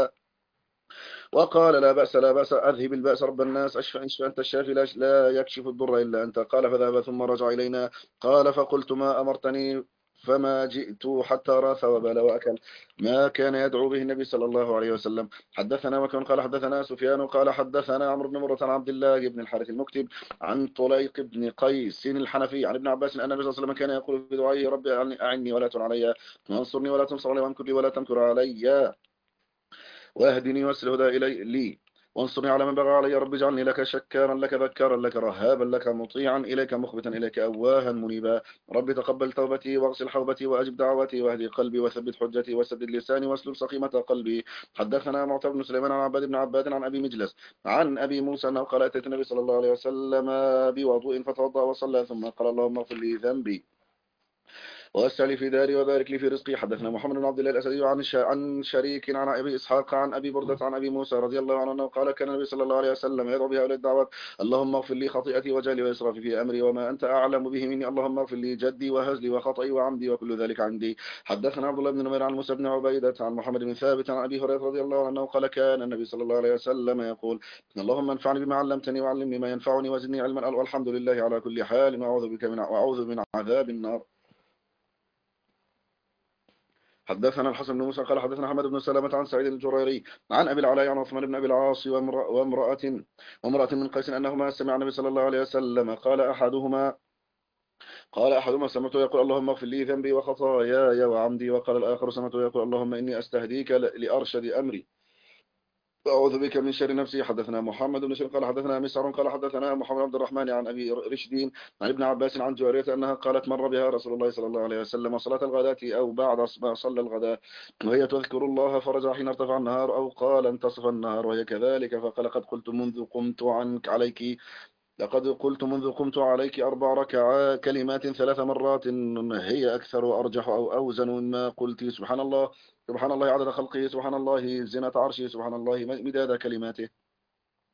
وقال لا بأس لا بأس أذهب البأس رب الناس أشفى اشفى أنت الشافي لا لا يكشف الضر إلا أنت. قال فذهب ثم رجع إلينا قال فقلت ما أمرتني فما جئت حتى راث وبال وأكل ما كان يدعو به النبي صلى الله عليه وسلم. حدثنا وكان قال حدثنا سفيان قال حدثنا عمرو بن مرة عن عبد الله بن الحارث المكتب عن طليق بن قيس الحنفي عن ابن عباس أن النبي صلى الله عليه وسلم كان يقول في دعائه ربي أعني ولا تعن علي وانصرني ولا تنصر علي وامكر لي ولا تمكر علي واهدني واسل الهدى إلي لي وانصرني على من بغى علي يا رب اجعلني لك شكارا لك ذكارا لك رهابا لك مطيعا إليك مخبتا إليك أواها منيبا. رب تقبل توبتي واغسل حوبتي وأجب دعوتي واهدي قلبي وثبت حجتي وسدد لساني واسلل سقيمة قلبي. حدثنا معتب بن سليمان عن عباد بن عباد عن أبي مجلس عن أبي موسى أنه قال أتيت النبي صلى الله عليه وسلم بوضوء فتوضأ وصلى ثم قال اللهم اغفر لي ذنبي ووسع لي في داري وبارك لي في رزقي. حدثنا محمد بن عبد الله الأسدي عن عن شريك عن أبي إسحاق عن أبي بردة عن أبي موسى رضي الله عنه أنه قال كان النبي صلى الله عليه وسلم يدعو بهؤلاء الدعوات اللهم اغفر لي خطيئتي وجهلي وإسرافي في أمري وما أنت أعلم به مني اللهم اغفر لي جدي وهزلي وخطئي وعمدي وكل ذلك عندي. حدثنا عبد الله بن نمير عن موسى بن عبيدة عن محمد بن ثابت عن أبي هريرة رضي الله عنه قال كان النبي صلى الله عليه وسلم يقول اللهم انفعني بما علمتني وعلمني ما ينفعني وزدني علما والحمد لله على كل حال وأعوذ بك من وأعوذ من عذاب النار. حدثنا الحسن بن موسى قال حدثنا حمد بن سلمة عن سعيد الجريري عن أبي العلاء عن عثمان بن أبي العاص وامرأة وامرأة وامرأة من قيس أنهما سمع النبي صلى الله عليه وسلم قال أحدهما قال أحدهما سمعته يقول اللهم اغفر لي ذنبي وخطاياي وعمدي وقال الآخر سمعته يقول اللهم إني أستهديك لأرشد أمري أعوذ بك من شر نفسي. حدثنا محمد بن شر قال حدثنا مسعر قال حدثنا محمد عبد الرحمن عن أبي رشدين عن ابن عباس عن جوارية أنها قالت مر بها رسول الله صلى الله عليه وسلم صلاة الغداة أو بعد ما صلى الغداء وهي تذكر الله فرجع حين ارتفع النهار أو قال انتصف النهار وهي كذلك فقال قد قلت منذ قمت عنك عليك لقد قلت منذ قمت عليك أربع ركعات كلمات ثلاث مرات هي أكثر وأرجح أو أوزن مما قلت سبحان الله سبحان الله عدد خلقه سبحان الله زنة عرشه سبحان الله مداد كلماته.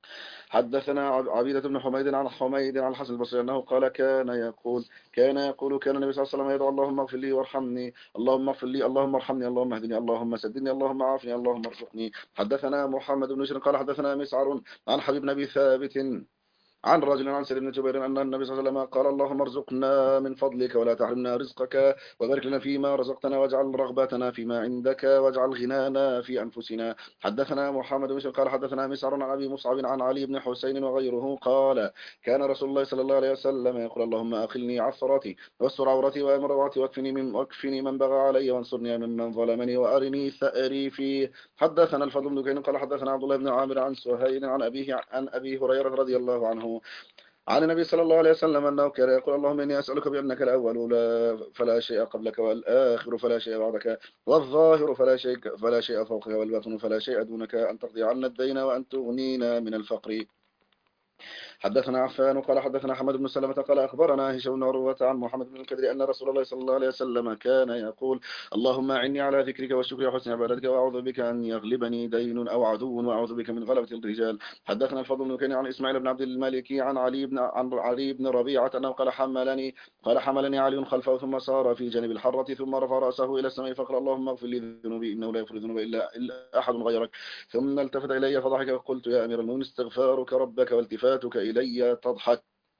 حدثنا عبيدة بن حميد عن حميد عن الحسن البصري أنه قال كان يقول كان يقول كان النبي صلى الله عليه وسلم يدعو اللهم اغفر لي وارحمني اللهم اغفر لي اللهم ارحمني اللهم اهدني اللهم سددني اللهم عافني اللهم ارزقني. حدثنا محمد بن بشر قال حدثنا مسعر عن حبيب بن أبي ثابت عن رجل عن سيد بن جبير أن النبي صلى الله عليه وسلم قال اللهم ارزقنا من فضلك ولا تحرمنا رزقك وبارك لنا فيما رزقتنا واجعل رغبتنا فيما عندك واجعل غنانا في أنفسنا. حدثنا محمد بن بشر قال حدثنا مسعر عن أبي مصعب عن علي بن حسين وغيره قال كان رسول الله صلى الله عليه وسلم يقول اللهم أخلني عثرتي واستر عورتي وأمن روعتي واكفني من واكفني من بغى علي وانصرني ممن ظلمني وأرني ثأري فيه. حدثنا الفضل بن كين قال حدثنا عبد الله بن عامر عن سهيل عن أبيه عن أبي هريرة رضي الله عنه عن النبي صلى الله عليه وسلم أنه كان يقول اللهم إني أسألك بأنك الأول لا فلا شيء قبلك والآخر فلا شيء بعدك والظاهر فلا شيء فلا شيء فوقك والباطن فلا شيء دونك أن تقضي عنا الدين وأن تغنينا من الفقر. حدثنا عفان قال حدثنا حمد بن سلمة قال أخبرنا هشام بن عروة عن محمد بن الكدري أن رسول الله صلى الله عليه وسلم كان يقول اللهم أعني على ذكرك والشكر وحسن عبادتك وأعوذ بك أن يغلبني دين أو عدو وأعوذ بك من غلبة الرجال. حدثنا الفضل بن كين عن إسماعيل بن عبد الملك عن علي بن عن علي بن ربيعة أنه قال حملني قال حملني علي خلفه ثم صار في جانب الحرة ثم رفع رأسه إلى السماء فقال اللهم اغفر لي ذنوبي إنه لا يغفر الذنوب إلا, إلا أحد غيرك. ثم التفت إلي فضحك وقلت يا أمير المؤمنين استغفارك ربك والتفاتك إلي تضحك.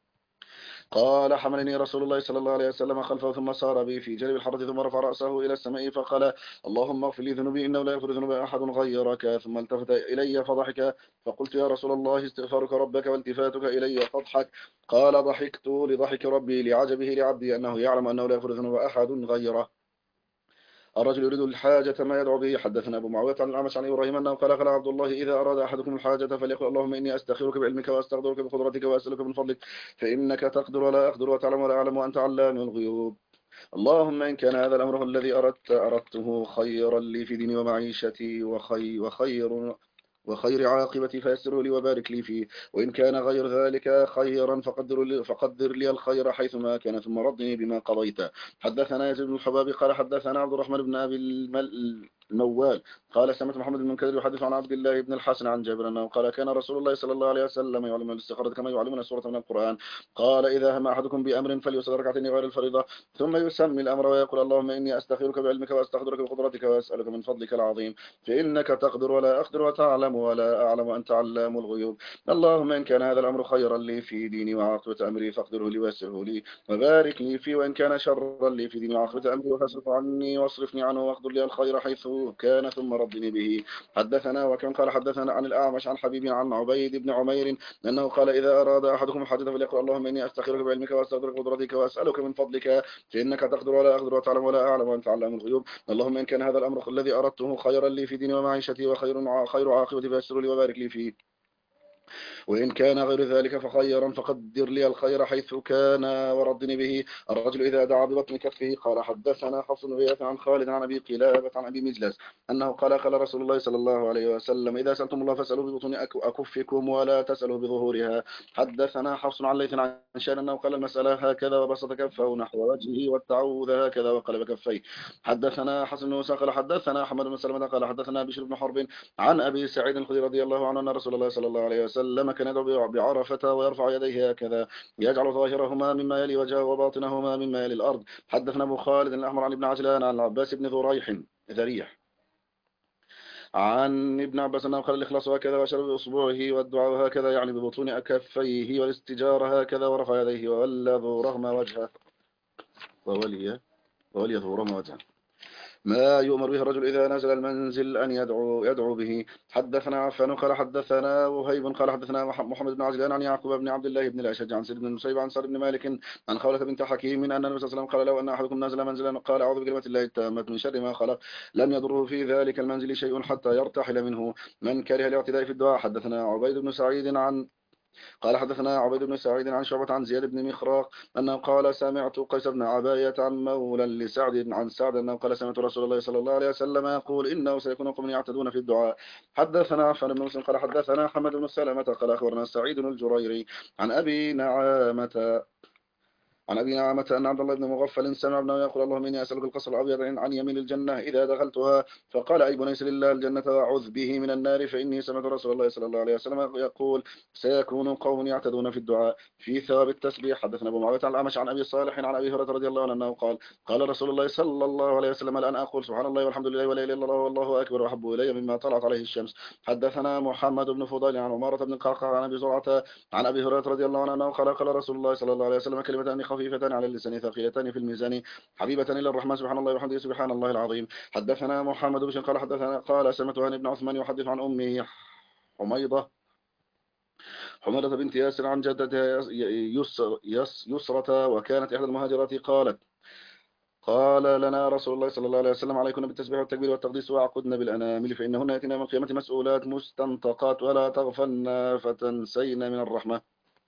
قال حملني رسول الله صلى الله عليه وسلم خلفه ثم سار بي في جانب الحرة ثم رفع رأسه إلى السماء فقال اللهم اغفر لي ذنوبي إنه لا يغفر ذنوب أحد غيرك. ثم التفت إلي فضحك فقلت يا رسول الله استغفارك ربك والتفاتك إلي فاضحك. قال ضحكت لضحك ربي لعجبه لعبدي أنه يعلم أنه لا يغفر ذنوب أحد غيره. الرجل يريد الحاجة ما يدعو به. حدثنا أبو معاوية عن الأعمش عن إبراهيم أنه قال قال عبد الله إذا أراد أحدكم الحاجة فليقل اللهم إني أستخيرك بعلمك وأستقدرك بقدرتك وأسألك من فضلك فإنك تقدر ولا أقدر وتعلم ولا أعلم وأنت علام الغيوب. اللهم إن كان هذا الأمر الذي أردت أردته خيرا لي في ديني ومعيشتي وخير, وخير وخير عاقبتي فيسره لي وبارك لي فيه وإن كان غير ذلك خيرا فقدر لي, فقدر لي الخير حيثما كان ثم ردني بما قضيت. حدثنا يزيد بن الحباب قال حدثنا عبد الرحمن بن أبي الموال قال سمعت محمد بن المنكدر يحدث عن عبد الله بن الحسن عن جابر أنه قال كان رسول الله صلى الله عليه وسلم يعلمنا الاستخارة كما يعلمنا سورة من القرآن. قال إذا هم أحدكم بأمر فليصلي ركعتين غير الفريضة ثم يسمي الأمر ويقول اللهم إني أستخيرك بعلمك وأستقدرك بقدرتك وأسألك من فضلك العظيم فإنك تقدر ولا أقدر وتعلم ولا أعلم وأنت علام الغيوب. اللهم إن كان هذا الأمر خيرا لي في ديني وعاقبة أمري فاقدره لي ويسره لي وبارك لي فيه وإن كان شرا لي في ديني وعاقبة أمري فاصرف عني واصرفني عنه واقدر لي الخير حيث كان ثم ردني به. حدثنا وكان قال حدثنا عن الأعمش عن حبيب عن عبيد بن عمير أنه قال إذا أراد أحدكم الحاجة فليقل اللهم إني أستخيرك بعلمك وأستقدرك بقدرتك وأسألك من فضلك فإنك تقدر ولا أقدر وتعلم ولا أعلم وأنت علام الغيوب. اللهم إن كان هذا الأمر الذي أردته خيرا لي في ديني ومعيشتي وخير خير عاقبتي فيسر لي وبارك لي فيه وإن كان غير ذلك فخيرا فقدر لي الخير حيث كان وردني به. الرجل إذا دعا ببطن كفه. قال حدثنا حفص بن غياث عن خالد عن أبي قلابة عن أبي مجلس أنه قال قال رسول الله صلى الله عليه وسلم إذا سألتم الله فاسألوا ببطن أكفكم ولا تسألوا بظهورها. حدثنا حفص عن ليث عن شان أنه قال المسألة هكذا وبسط كفه نحو وجهه والتعوذ هكذا وقلب كفيه. حدثنا حسن بن موسى قال حدثنا أحمد بن سلمة قال حدثنا بشر بن حرب عن أبي سعيد الخدري رضي الله عنه أن رسول الله صلى الله عليه وسلم كان يدعو بعرفة ويرفع يديه هكذا يجعل ظاهرهما مما يلي وجهه وباطنهما مما يلي الأرض. حدثنا أبو خالد الأحمر عن ابن عجلان عن العباس بن ذريح ذريح عن ابن عباس أنه قال الإخلاص هكذا وشرب بأصبعه والدعاء هكذا يعني ببطون أكفيه والاستجارة هكذا ورفع يديه وولى ذورهما وجهه وولي وولي ذورهما وجهه. ما يؤمر به الرجل إذا نزل المنزل أن يدعو يدعو به. حدثنا عفان قال حدثنا وهيب قال حدثنا محمد بن عجلان عن يعقوب بن عبد الله بن الأشج عن سيد بن المسيب عن سعد بن مالك عن خولة بنت حكيم أن النبي صلى الله عليه وسلم قال لو أن أحدكم نزل منزلا قال أعوذ بكلمة الله التامة من شر ما خلق لم يضره في ذلك المنزل شيء حتى يرتحل منه. من كره الاعتداء في الدعاء. حدثنا عبيد بن سعيد عن قال حدثنا عبيد بن سعيد عن شعبة عن زياد بن مخراق أنه قال سمعت قيس بن عباية عن مولى لسعد عن سعد أنه قال سمعت رسول الله صلى الله عليه وسلم يقول إنه سيكون قوم يعتدون في الدعاء. حدثنا عفان بن مسلم قال حدثنا حمد بن سلمة قال أخبرنا سعيد الجريري عن أبي نعامة عن أبي نعمة أن عبد الله بن مغفل سمع ابنه يقول اللهم إني أسألك القصر الأبيض عن يمين الجنة إذا دخلتها، فقال أي بني سل الله الجنة وأعوذ به من النار، فإني سمعت رسول الله صلى الله عليه وسلم يقول سيكون قوم يعتدون في الدعاء في ثواب التسبيح. حدثنا أبو معاوية عن الأعمش عن أبي صالح عن أبي هريرة رضي الله عنه أنه قال قال رسول الله صلى الله عليه وسلم الآن أقول سبحان الله والحمد لله ولا إله إلا الله والله أكبر وأحب إلي مما طلعت عليه الشمس. حدثنا محمد بن فضيل عن عمارة بن القعقاع عن أبي زرعة عن أبي هريرة رضي الله عنه أنه قال قال رسول الله صلى الله عليه وسلم كلمتان خفيفتان على اللسان ثقيلتان في الميزان حبيبة إلى الرحمن سبحان الله وبحمده سبحان الله العظيم. حدثنا محمد بن قال حدثنا قال سمعت هاني بن عثمان يحدث عن أمه حميضة حميضة بنت ياسر عن جدتها يسر يس يسرة وكانت إحدى المهاجرات قالت قال لنا رسول الله صلى الله عليه وسلم عليكن بالتسبيح والتكبير والتقديس وعقدن بالأنامل فإنهن يأتين يوم القيامة مسؤولات مستنطقات ولا تغفلن فتنسين من الرحمة.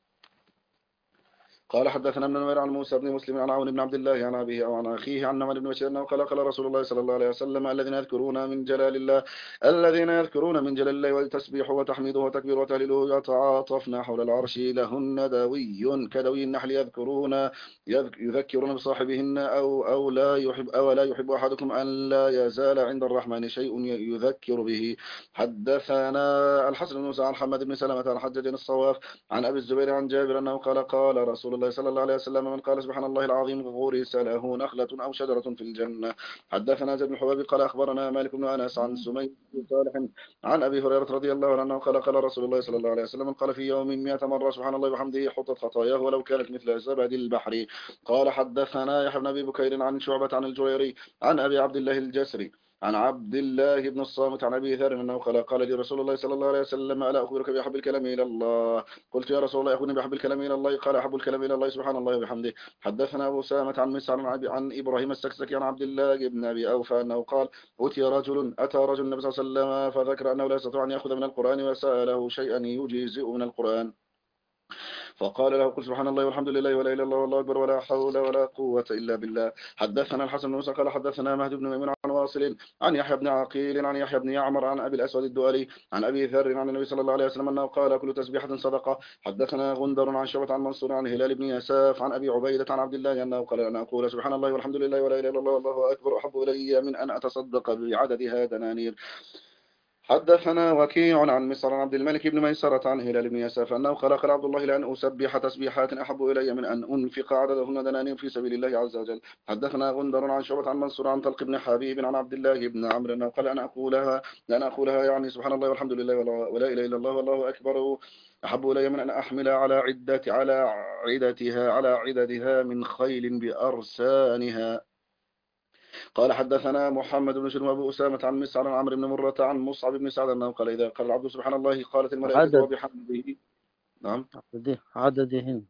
قال حدثنا ابن نمير عن موسى بن مسلم عن عون بن عبد الله عن أبيه أو عن أخيه عن نعمان بن بشير أنه قال قال رسول الله صلى الله عليه وسلم الذين يذكرون من جلال الله الذين يذكرون من جلال الله والتسبيح وتحميده وتكبير وتهليله يتعاطفن حول العرش لهن دوي كدوي النحل يذكرون يذكرون بصاحبهن أو أو لا يحب أو لا يحب أحدكم أن لا يزال عند الرحمن شيء يذكر به. حدثنا الحسن بن موسى عن حماد بن سلمة عن حجاج الصواف عن أبي الزبير عن جابر أنه قال قال رسول الله صلى الله عليه وسلم من قال سبحان الله العظيم غرس له نخلة أو شجرة في الجنة. حدثنا زيد بن الحباب قال أخبرنا مالك بن أنس عن سمي بن صالح عن أبي هريرة رضي الله عنه قال قال رسول الله صلى الله عليه وسلم من قال في يوم مئة مرة سبحان الله وبحمده حطت خطاياه ولو كانت مثل زبد البحر. قال حدثنا يحيى بن أبي بكير عن شعبة عن الجريري عن أبي عبد الله الجسري عن عبد الله بن الصامت عن أبي ذر أنه قال قال لي رسول الله صلى الله عليه وسلم ألا أخبرك بأحب الكلام إلى الله؟ قلت يا رسول الله أخبرني بأحب الكلام إلى الله. قال أحب الكلام إلى الله سبحان الله وبحمده. حدثنا أبو سامة عن مسعر عن إبراهيم السكسكي عن عبد الله بن أبي أوفى أنه قال أتي رجل أتى رجل النبي صلى الله عليه وسلم فذكر أنه لا يستطيع أن يأخذ من القرآن وسأله شيئا يجيزئ من القرآن فقال له قل سبحان الله والحمد لله ولا اله الا الله والله اكبر ولا حول ولا قوه الا بالله. حدثنا الحسن بن موسى قال حدثنا مهدي بن ميمون عن واصل عن يحيى بن عقيل عن يحيى بن يعمر عن ابي الاسود الدؤلي عن ابي ذر عن النبي صلى الله عليه وسلم انه قال كل تسبيحه صدقه. حدثنا غندر عن شعبة عن منصور عن هلال بن يساف عن ابي عبيده عن عبد الله انه قال ان اقول سبحان الله والحمد لله ولا اله الا الله والله اكبر احب الي من ان اتصدق بعددها دنانير. حدثنا وكيع عن مصر عن عبد الملك بن ميسرة عن هلال بن يساف أنه قال قال عبد الله لأن أسبح تسبيحات أحب إلي من أن أنفق عددهن دنانير في سبيل الله عز وجل. حدثنا غندر عن شعبة عن منصور عن طلق بن حبيب عن عبد الله بن عمرو أنه قال أنا أقولها لأن أقولها يعني سبحان الله والحمد لله ولا إله إلا الله والله أكبر أحب إلي من أن أحمل على عدة على عدتها على عددها من خيل بأرسانها. قال حدثنا محمد بن شرم أبو أسامة عن مسعر عن عمرو بن مرة عن مصعب بن سعد أنه قال إذا قال العبد سبحان الله قالت الملائكة عدد وبحمده. نعم عدده عددهن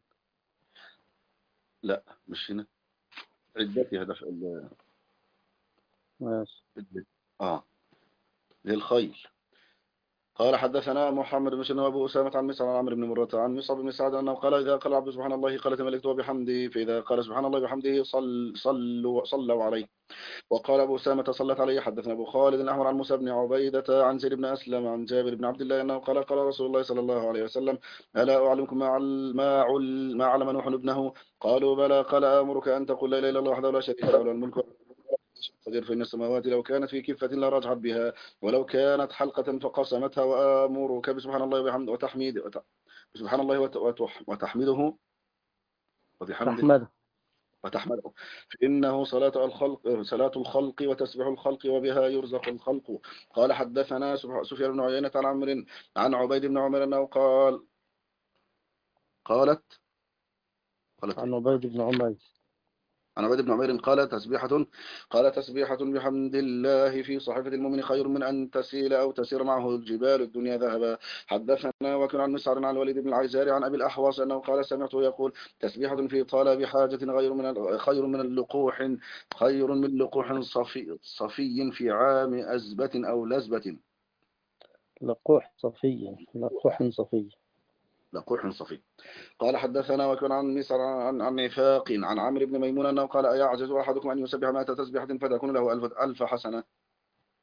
لا مش هنا عدتها دفع ال ماشي اه للخيل. قال حدثنا محمد بن شرم أبو أسامة عن مسعر عن عمرو بن مرة عن مصعب بن سعد أنه قال إذا قال العبد سبحان الله قالت الملائكة وبحمده فإذا قال سبحان الله وبحمده صل صلوا صلوا عليه. وقال أبو أسامة صلت عليه. حدثنا أبو خالد الأحمر عن موسى بن عبيدة عن زيد بن أسلم عن جابر بن عبد الله أنه قال قال رسول الله صلى الله عليه وسلم ألا أعلمكم ما ما ما علم نوح ابنه؟ قالوا بلى. قال آمرك أن تقول لا إله إلا الله وحده لا شريك له له الملك قدير فإن السماوات لو كانت في كفة لرجعت بها ولو كانت حلقة فقسمتها وآمرك بسبحان الله وبحمده وتحميد سبحان الله وتحمده وبحمده وتحمده فإنه صلاة الخلق صلاة الخلق وتسبح الخلق وبها يرزق الخلق. قال حدثنا سفيان بن عيينة عن عمرو عن عبيد بن عمر أنه قال قالت قالت عن عبيد بن عمر عن عبيد بن عمير قال تسبيحة قال تسبيحة بحمد الله في صحيفة المؤمن خير من أن تسيل أو تسير معه الجبال الدنيا ذهبا. حدثنا وكن عن مسعر عن الوليد بن العيزار عن أبي الأحواص أنه قال سمعته يقول تسبيحة في طلب حاجة غير من خير من اللقوح خير من لقوح صفي صفي في عام أزبة أو لزبة. لقوح صفي لقوح صفي لقوح صفي. قال حدثنا وكان عن مسعر عن عن نفاق عن عمرو بن ميمون أنه قال أيعجز أحدكم أن يسبح مائة تسبيحة فتكون له ألف, ألف حسنة.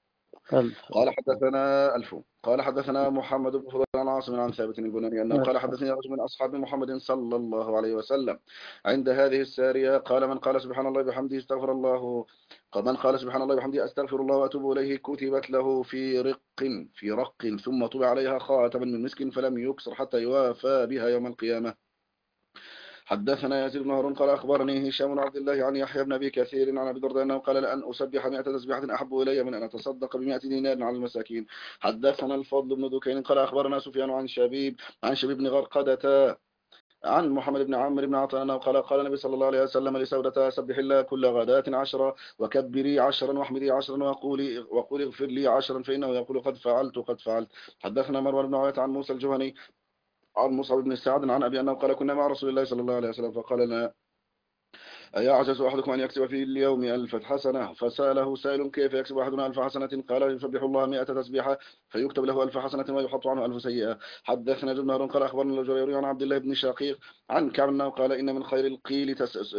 ألف. قال حدثنا ألف قال حدثنا محمد بن فضيل عن عاصم عن ثابت البناني أنه قال حدثني رجل من أصحاب محمد صلى الله عليه وسلم عند هذه السارية قال من قال سبحان الله بحمده استغفر الله من قال سبحان الله بحمده أستغفر الله وأتوب إليه كتبت له في رق في رق ثم طبع عليها خاتما من مسك فلم يكسر حتى يوافى بها يوم القيامة. حدثنا يزيد بن هارون قال أخبرني هشام بن عبد الله عن يحيى بن أبي كثير عن أبي الدرداء أنه قال لأن أسبح مئة تسبيحة أحب إلي من أن أتصدق بمئة دينار على المساكين. حدثنا الفضل بن دكين قال أخبرنا سفيان عن شبيب عن شبيب بن غرقدة عن محمد بن عمرو بن عطاء أنه قال قال النبي صلى الله عليه وسلم لسودة سبح الله كل غداة عشرا وكبري عشرا واحمدي عشرا وقولي وقولي اغفر لي عشرا فإنه يقول قد فعلت قد فعلت. حدثنا مروان بن عوية عن موسى الجهني عن مصعب بن سعد عن أبي أنه قال كنا مع رسول الله صلى الله عليه وسلم فقال لنا أيعجز أحدكم أن يكسب في اليوم ألف حسنة فسأله سائل كيف يكسب أحدنا ألف حسنة قال يسبح الله مئة تسبيحة فيكتب له ألف حسنة ويحط عنه ألف سيئة. حدثنا ابن هارون قال أخبرنا الجريري عن عبد الله بن شقيق عن كعب أنه قال إن من خير القيل تس...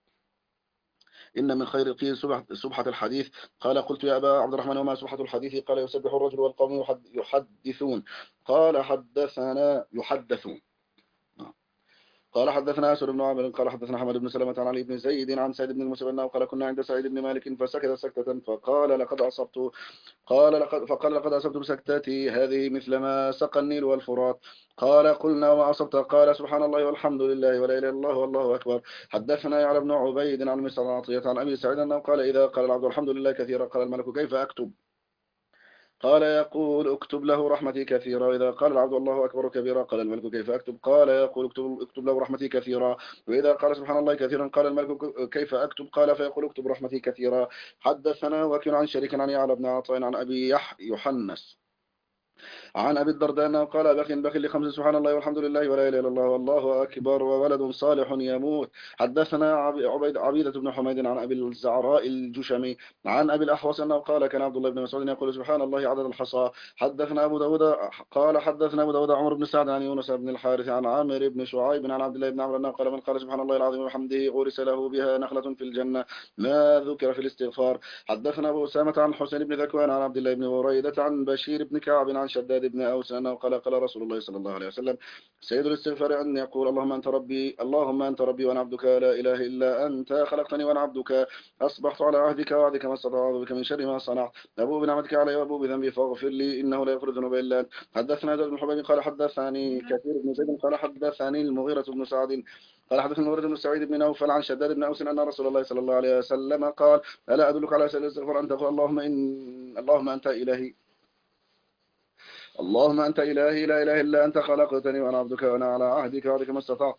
إن من خير القيل سبحة الحديث. قال قلت يا أبا عبد الرحمن وما سبحة الحديث؟ قال يسبح الرجل والقوم يحدثون. قال حدثنا يحدثون. قال حدثنا أسر بن عامر قال حدثنا حمد بن سلمة عن علي بن زيد عن سعيد بن المسيب أنه قال كنا عند سعيد بن مالك فسكت سكتة فقال لقد أصبت قال لقد فقال لقد أصبت بسكتتي هذه مثل ما سقى النيل والفرات. قال قلنا وما أصبت؟ قال سبحان الله والحمد لله ولا إله إلا الله والله أكبر. حدثنا يعلى بن عبيد عن مصر عطية عن أبي سعيد أنه قال إذا قال العبد الحمد لله كثيرا قال الملك كيف أكتب؟ قال يقول اكتب له رحمتي كثيرا. وإذا قال العبد الله أكبر كبيرا قال الملك كيف أكتب؟ قال يقول اكتب, اكتب له رحمتي كثيرا. وإذا قال سبحان الله كثيرا قال الملك كيف أكتب؟ قال فيقول اكتب رحمتي كثيرا. حدثنا وكيل عن شريك عن يعلى بن عطاء عن أبي يح يحنس عن أبي الدرداء أنه قال بخ بخ لخمس سبحان الله والحمد لله ولا إله إلا الله والله أكبر وولد صالح يموت. حدثنا عبيد عبيدة بن حميد عن أبي الزعراء الجشمي عن أبي الأحوص أنه قال كان عبد الله بن مسعود يقول سبحان الله عدد الحصى. حدثنا أبو داود قال حدثنا أبو داود عمر بن سعد عن يونس بن الحارث عن عامر بن شعيب عن عبد الله بن عمرو أنه قال من قال سبحان الله العظيم وبحمده غرس له بها نخلة في الجنة ما ذكر في الاستغفار. حدثنا أبو أسامة عن حسين بن ذكوان عن عبد الله بن بريدة عن بشير بن كعب عن شداد بن أوس أنه قال قال رسول الله صلى الله عليه وسلم سيد الاستغفار أن يقول اللهم أنت ربي اللهم أنت ربي وأنا عبدك لا إله إلا أنت خلقتني وأنا عبدك أصبحت على عهدك وعدك ما استطعت أعوذ بك من شر ما صنعت أبو بنعمتك علي وأبو بذنبي فاغفر لي إنه لا يغفر الذنوب إلا أنت. حدثنا زيد بن حبيب قال حدثني كثير بن زيد قال حدثني المغيرة بن سعد قال حدثنا المغيرة بن سعيد بن نوفل عن شداد بن أوس أن رسول الله صلى الله عليه وسلم قال ألا أدلك على سبيل الاستغفار أن تقول اللهم إن اللهم أنت إلهي اللهم أنت إلهي لا إله إلا أنت خلقتني وأنا عبدك وأنا على عهدك وعهدك ما استطعت.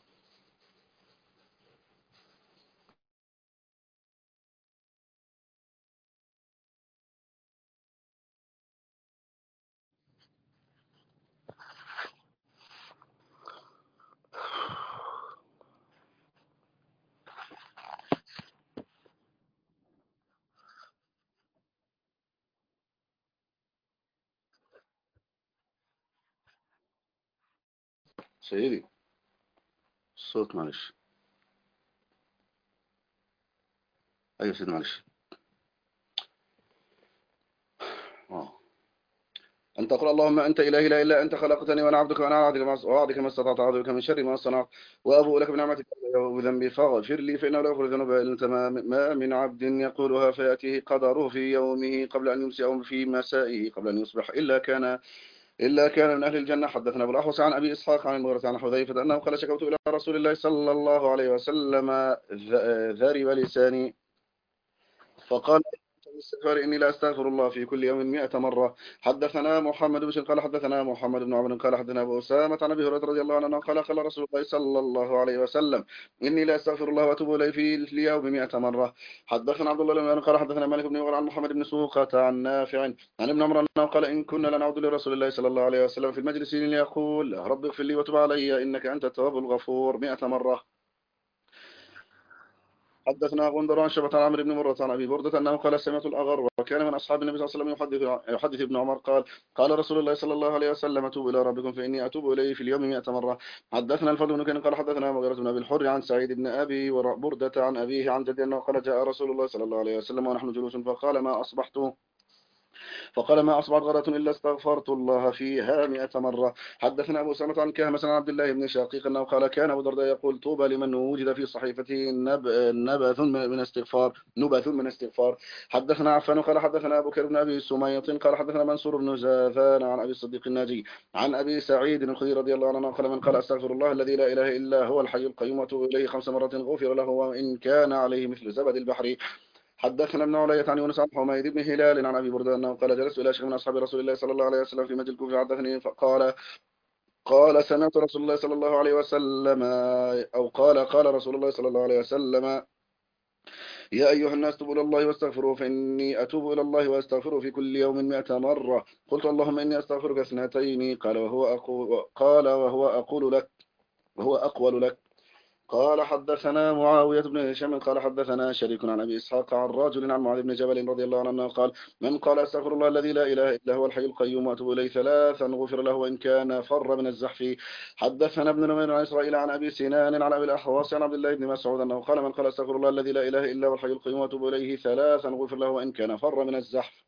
سيدي الصوت معلش. أيوة سيدي معلش. آه. أن تقول اللهم أنت إلهي لا إلا أنت خلقتني وأنا عبدك وأنا على عهدك ما استطعت أعوذ بك من شر ما صنعت وأبوء لك بنعمتك وذنبي فاغفر لي فإنه لا يغفر الذنوب إلا أنت. ما من عبد يقولها فيأتيه قدره في يومه قبل أن يمسي أو في مسائه قبل أن يصبح إلا كان إلا كان من أهل الجنة. حدثنا أبو الأحوص عن أبي إسحاق عن المغيرة عن حذيفة أنه قال شكوت إلى رسول الله صلى الله عليه وسلم ذرب لساني فقال الاستغفار إني لا أستغفر الله في كل يوم مئة مرة. حدثنا محمد بن قال حدثنا محمد بن عمر قال حدثنا أبو أسامة عن أبي هريرة رضي الله عنه قال قال رسول الله صلى الله عليه وسلم إني لا أستغفر الله وأتوب إليه في اليوم مئة مرة. حدثنا عبد الله بن عمر قال حدثنا مالك بن يغل عن محمد بن سوقة عن نافع عن ابن عمر أنه قال إن كنا لنعود لرسول الله صلى الله عليه وسلم في المجلس ليقول رب اغفر لي وتب علي إنك أنت التواب الغفور مئة مرة. حدثنا غندر عن شعبة عن عمرو بن مرة عن أبي بردة أنه قال سمعت الأغر وكان من أصحاب النبي صلى الله عليه وسلم يحدث يحدث ابن عمر قال قال رسول الله صلى الله عليه وسلم توبوا إلى ربكم فإني أتوب إليه في اليوم مئة مرة. حدثنا الفضل بن كان قال حدثنا مغيرة بن أبي الحر عن سعيد بن أبي بردة عن أبيه عن جدي أنه قال جاء رسول الله صلى الله عليه وسلم ونحن جلوس فقال ما أصبحت فقال ما أصبحت غداة إلا استغفرت الله فيها مئة مرة. حدثنا أبو سلمة عن كهمس عن عبد الله بن شقيق أنه قال كان أبو الدرداء يقول طوبى لمن وجد في صحيفته نب... نبث من استغفار نبث من استغفار. حدثنا عفان قال حدثنا أبو بكر بن أبي سميط قال حدثنا منصور بن زاذان عن أبي الصديق الناجي عن أبي سعيد الخدري رضي الله عنه قال من قال أستغفر الله الذي لا إله إلا هو الحي القيوم وأتوب إليه خمس مرات غفر له وإن كان عليه مثل زبد البحر. حدثنا ابن علية عن يونس عن حميد بن هلال عن أبي بردة أنه قال جلست إلى شيخ من أصحاب رسول الله صلى الله عليه وسلم في مسجد الكوفة حدثني فقال قال سمعت رسول الله صلى الله عليه وسلم أو قال قال رسول الله صلى الله عليه وسلم يا أيها الناس توبوا إلى الله واستغفروه فإني أتوب إلى الله وأستغفره في كل يوم مئة مرة. قلت اللهم إني أستغفرك اثنتين قال وهو أقول قال وهو أقول لك وهو أقول لك. قال حدثنا معاوية بن هشام قال حدثنا شريك عن أبي إسحاق عن رجل عن معاذ بن جبل رضي الله عنه قال من قال أستغفر الله الذي لا إله إلا هو الحي القيوم وأتوب إليه ثلاثا غفر له وإن كان فر من الزحف. حدثنا ابن نمير عن إسرائيل عن أبي سنان عن أبي الأحواص عن عبد الله بن مسعود أنه قال من قال أستغفر الله الذي لا إله إلا هو الحي القيوم وأتوب إليه ثلاثا غفر له وإن كان فر من الزحف.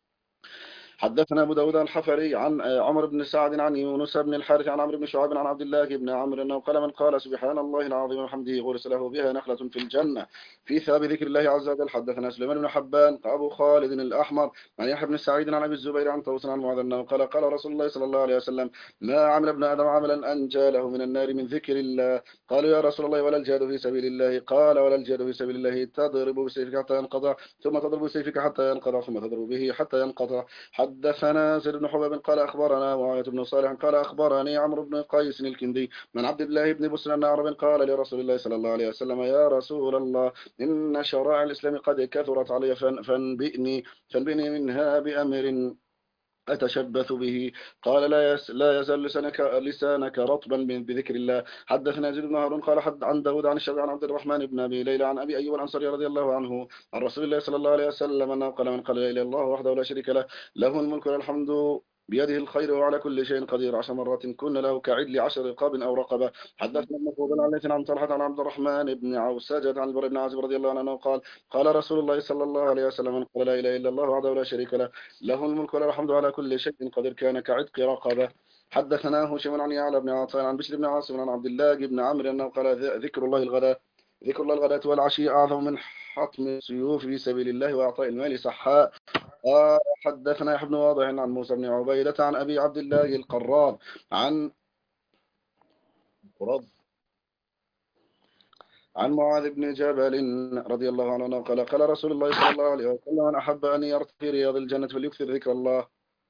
حدثنا أبو داود الحفري عن عمر بن سعد عن يونس بن الحارث عن عمرو بن شعيب عن عبد الله بن عمرو أنه قال من قال سبحان الله العظيم وحمده غرس له بها نخلة في الجنة في ثواب ذكر الله عز وجل. حدثنا سليمان بن حبان أبو خالد الأحمر عن يحيى بن سعيد عن أبي الزبير عن طوس عن معاذ أنه قال قال رسول الله صلى الله عليه وسلم ما عمل ابن آدم عملا أنجى له من النار من ذكر الله. قالوا يا رسول الله ولا الجهاد في سبيل الله قال ولا الجهاد في سبيل الله تضرب بسيفك حتى ينقطع ثم تضرب بسيفك حتى ينقطع ثم تضرب به حتى ينقطع. حدثنا زيد بن حباب قال أخبرنا معاوية بن صالح قال أخبرني عمرو بن قيس الكندي من عبد الله بن بسر أن عرب قال لرسول الله صلى الله عليه وسلم يا رسول الله إن شرائع الإسلام قد كثرت علي فانبئني فانبئني منها بأمر أتشبث به. قال لا يس لا يزال لسانك لسانك رطبا بذكر الله. حدثنا يزيد بن هارون قال حد عن داود عن الشافعي عن عبد الرحمن بن أبي ليلى عن أبي أيوب الأنصاري رضي الله عنه عن رسول الله صلى الله عليه وسلم أنه قال من قال لا إله إلا الله وحده لا شريك له له الملك والحمد بيده الخير وعلى كل شيء قدير عشر مرات كن له كعدل عشر رقاب أو رقبة. حدثنا المفروض عن ليث عن طلحة عن عبد الرحمن بن عوسجة عن البراء بن عازب رضي الله عنه قال قال رسول الله صلى الله عليه وسلم من قال لا إله إلا الله وحده لا شريك له له الملك وله الحمد على كل شيء قدير كان كعتق رقبة. حدثنا هشام عن يعلى بن عطاء عن بشر بن عاصم عن عبد الله بن عمرو أنه قال ذكر الله الغداء ذكر الله الغداة والعشي أعظم من حطم السيوف في سبيل الله وإعطاء المال سحاء. آه حدثنا يحيى بن واضح عن موسى بن عبيدة عن أبي عبد الله القراد عن عن معاذ بن جبل رضي الله عنه قال قال رسول الله صلى الله عليه وسلم من أحب أن يرتقي في رياض الجنة فليكثر ذكر الله.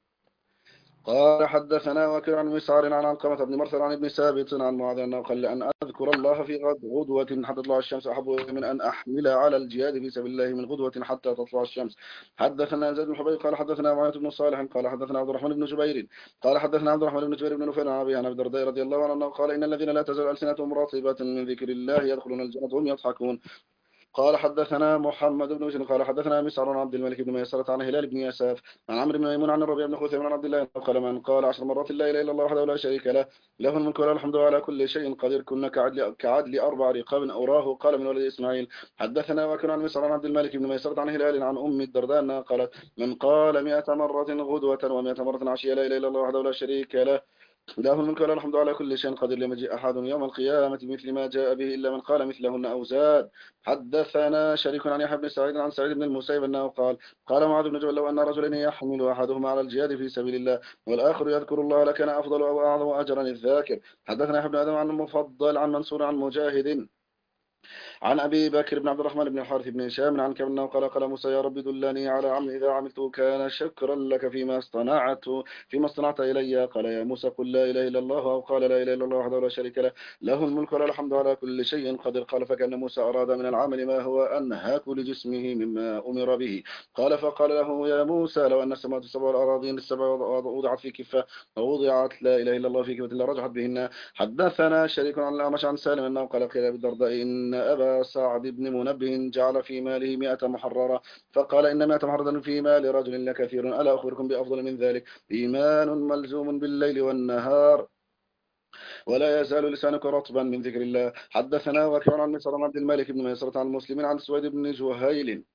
قال حدثنا وكيع عن مسعر عن علقمة بن مرثد عن ابن ثابت عن معاذ أنه قال لأن أذكر الله في غدوة حتى تطلع الشمس أحب من أن أحمل على الجهاد في سبيل الله من غدوة حتى تطلع الشمس. حدثنا زيد بن حبيب قال حدثنا معاذ بن صالح قال حدثنا عبد الرحمن بن جبير قال حدثنا عبد الرحمن بن جبير بن نفيل عن أبي عن أبي الدرداء رضي الله عنه قال إن الذين لا تزال ألسنتهم رطبة من ذكر الله يدخلون الجنة وهم يضحكون. قال حدثنا محمد بن مسلم قال حدثنا مسعر عن عبد الملك بن ميسرة عن هلال بن يساف عن عمرو بن ميمون عن الربيع بن خثيم عن عبد الله قال من قال عشر مرات لا اله الا الله وحده لا شريك له له الملك وله الحمد على كل شيء قدير كنا كعدل كعدل اربع رقاب اوراه قال من ولد اسماعيل. حدثنا وكن عن مسعر عن عبد الملك بن ميسرة عن هلال عن ام الدرداء قالت من قال مئة مرة غدوة ومئة مرة عشية لا اله الا الله وحده لا شريك له له الملك وله الحمد على كل شيء قدير لم يجيء أحد يوم القيامة مثل ما جاء به إلا من قال مثلهن أو زاد. حدثنا شريك عن يحيى بن سعيد عن سعيد بن المسيب أنه قال قال معاذ بن جبل لو أن رجلين يحمل أحدهما على الجهاد في سبيل الله والآخر يذكر الله لكان أفضل أو أعظم أجرا الذاكر. حدثنا يحيى بن آدم عن المفضل عن منصور عن مجاهد عن أبي بكر بن عبد الرحمن بن الحارث بن هشام عن كأنه قال قال موسى يا رب دلني على عمل إذا عملته كان شكرا لك فيما اصطنعت فيما اصطنعت إلي. قال يا موسى قل لا إله إلا الله أو قال لا إله إلا الله وحده لا شريك له له الملك وله الحمد على كل شيء قدير. قال فكأن موسى أراد من العمل ما هو أنهاك لجسمه مما أمر به. قال فقال له يا موسى لو أن السماوات السبع والأراضين السبع وضعت في كفة ووضعت لا إله إلا الله في كفة لرجحت بهن. حدثنا شريك عن الأعمش عن سالم أنه قال قيل بالدرداء إن أبا سعد بن منبه جعل في ماله مئة محررة فقال إن مئة محررة في مال رجل لكثير ألا أخبركم بأفضل من ذلك إيمان ملزوم بالليل والنهار ولا يزال لسانك رطبا من ذكر الله. حدثنا وكيع عن مسعر عن عبد الملك بن ميسرة عن المسلمين عن سويد بن جهيل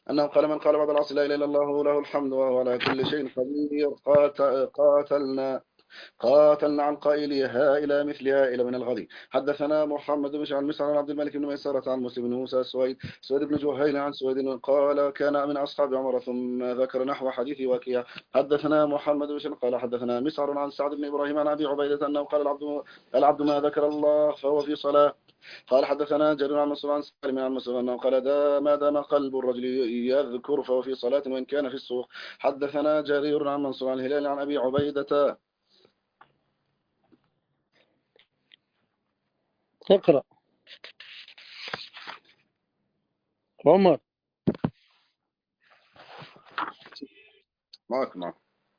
أنه قال من قال بعد العصر لا إله إلا الله له الحمد وهو على كل شيء قدير قات- قاتلنا قاتلنا عن قائلها إلى مثلها إلى من الغد. حدثنا محمد بن شعب المسعر عن عبد الملك بن ميسرة عن مسلم بن موسى سويد سويد بن جهيل عن سويد قال كان من أصحاب عمر ثم ذكر نحو حديث وكيع. حدثنا محمد بن شعب قال حدثنا مسعر عن سعد بن إبراهيم عن أبي عبيدة أنه قال العبد العبد ما ذكر الله فهو في صلاة. قال حدثنا جرير عن مسعود عن سالم عن مسعود أنه قال دا ما دام قلب الرجل يذكر فهو في صلاة وإن كان في السوق. حدثنا جرير عن منصور عن الهلال عن أبي عبيدة. اقرأ عمر. معك معك.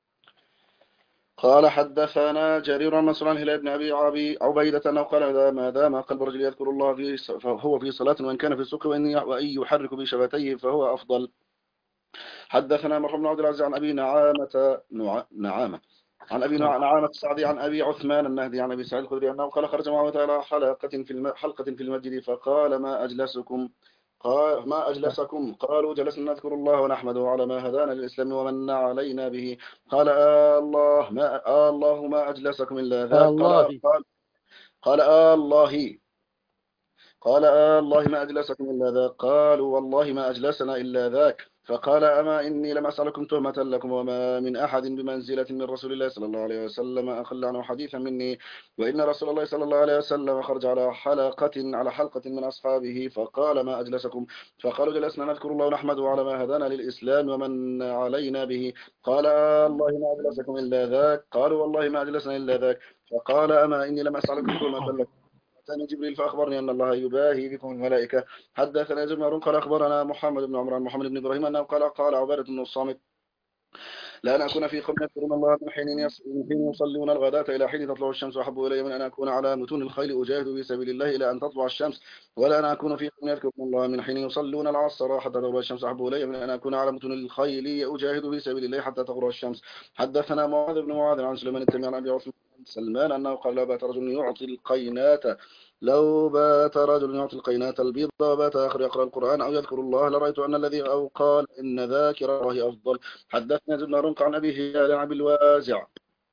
قال حدثنا جرير عن منصور عن الهلال بن أبي عبيدة أنه قال ما دام قلب الرجل يذكر الله في فهو في صلاة وإن كان في السوق وإن يحرك بشفتيه فهو أفضل. حدثنا مرحبا بن عبد العزيز عن أبي نعامة نعامة عن أبي نعامة السعدي عن أبي عثمان النهدي عن أبي سعيد الخدري أنه قال خرج معاوية إلى حلقة في حلقة في المسجد فقال ما أجلسكم قال ما أجلسكم قالوا جلسنا نذكر الله ونحمده على ما هدانا للإسلام ومن علينا به. قال آه الله ما آه الله ما أجلسكم إلا ذاك. قال قال قال آه الله قال آه الله ما أجلسكم إلا ذاك. قالوا والله ما أجلسنا إلا ذاك. فقال أما إني لم أسألكم تهمة لكم وما من أحد بمنزلة من رسول الله صلى الله عليه وسلم أقل عنه حديثا مني وإن رسول الله صلى الله عليه وسلم خرج على حلقة على حلقة من أصحابه فقال ما أجلسكم. فقالوا جلسنا نذكر الله ونحمده على ما هدانا للإسلام ومن علينا به. قال آه الله ما أجلسكم إلا ذاك. قالوا والله ما أجلسنا إلا ذاك. فقال أما إني لم أسألكم تهمة لكم ثاني جبريل فأخبرني أن الله يباهي بكم الملائكة. حدثنا يزيد بن هارون قال أخبرنا محمد بن عمران محمد بن إبراهيم أنه قال قال عبادة بن الصامت لا أن أكون في قوم يذكرون الله من حين يصلون الغداة إلى حين تطلع الشمس وأحب إلي من أن أكون على متون الخيل أجاهد في سبيل الله إلى أن تطلع الشمس ولا أن أكون في قوم يذكرون الله من حين يصلون العصر حتى تغرب الشمس أحب إلي من أن أكون على متون الخيل أجاهد في سبيل الله حتى تغرب الشمس. حدثنا معاذ بن معاذ عن سليمان التيمي عن أبي عثمان سلمان أنه قال لا بات رجل يعطي القينات لو بات رجل يعطي القينات البيض وبات آخر يقرأ القرآن أو يذكر الله لرأيت أن الذي أو قال إن ذاكر الله أفضل. حدثنا زبنا رنق عن أبي هلال عن أبي الوازع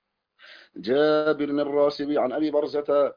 جابر الراسبي عن أبي برزة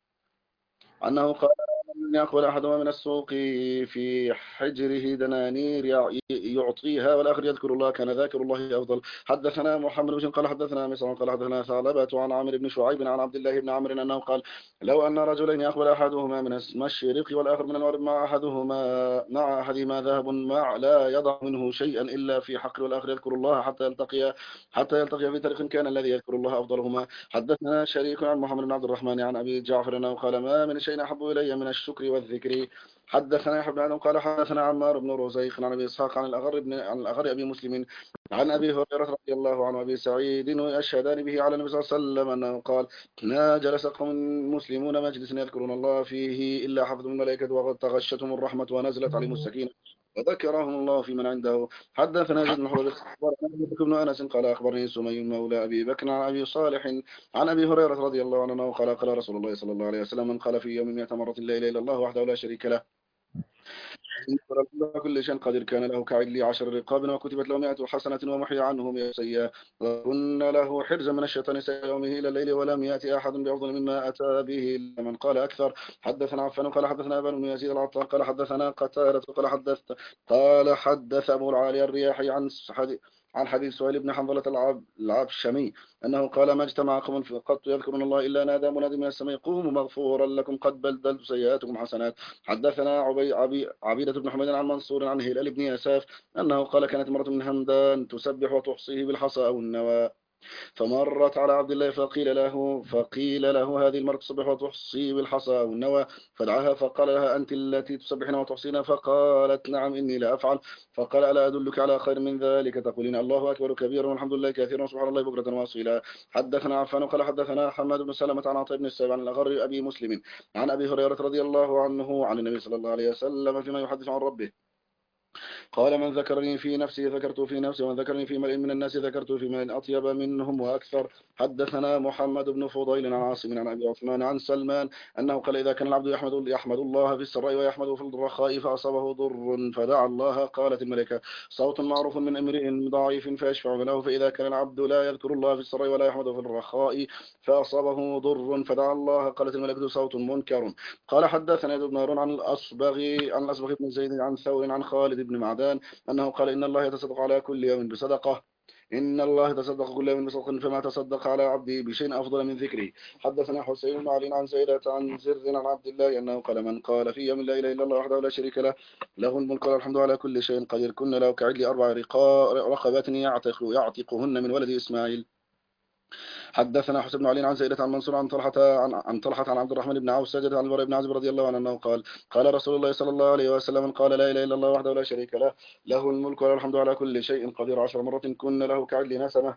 أنه قال من يأخذ أحدهما من السوق في حجره دنانير يعطيها والآخر يذكر الله كان ذاكر الله أفضل. حدثنا محمد بن قال حدثنا مسعر قال حدثنا ثعلبة عن عامر بن شعيب عن عبد الله بن عمرو أنه قال لو أن رجلين يأخذ أحدهما من المشرق والآخر من المغرب مع أحدهما مع أحدهما ذهب مع لا يضع منه شيئا إلا في حقل والآخر يذكر الله حتى يلتقي حتى يلتقي في طريق كان الذي يذكر الله أفضلهما. حدثنا شريك عن محمد بن عبد الرحمن عن أبي جعفر أنه قال ما من شيء أحب إلي من الشكر والذكر. حدثنا يحيى بن آدم قال حدثنا عمار بن رزيق عن أبي إسحاق عن الأغر بن عن الأغر أبي مسلم عن أبي هريرة رضي الله عنه أبي سعيد يشهدان به على النبي صلى الله عليه وسلم أنه قال ما جلس قوم مسلمون مجلس يذكرون الله فيه إلا حفظهم الملائكة وقد تغشتهم الرحمة ونزلت عليهم السكينة وذكرهم الله في من عنده. حدثنا زيد بن حرب بن أنس قال أخبرني سمي مولى أبي بكر عن أبي صالح عن أبي هريرة رضي الله عنه قال قال رسول الله صلى الله عليه وسلم من قال في يوم مئة مرة لا إله إلا الله وحده لا شريك له كل شيء قدر كان له كعدل عشر رقاب وكتبت له مئة حسنة ومحي عنه مئة سيئة وكن له حرزا من الشيطان سيئة يومه إلى الليل ولم يأتي أحد بأفضل مما أتى به من قال أكثر. حدثنا عفان قال حدثنا أبان بن يزيد العطار قال حدثنا قتادة قال حدث قال حدث أبو العالي الرياحي عن عن حديث سهيل بن حنظلة العب العبشمي أنه قال ما اجتمع قوم قط يذكرون الله إلا نادى منادي من السماء قوموا مغفورا لكم قد بدلت سيئاتكم حسنات. حدثنا عبي عبي عبيدة بن حميد عن منصور عن هلال بن يساف أنه قال كانت امرأة من همدان تسبح وتحصيه بالحصى أو النوى فمرت على عبد الله فقيل له فقيل له هذه المرأة تصبح وتحصي بالحصى أو النوى فدعاها فقال لها أنت التي تسبحين وتحصين فقالت نعم إني لا أفعل. فقال ألا أدلك على خير من ذلك تقولين الله أكبر كبيرا والحمد لله كثيرا وسبحان الله بكرة واصيلا. حدثنا عفان قال حدثنا حماد بن سلمة عن عطاء بن السائب عن الأغر أبي مسلم عن أبي هريرة رضي الله عنه عن النبي صلى الله عليه وسلم فيما يحدث عن ربه قال من ذكرني في نفسي ذكرته في نفسي، ومن ذكرني في ملئ من الناس ذكرته في ملئ أطيب منهم وأكثر. حدثنا محمد بن فضيل عن عاصم عن أبي عثمان عن سلمان أنه قال إذا كان العبد يحمد, يحمد الله في السراء ويحمده في الرخاء فأصابه ضر فدعا الله قالت الملكة صوت معروف من امرئ ضعيف فيشفع له. فإذا كان العبد لا يذكر الله في السراء ولا يحمده في الرخاء فأصابه ضر فدعا الله قالت الملكة صوت منكر. قال حدثنا ابن هارون عن الأصبغ عن الأصبغ بن زيد عن ثور عن خالد بن معدان أنه قال إن الله يتصدق على كل يوم بصدقة إن الله يتصدق كل يوم بصدقة فما تصدق على عبده بشيء أفضل من ذكره. حدثنا حسين بن علي عن زيدة عن زر عن عبد الله أنه قال من قال في يوم لا إله إلا الله وحده لا شريك له له الملك والحمد على كل شيء قدير كن له كعدل أربع رقبات يعتق يعتقهن من ولد إسماعيل. حدثنا حسين بن علي عن زيدة عن منصور عن طلحة عن, عن طلحة عن عبد الرحمن بن عوف سجد عن البراء بن عازب رضي الله عنه أنه قال قال رسول الله صلى الله عليه وسلم قال لا إله إلا الله وحده لا شريك له له الملك وله الحمد على كل شيء قدير عشر مرات كن له كعدل نسمة.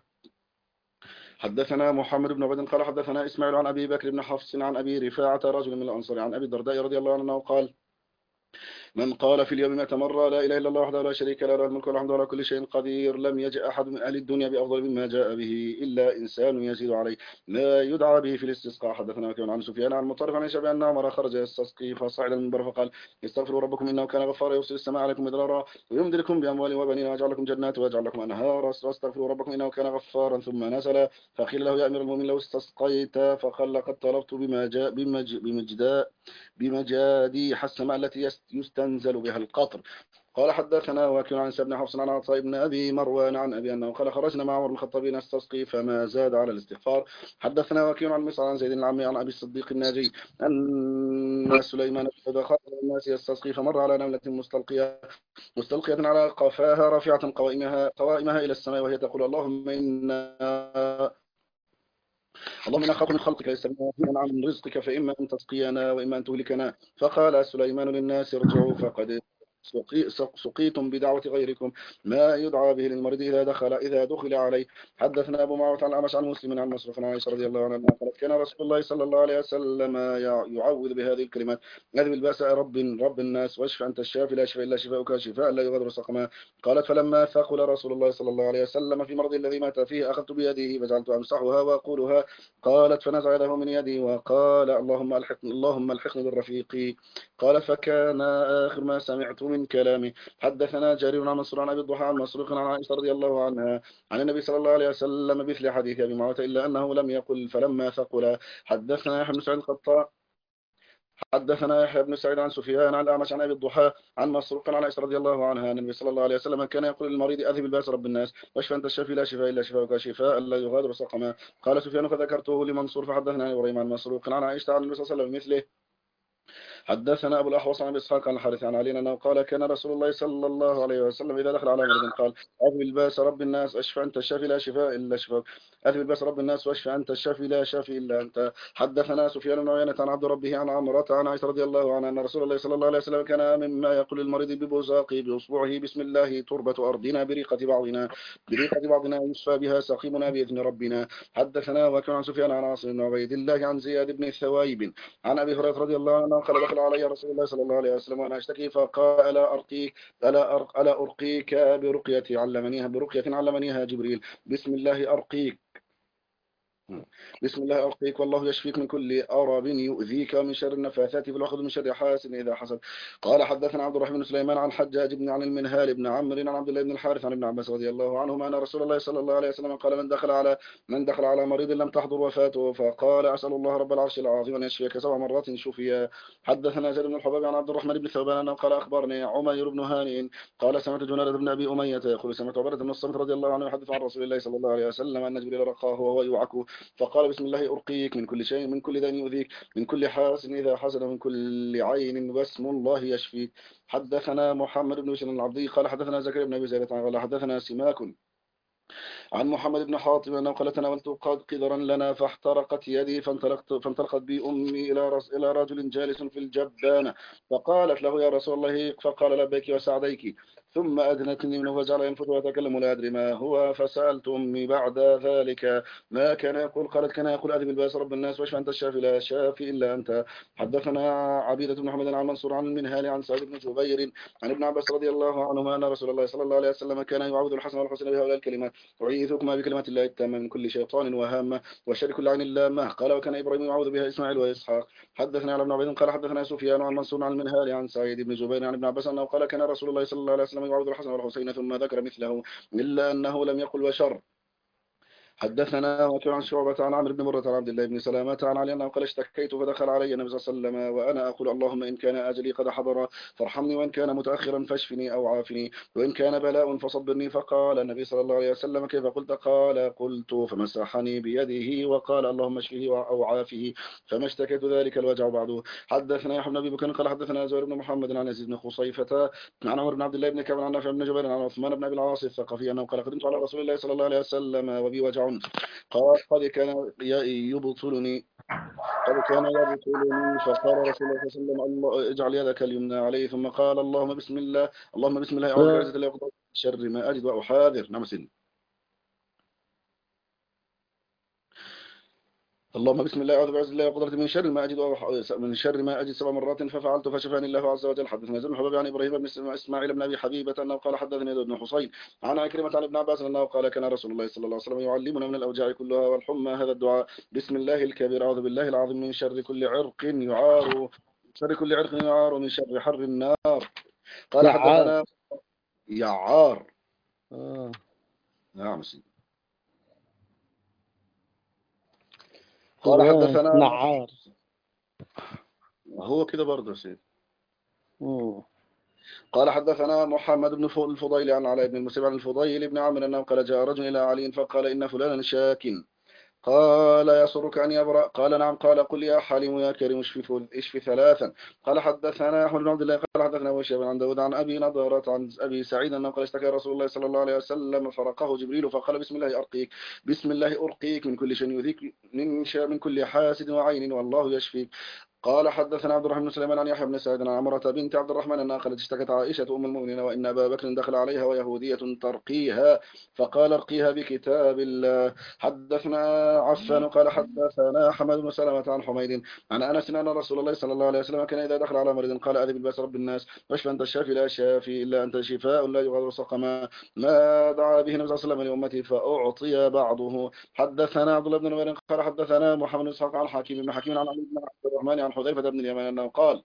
حدثنا محمد بن عبد قال حدثنا إسماعيل عن أبي بكر بن حفص عن أبي رفاعة رجل من الأنصار عن أبي الدرداء رضي الله عنه أنه قال من قال في اليوم مئة مرة لا إله إلا الله وحده لا شريك له له الملك والحمد على كل شيء قدير لم يجأ أحد من أهل الدنيا بأفضل مما جاء به إلا إنسان يزيد عليه لا يدعى به في الاستسقاء. حدثنا وكيع عن سفيان عن مطرف عن شبه أن عمر خرج يستسقي فصعد المنبر فقال استغفروا ربكم إنه كان غفارا يرسل السماء عليكم مدرارا ويمددكم بأموال وبنين ويجعل لكم جنات ويجعل لكم أنهارا واستغفروا ربكم إنه كان غفارا. ثم نزل فقيل له يا أمير المؤمنين لو استسقيت فقال لقد طلبت بما جاء بمج بمجداء بمجاديح السماء التي يستنزل بها القطر. قال حدثنا وكيع عن بن حفص عن عطاء بن أبي مروان عن أبي أنه قال خرجنا مع عمر بن الخطاب نستسقي فما زاد على الاستغفار. حدثنا وكيع عن مصعب عن زيد العمي عن أبي الصديق الناجي أن سليمان دخل الناس يستسقي فمر على نملة مستلقية مستلقية على قفاها رافعة قوائمها قوائمها إلى السماء وهي تقول اللهم إنا اللهم إنا خلق من خلقك يستمعون عن رزقك فإما أن تسقينا وإما أن تهلكنا. فقال سليمان للناس ارجعوا فقد سقيتم بدعوة غيركم ما يدعى به للمريض إذا دخل إذا دخل عليه. حدثنا أبو معاوية عن الأعمش عن مسلم عن مصرف عن عائشة رضي الله عنها قالت كان رسول الله صلى الله عليه وسلم يعوذ بهذه الكلمات أذهب البأس رب رب الناس واشف أنت الشافي لا شفاء إلا شفاؤك شفاء لا يغادر سقما. قالت فلما ثقل رسول الله صلى الله عليه وسلم في مرض الذي مات فيه أخذت بيده فجعلت أمسحها وأقولها. قالت فنزع يده من يدي وقال اللهم الحقني اللهم الحقني بالرفيق. قال فكان آخر ما سمعت من كلامه. حدثنا جرير عن منصور عن أبي الضحى عن مسروق عن عائشة رضي الله عنها عن النبي صلى الله عليه وسلم مثل حديث أبي معاوية إلا أنه لم يقل فلما ثقل. حدثنا يحيى بن سعيد القطان حدثنا يحيى بن سعيد عن سفيان عن الأعمش عن أبي الضحى عن مسروق عن عائشة رضي الله عنها أن النبي صلى الله عليه وسلم كان يقول للمريض أذهب الباس رب الناس واشف أنت الشافي لا شفاء إلا شفاؤك شفاء لا يغادر سقما. قال سفيان فذكرته لمنصور فحدثنا عن إبراهيم عن مسروق عن عائشة عن النبي صلى الله عليه وسلم مثله. حدثنا أبو الأحوص عن إسحاق عن الحارث عن علي أنه قال كان رسول الله صلى الله عليه وسلم إذا دخل على مريض قال أذهب الباس رب الناس أشفى أنت الشافي لا شفاء إلا شفاءك أذهب الباس رب الناس واشفى أنت الشافي لا شافي إلا أنت. حدثنا سفيان بن عيينة عن عبد ربه عن عمرة عن عائشة رضي الله عنها أن رسول الله صلى الله عليه وسلم كان مما يقول للمريض ببزاقه بأصبعه بسم الله تربة أرضنا بريقة بعضنا بريقة بعضنا يشفى بها سقيمنا بإذن ربنا. حدثنا وكيع عن سفيان عن عاصم بن عبيد الله عن زياد بن ثويب عن أبي هريرة رضي الله عنه قال دخل علي رسول الله صلى الله عليه وسلم وأنا أشتكي فقال ألا أرقيك ألا أرق ألا أرقيك برقية علمنيها برقية علمنيها جبريل بسم الله أرقيك بسم الله أرقيك والله يشفيك من كل أرب يؤذيك من شر النفاثات في العقد من شر حاسد إذا حسد. قال حدثنا عبد الرحمن بن سليمان عن حجاج بن عن المنهال بن عمرو عن عبد الله بن الحارث عن ابن عباس رضي الله عنهما أن رسول الله صلى الله عليه وسلم قال من دخل على من دخل على مريض لم تحضر وفاته فقال أسأل الله رب العرش العظيم أن يشفيك سبع مرات شفيا. حدثنا زيد بن الحباب عن عبد الرحمن بن ثوبان أنه قال أخبرني عمير بن هانئ قال سمعت جنادة بن أبي أمية يقول سمعت عبادة بن الصامت رضي الله عنه يحدث عن رسول الله صلى الله عليه وسلم أن جبريل رقاه وهو يوعكه فقال بسم الله أرقيك من كل شيء من كل داء يؤذيك من كل حاسد إذا حسد من كل عين واسم الله يشفيك. حدثنا محمد بن بشير العبدي قال حدثنا زكريا بن أبي زيد قال حدثنا سماك عن محمد بن حاطب أنه قال تناولت قد قدرا لنا فاحترقت يدي فانطلقت فانطلقت بي أمي إلى رس إلى رجل جالس في الجبانة فقالت له يا رسول الله فقال لبيك وسعديك ثم أدنتني منه فجعل ينفث ويتكلم لا أدري ما هو، فسألت أمي بعد ذلك ما كان يقول، قالت كان يقول أذهب الباس رب الناس واشفى أنت الشافي لا شافي إلا أنت. حدثنا عبيدة بن محمد عن منصور عن المنهال عن سعيد بن جبير عن ابن عباس رضي الله عنهما أن رسول الله صلى الله عليه وسلم كان يعوذ الحسن والحسن بهؤلاء الكلمات: أعيذكما بكلمات الله التامة من كل شيطان وهامة وشر كل عين لامة. قال وكان إبراهيم يعوذ بها إسماعيل وإسحاق. حدثنا على ابن عبيد قال حدثنا سفيان عن منصور عن المنهال عن سعيد بن جبير عن ابن عباس أنه قال كان رسول الله صلى الله عليه وسلم يعوذ الحسن والحسين ثم ذكر مثله إلا أنه لم يقل وشر. حدثنا وكيع عن شعبة عن عمرو بن مرة عن عبد الله بن سلامة عن علي أنه قال اشتكيت فدخل علي النبي صلى الله عليه وسلم وأنا أقول اللهم إن كان أجلي قد حضر فارحمني، وإن كان متأخرا فاشفني أو عافني، وإن كان بلاء فصبرني. فقال النبي صلى الله عليه وسلم كيف قلت؟ قال قلت فمسحني بيده وقال اللهم اشفه أو عافه، فما اشتكيت ذلك الوجع بعده. حدثنا يحيى بن أبي بكر قال حدثنا زهير بن محمد عن يزيد بن خصيفة عن عمر بن عبد الله بن كعب عن نافع بن جبير عن عثمان بن أبي العاص الثقفي أنه قال قدمت على رسول الله صلى الله عليه وسلم وبي وجع، قال قد كان يبطلني قد كان يبطلني فقال رسول الله صلى الله عليه وسلم الله اجعل يدك اليمنى عليه، ثم قال اللهم بسم الله اللهم بسم الله أعوذ بعزة الله وقدرته من شر ما أجد وأحاذر. نعم سيدي. اللهم بسم الله أعوذ بعزة الله وقدرته من شر ما أجد من شر ما أجد سبع مرات ففعلت فشفاني الله عز وجل. حدثنا زيد بن حباب عن إبراهيم بن إسماعيل بن أبي حبيبة أنه قال حدثني يزيد بن حصين عن عكرمة عن ابن عباس أنه قال كان رسول الله صلى الله عليه وسلم يعلمنا من الأوجاع كلها والحمى هذا الدعاء: بسم الله الكبير أعوذ بالله العظيم من شر كل عرق يعار شر كل عرق يعار من شر حر النار. قال حدثنا يعار. آه. نعم سيدي. قال حدثنا نعار. هو كده برضه سيد. مم. قال حدثنا محمد بن الفضيل عن علاء بن المسيب عن الفضيل بن عمرو أنه قال جاء رجل إلى علي فقال إن فلانا شاك، قال يسرك أن يبرأ؟ قال نعم. قال قل يا حليم يا كريم اشفي اشفي ثلاثا. قال حدثنا أحمد بن عبد الله قال حدثنا وشيب عن داود عن أبي نضرة عن أبي سعيد أنه قال اشتكى رسول الله صلى الله عليه وسلم فرقه جبريل فقال بسم الله أرقيك بسم الله أرقيك من كل شيء يؤذيك من من كل حاسد وعين والله يشفيك. قال حدثنا عبد الرحمن بن سليمان عن يحيى بن سعيد عن عمرة بنت عبد الرحمن أنها قالت اشتكت عائشة أم المؤمنين وإن أبا بكر دخل عليها ويهودية ترقيها فقال ارقيها بكتاب الله. حدثنا عفان قال حدثنا حماد بن سلمة عن حميد عن أنس أن رسول الله صلى الله عليه وسلم كان إذا دخل على مريض قال أذهب الباس رب الناس واشف أنت الشافي لا شافي إلا أنت شفاء لا يغادر سقما. ما دعا به النبي صلى الله عليه وسلم لأمته فأعطي بعضه. حدثنا عبد الله بن نمير قال حدثنا محمد بن إسحاق عن حكيم بن حكيم عن علي بن عبد الرحمن عن حذيفة بن اليمان أنه قال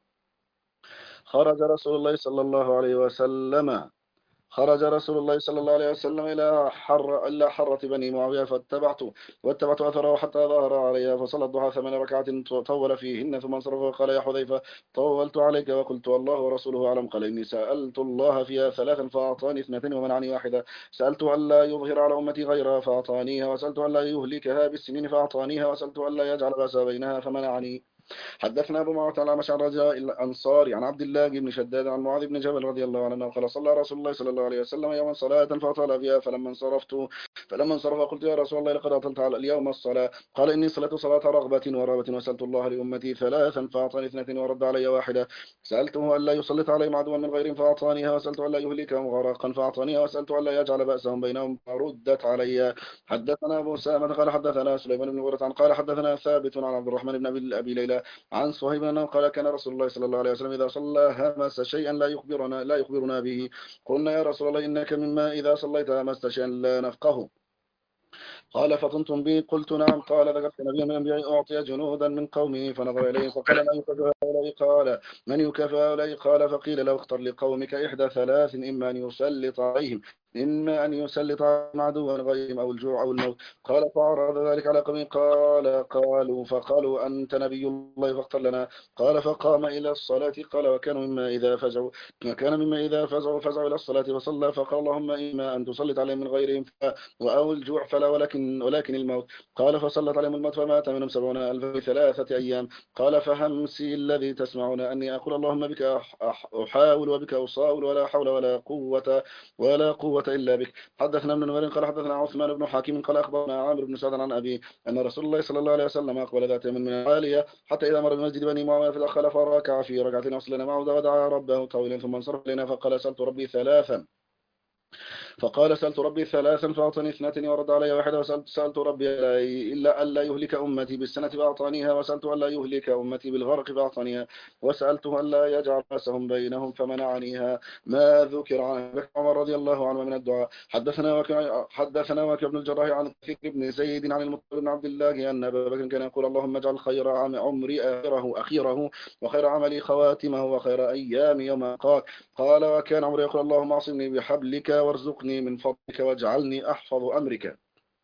خرج رسول الله صلى الله عليه وسلم خرج رسول الله صلى الله عليه وسلم إلى حر إلا حرة بني معاوية فاتبعته واتبعت أثره حتى ظهر عليها فصلى الضحى ثمان ركعات طول فيهن ثم انصرف وقال يا حذيفة طولت عليك وقلت الله ورسوله أعلم. قال إني سألت الله فيها ثلاثا فأعطاني اثنتين ومنعني واحدة. سألت ألا يظهر على أمتي غيرها فأعطانيها وسألت ألا يهلكها بالسنين فأعطانيها وسألت ألا يجعل بأس بينها فمنعني. حدثنا أبو معاوية على مشعر رجاء الأنصاري عن عبد الله بن شداد عن معاذ بن جبل رضي الله عنه قال صلى رسول الله صلى الله عليه وسلم يوما صلاة فأطال فيها فلما انصرفت فلما انصرف قلت يا رسول الله لقد أطلت على اليوم الصلاة. قال إني صليت صلاة رغبة ورهبة وسألت الله لأمتي ثلاثا فأعطاني اثنتين ورد علي واحدة. سألته ألا يسلط عليهم عدوا من غيرهم فأعطانيها وسألت ألا يهلكهم غرقا فأعطانيها وسألت ألا يجعل بأسهم بينهم فردت علي. حدثنا أبو سامة قال حدثنا سليمان بن غرة قال حدثنا ثابت عن عبد الرحمن بن أبي ليلى عن صهيب أنه قال كان رسول الله صلى الله عليه وسلم إذا صلى همس شيئا لا يخبرنا لا يخبرنا به. قلنا يا رسول الله إنك مما إذا صليت همست شيئا لا نفقه. قال فطنتم بي؟ قلت نعم. قال ذكرت نبيا من الأنبياء أعطي جنودا من قومه فنظر إليه فقال من يكافئ هؤلاء؟ قال من يكافئ هؤلاء؟ قال فقيل له اختر لقومك إحدى ثلاث إما أن يسلط عليهم إما أن يسلط عليهم عدوا غيرهم أو الجوع أو الموت. قال فعرض ذلك على قومه قال قالوا فقالوا أنت نبي الله فاختر لنا. قال فقام إلى الصلاة. قال وكانوا مما إذا فزعوا وكان مما إذا فزعوا فزعوا إلى الصلاة فصلى فقال اللهم إما أن تسلط عليهم من غيرهم أو الجوع فلا ولكن ولكن الموت. قال فسلط عليهم الموت فمات منهم سبعون ألفا في ثلاثة أيام. قال فهمسي الذي تسمعون أني أقول اللهم بك أحاول وبك أصاول ولا حول ولا قوة ولا قوة إلا بك. حدثنا ابن نمير قال حدثنا عثمان بن حكيم قال أخبرنا عامر بن سعد عن أبي أن رسول الله صلى الله عليه وسلم أقبل ذات يوم من العالية حتى إذا مر بمسجد بني معاوية فدخل فركع في ركعتين وصلنا معه ودعا ربه طويلا ثم انصرف إلينا فقال سألت ربي ثلاثا فقال سألت ربي ثلاثا فأعطاني اثنتين ورد علي واحدة، وسألت سألت ربي إلا ألا يهلك أمتي بالسنة فأعطانيها، وسألت ألا يهلك أمتي بالغرق فأعطانيها، وسألته ألا يجعل رأسهم بينهم فمنعنيها. ما ذكر عن عمر رضي الله عنه من الدعاء. حدثنا وكيع حدثنا وكيع بن الجراح عن كثير بن زيد عن المطلب بن عبد الله أن أبا بكر كان يقول اللهم اجعل خير عام عمري آخره أخيره وخير عملي خواتمه وخير أيام يوم ألقاك. قال وكان عمر يقول اللهم اعصمني بحبلك وارزقني من فضلك واجعلني أحفظ أمرك.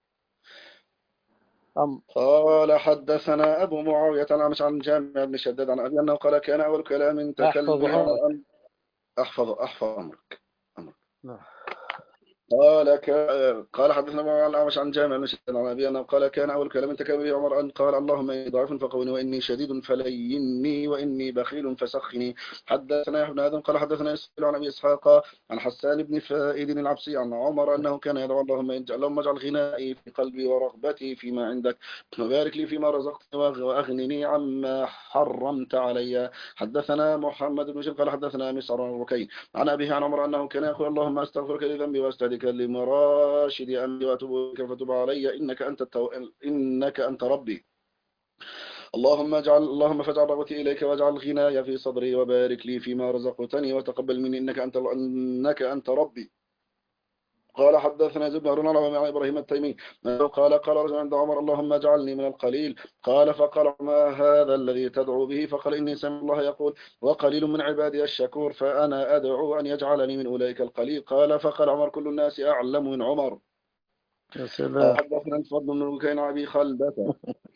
أم قال حدثنا أبو معاوية عن عن جامع بن شداد عن أبي أنه قال كان أول كلام أحفظ تكلم أمرك. أن أحفظ أحفظ أمرك. أمرك. نعم. قال ك... قال حدثنا ابو عن الأعمش عن جامع بن شداد عن أبي أنه قال كان أول كلام تكلم به عمر أن قال اللهم إني ضعيف فقوني وإني شديد فليني وإني بخيل فسخني. حدثنا يحيى بن آدم قال حدثنا إسماعيل عن أبي إسحاق عن حسان بن فائد العبسي عن عمر أنه كان يدعو اللهم اللهم اجعل غنائي في قلبي ورغبتي فيما عندك وبارك لي فيما رزقتني وأغنني عما حرمت علي. حدثنا محمد بن جبل قال حدثنا مسعر عن ركين عن أبيه عن عمر أنه كان يقول اللهم أستغفرك لذنبي وأستهدك لمراشد أمري وأتوب إليك فتب علي إنك أنت التو... إنك أنت ربي. اللهم اجعل اللهم فاجعل رغبتي إليك واجعل غناي في صدري وبارك لي فيما رزقتني وتقبل مني إنك أنت إنك أنت ربي. قال حدثنا زيد بن هارون عن إبراهيم التيمي قال قال رجل عند عمر اللهم اجعلني من القليل. قال فقال ما هذا الذي تدعو به؟ فقال إني سمع الله يقول وقليل من عبادي الشكور فأنا أدعو أن يجعلني من أولئك القليل. قال فقال عمر كل الناس أعلم من عمر. يا سلام. حدثنا الفضل بن بكين عن أبي خلدة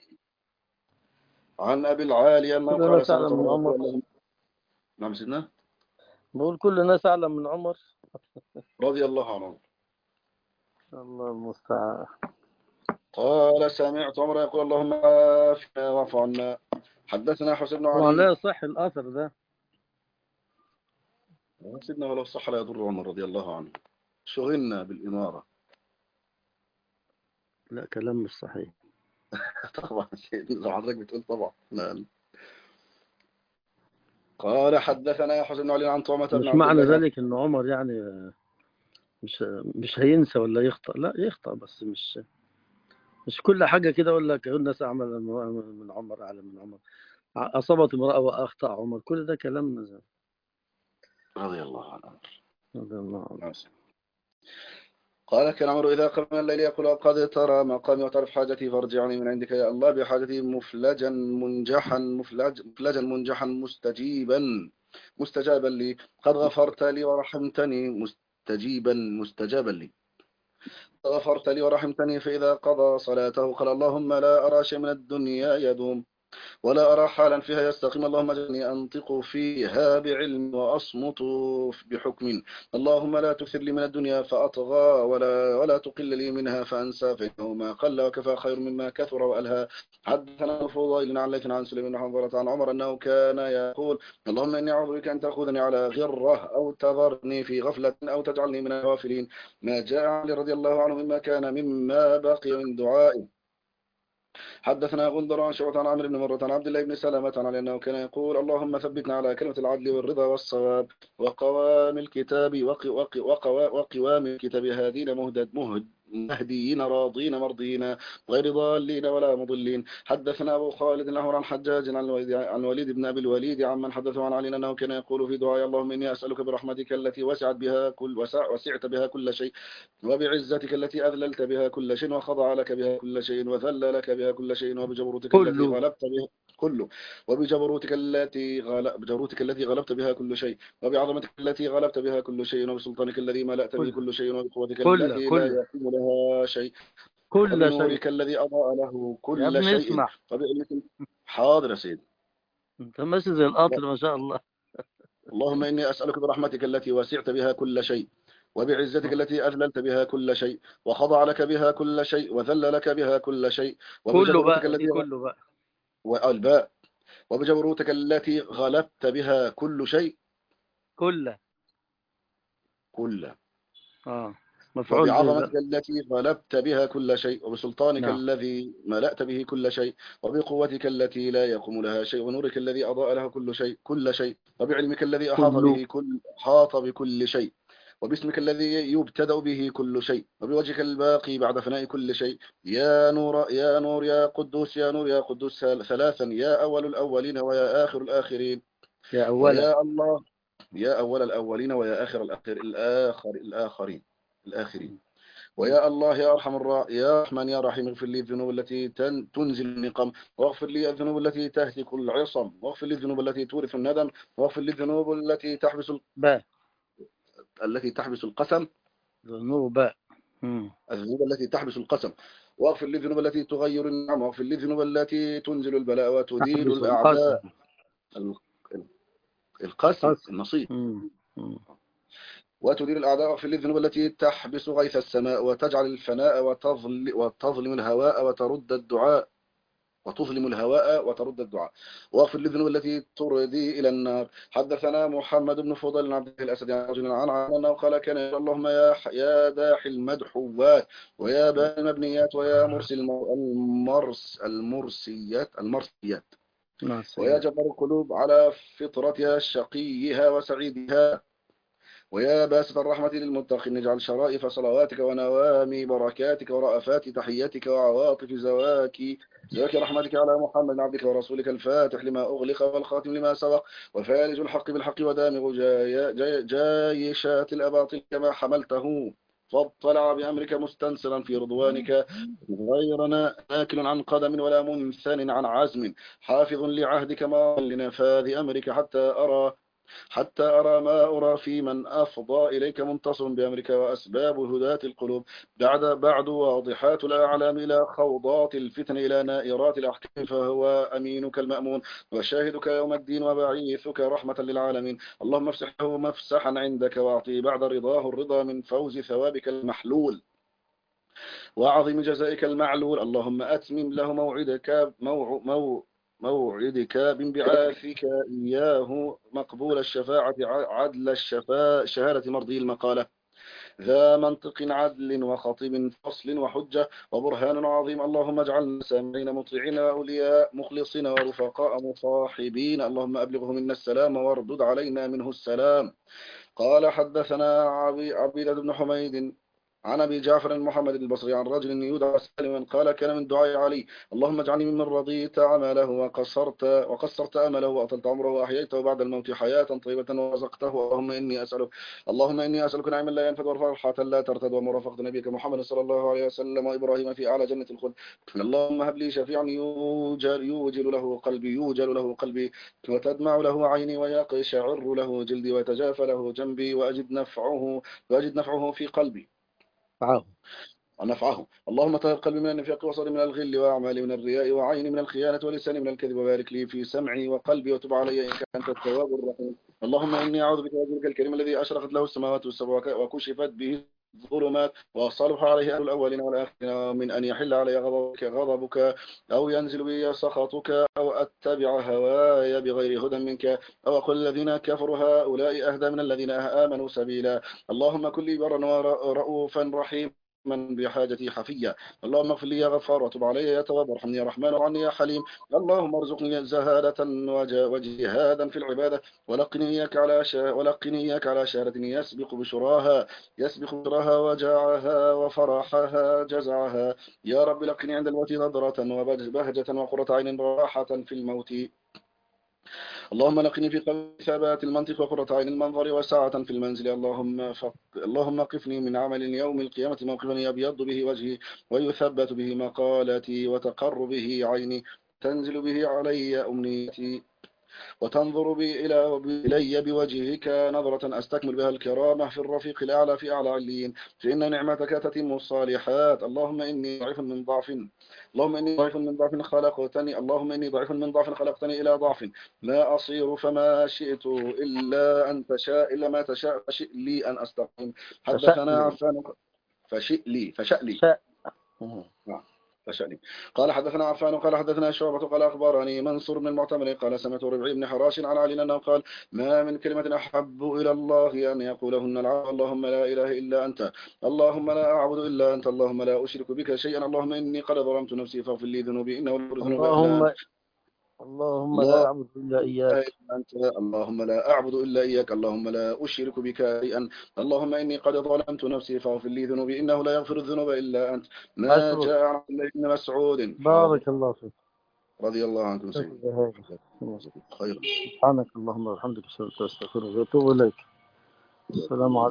عن أبي العالي أنه كل قال الناس سمعت أعلم من عمر. عمر. نعم سيدنا. بقول كل الناس أعلم من عمر رضي الله عنه. الله المستعان. قال سمعت عمر يقول اللهم عافنا واعف عنا. حدثنا حسين بن طبعا لا علي. يصح الأثر ده. سيدنا ولو صح لا يضر عمر رضي الله عنه. شغلنا بالإمارة. لا كلام مش صحيح. طبعا سيدنا حضرتك بتقول طبعا. لا. قال حدثنا يا حسين بن علي عن طعمة بن مش عبد معنى الله. ذلك إن عمر يعني مش مش هينسى ولا يخطأ، لا يخطأ بس مش مش كل حاجة كده أقول لك الناس أعمل من عمر أعلم من عمر، أصابت امرأة وأخطأ عمر، كل ده كلام رضي الله عنه. رضي الله عنه. قال كان عمر إذا قام الليل يقول قد ترى مقامي وتعرف حاجتي فارجعني من عندك يا الله بحاجتي مفلجا منجحا مفلج مفلجا منجحا مستجيبا مستجابا لي قد غفرت لي ورحمتني مستجيبا مستجابا لي غفرت لي ورحمتني. فإذا قضى صلاته قال اللهم لا أرى شيء من الدنيا يدوم ولا أرى حالا فيها يستقيم. اللهم اجعلني أنطق فيها بعلم وأصمت بحكم. اللهم لا تكثر لي من الدنيا فأطغى ولا ولا تقل لي منها فأنسى فإنه ما قل وكفى خير مما كثر وألهى. حدثنا فضيل عن ليث عن سليمان بن حنظلة عن عمر أنه كان يقول اللهم إني أعوذ بك أن تأخذني على غرة أو تذرني في غفلة أو تجعلني من الغافلين. ما جاء علي رضي الله عنه مما كان مما بقي من دعائه. حدثنا غندر عن شعبة عن عمرو بن مرة عن عبد الله بن سلمة عن أنه كان يقول اللهم ثبتنا على كلمة العدل والرضا والصواب وقوام الكتاب وق وق وقوا وقوام الكتاب هادين مهدد مهد مهديين راضين مرضين غير ضالين ولا مضلين. حدثنا أبو خالد الأحمر عن حجاج عن الوليد عن وليد بن أبي الوليد عمن حدثه عن علي أنه كان يقول في دعاء اللهم إني أسألك برحمتك التي وسعت بها كل وسع وسعت بها كل شيء وبعزتك التي أذللت بها كل شيء وخضع لك بها كل شيء وذل لك بها كل شيء وبجبروتك التي كله غلبت بها كله وبجبروتك التي غلبت بجبروتك التي غلبت بها كل شيء وبعظمتك التي غلبت بها كل شيء وبسلطانك الذي ملأت به كله كل شيء وبقوتك كله التي لا كله يقوم لها شيء كل شيء. وبنورك الذي أضاء له يا كل ابني شيء اسمع، وبعلمك. حاضر يا سيدي. انت ماشي زي القطر ما شاء الله. اللهم إني أسألك برحمتك التي وسعت بها كل شيء وبعزتك التي أذللت بها كل شيء وخضع لك بها كل شيء وذل لك بها كل شيء كله وبجبروتك بقى، دي التي كله بقى. والباء وبجبروتك التي غلبت بها كل شيء كله كل اه مفعول به وبعظمتك بقى. التي غلبت بها كل شيء وبسلطانك نعم. الذي ملأت به كل شيء وبقوتك التي لا يقوم لها شيء ونورك الذي أضاء لها كل شيء كل شيء وبعلمك الذي أحاط كله به كل أحاط بكل شيء وباسمك الذي يبتدأ به كل شيء، وبوجهك الباقي بعد فناء كل شيء، يا نور يا نور يا قدوس يا نور يا قدوس ثلاثا، يا أول الأولين ويا آخر الآخرين، يا أولا. ويا الله يا أول الأولين ويا آخر الآخر الآخر الآخرين الآخرين ويا الله يا أرحم الرا يا رحمن يا رحيم، اغفر لي الذنوب التي تن... تنزل النقم، واغفر لي الذنوب التي تهتك العصم، واغفر لي الذنوب التي تورث الندم، واغفر لي الذنوب التي تحبس ال... باء. التي تحبس القسم ذنوب باء. الذنوب التي تحبس القسم، واغفر لي الذنوب التي تغير النعم، واغفر لي الذنوب التي تنزل البلاء وتدير تحبس الأعداء. القسم. القسم النصيب. مم. مم. وتدير الأعداء، واغفر لي الذنوب التي تحبس غيث السماء وتجعل الفناء وتظل وتظلم الهواء وترد الدعاء وتظلم الهواء وترد الدعاء، واغفر لي الذنوب التي تردي إلى النار. حدثنا محمد بن فضل بن عبد الله الأسد عن رجل عن أنه قال كان اللهم يا يا داحي المدحوات ويا بان المبنيات ويا مرسي المرس المرسيات المرسيات ويا جبر القلوب على فطرتها شقيها وسعيدها، ويا باسط الرحمة للمتقين اجعل شرائف صلواتك ونوامي بركاتك ورأفات تحياتك وعواطف زواكي زواكي رحمتك على محمد عبدك ورسولك الفاتح لما أغلق والخاتم لما سبق وفارج الحق بالحق ودامغ جاي جاي جايشات الأباطل كما حملته، فاطلع بأمرك مستنصرا في رضوانك غير ناكل عن قدم ولا منثن عن عزم، حافظ لعهدك ما لنفاذ أمرك حتى أرى حتى أرى ما أرى في من أفضى إليك منتصر بأمرك، وأسباب هداة القلوب بعد بعد واضحات الأعلام إلى خوضات الفتن إلى نائرات الأحكام، فهو أمينك المأمون وشاهدك يوم الدين وبعيثك رحمة للعالمين. اللهم افسح له مفسحا عندك واعطي بعد رضاه الرضا من فوز ثوابك المحلول وعظم جزائك المعلول. اللهم أتمم له موعدك مو مو موعدك بانبعاثك إياه مقبول الشفاعة عدل الشفاء شهادة مرضي المقالة ذا منطق عدل وخطيب فصل وحجة وبرهان عظيم. اللهم اجعلنا سامعين مطيعين وأولياء مخلصين ورفقاء مصاحبين. اللهم أبلغه منا السلام واردد علينا منه السلام. قال حدثنا عبيدة بن حميد عن أبي جعفر محمد البصري عن رجل يدعى سالما قال كان من دعاء علي اللهم اجعلني ممن رضيت عمله وقصرت وقصرت أمله وأطلت عمره وأحييته بعد الموت حياة طيبة ورزقته. اللهم إني أسألك اللهم إني أسألك نعما لا ينفد وفرحة لا ترتد ومرافقة نبيك محمد صلى الله عليه وسلم وإبراهيم في أعلى جنة الخلد. اللهم هب لي شفيعا يوجل, يوجل له قلبي يوجل له قلبي وتدمع له عيني ويقشعر له جلدي ويتجافى له جنبي وأجد نفعه وأجد نفعه في قلبي نفعه ونفعه. اللهم طهر قلبي من النفاق وصدري من الغل وأعمالي من الرياء وعيني من الخيانة ولساني من الكذب وبارك لي في سمعي وقلبي وتب علي إنك أنت التواب الرحيم. اللهم إني أعوذ بك بوجهك الكريم الذي أشرقت له السماوات والسبع وكشفت به الظلمات وصلح عليه أهل الأولين والآخرين من أن يحل علي غضبك غضبك أو ينزل بي سخطك أو أتبع هواي بغير هدى منك أو أقول الذين كفروا هؤلاء أهدى من الذين آمنوا سبيلا. اللهم كن لي برا ورؤوفا رحيما من بحاجتي حفية. اللهم اغفر لي يا غفار وتب علي يا تواب وارحمني يا رحمن وعني يا حليم. اللهم ارزقني زهادة وجهادا في العبادة ولقني إياك على شا... ولقني إياك على شهادة يسبق بشراها يسبق بشراها وجاعها وفرحها جزعها. يا رب لقني عند الموت نظرة وبهجة وقرة عين راحة في الموت. اللهم لقني في قلبي ثبات المنطق وقرة عين المنظر وسعة في المنزل. اللهم ف... اللهم قفني من عمل يوم القيامة موقفا يبيض به وجهي ويثبت به مقالتي وتقر به عيني تنزل به علي أمنيتي وتنظر بي إلى إلي بوجهك نظرة أستكمل بها الكرامة في الرفيق الأعلى في أعلى عليين فإن نعمتك تتم الصالحات. اللهم إني ضعيف من ضعف اللهم إني ضعيف من ضعف خلقتني اللهم إني ضعيف من ضعف خلقتني إلى ضعف ما أصير فما شئت إلا أن تشاء إلا ما تشاء فشئ لي أن أستقيم. حدثنا عفان فشئ لي فشأ لي فشأني. قال حدثنا عفان قال حدثنا شعبة قال أخبرني منصور بن المعتمر قال سمعت ربعي بن حراش عن علي أنه قال ما من كلمة أحب إلى الله أن يقولهن العبد اللهم لا إله إلا أنت اللهم لا أعبد إلا أنت اللهم لا أشرك بك شيئا اللهم إني قد ظلمت نفسي فاغفر لي ذنوبي إنه الذنوب اللهم اللهم لا لا أعبد إلا إله إياك. إلا أنت اللهم لا أعبد إلا إياك اللهم لا أشرك بك شيئا اللهم إني قد ظلمت نفسي فاغفر لي ذنوبي إنه لا يغفر الذنوب إلا أنت. ما حسبك. جاء عن الله بن مسعود. حاضر. بارك الله فيك. رضي الله عنكم سيدي. خير. سبحانك اللهم وبحمدك أشهد أن لا إله إلا أنت أستغفرك وأتوب إليك. السلام عليكم.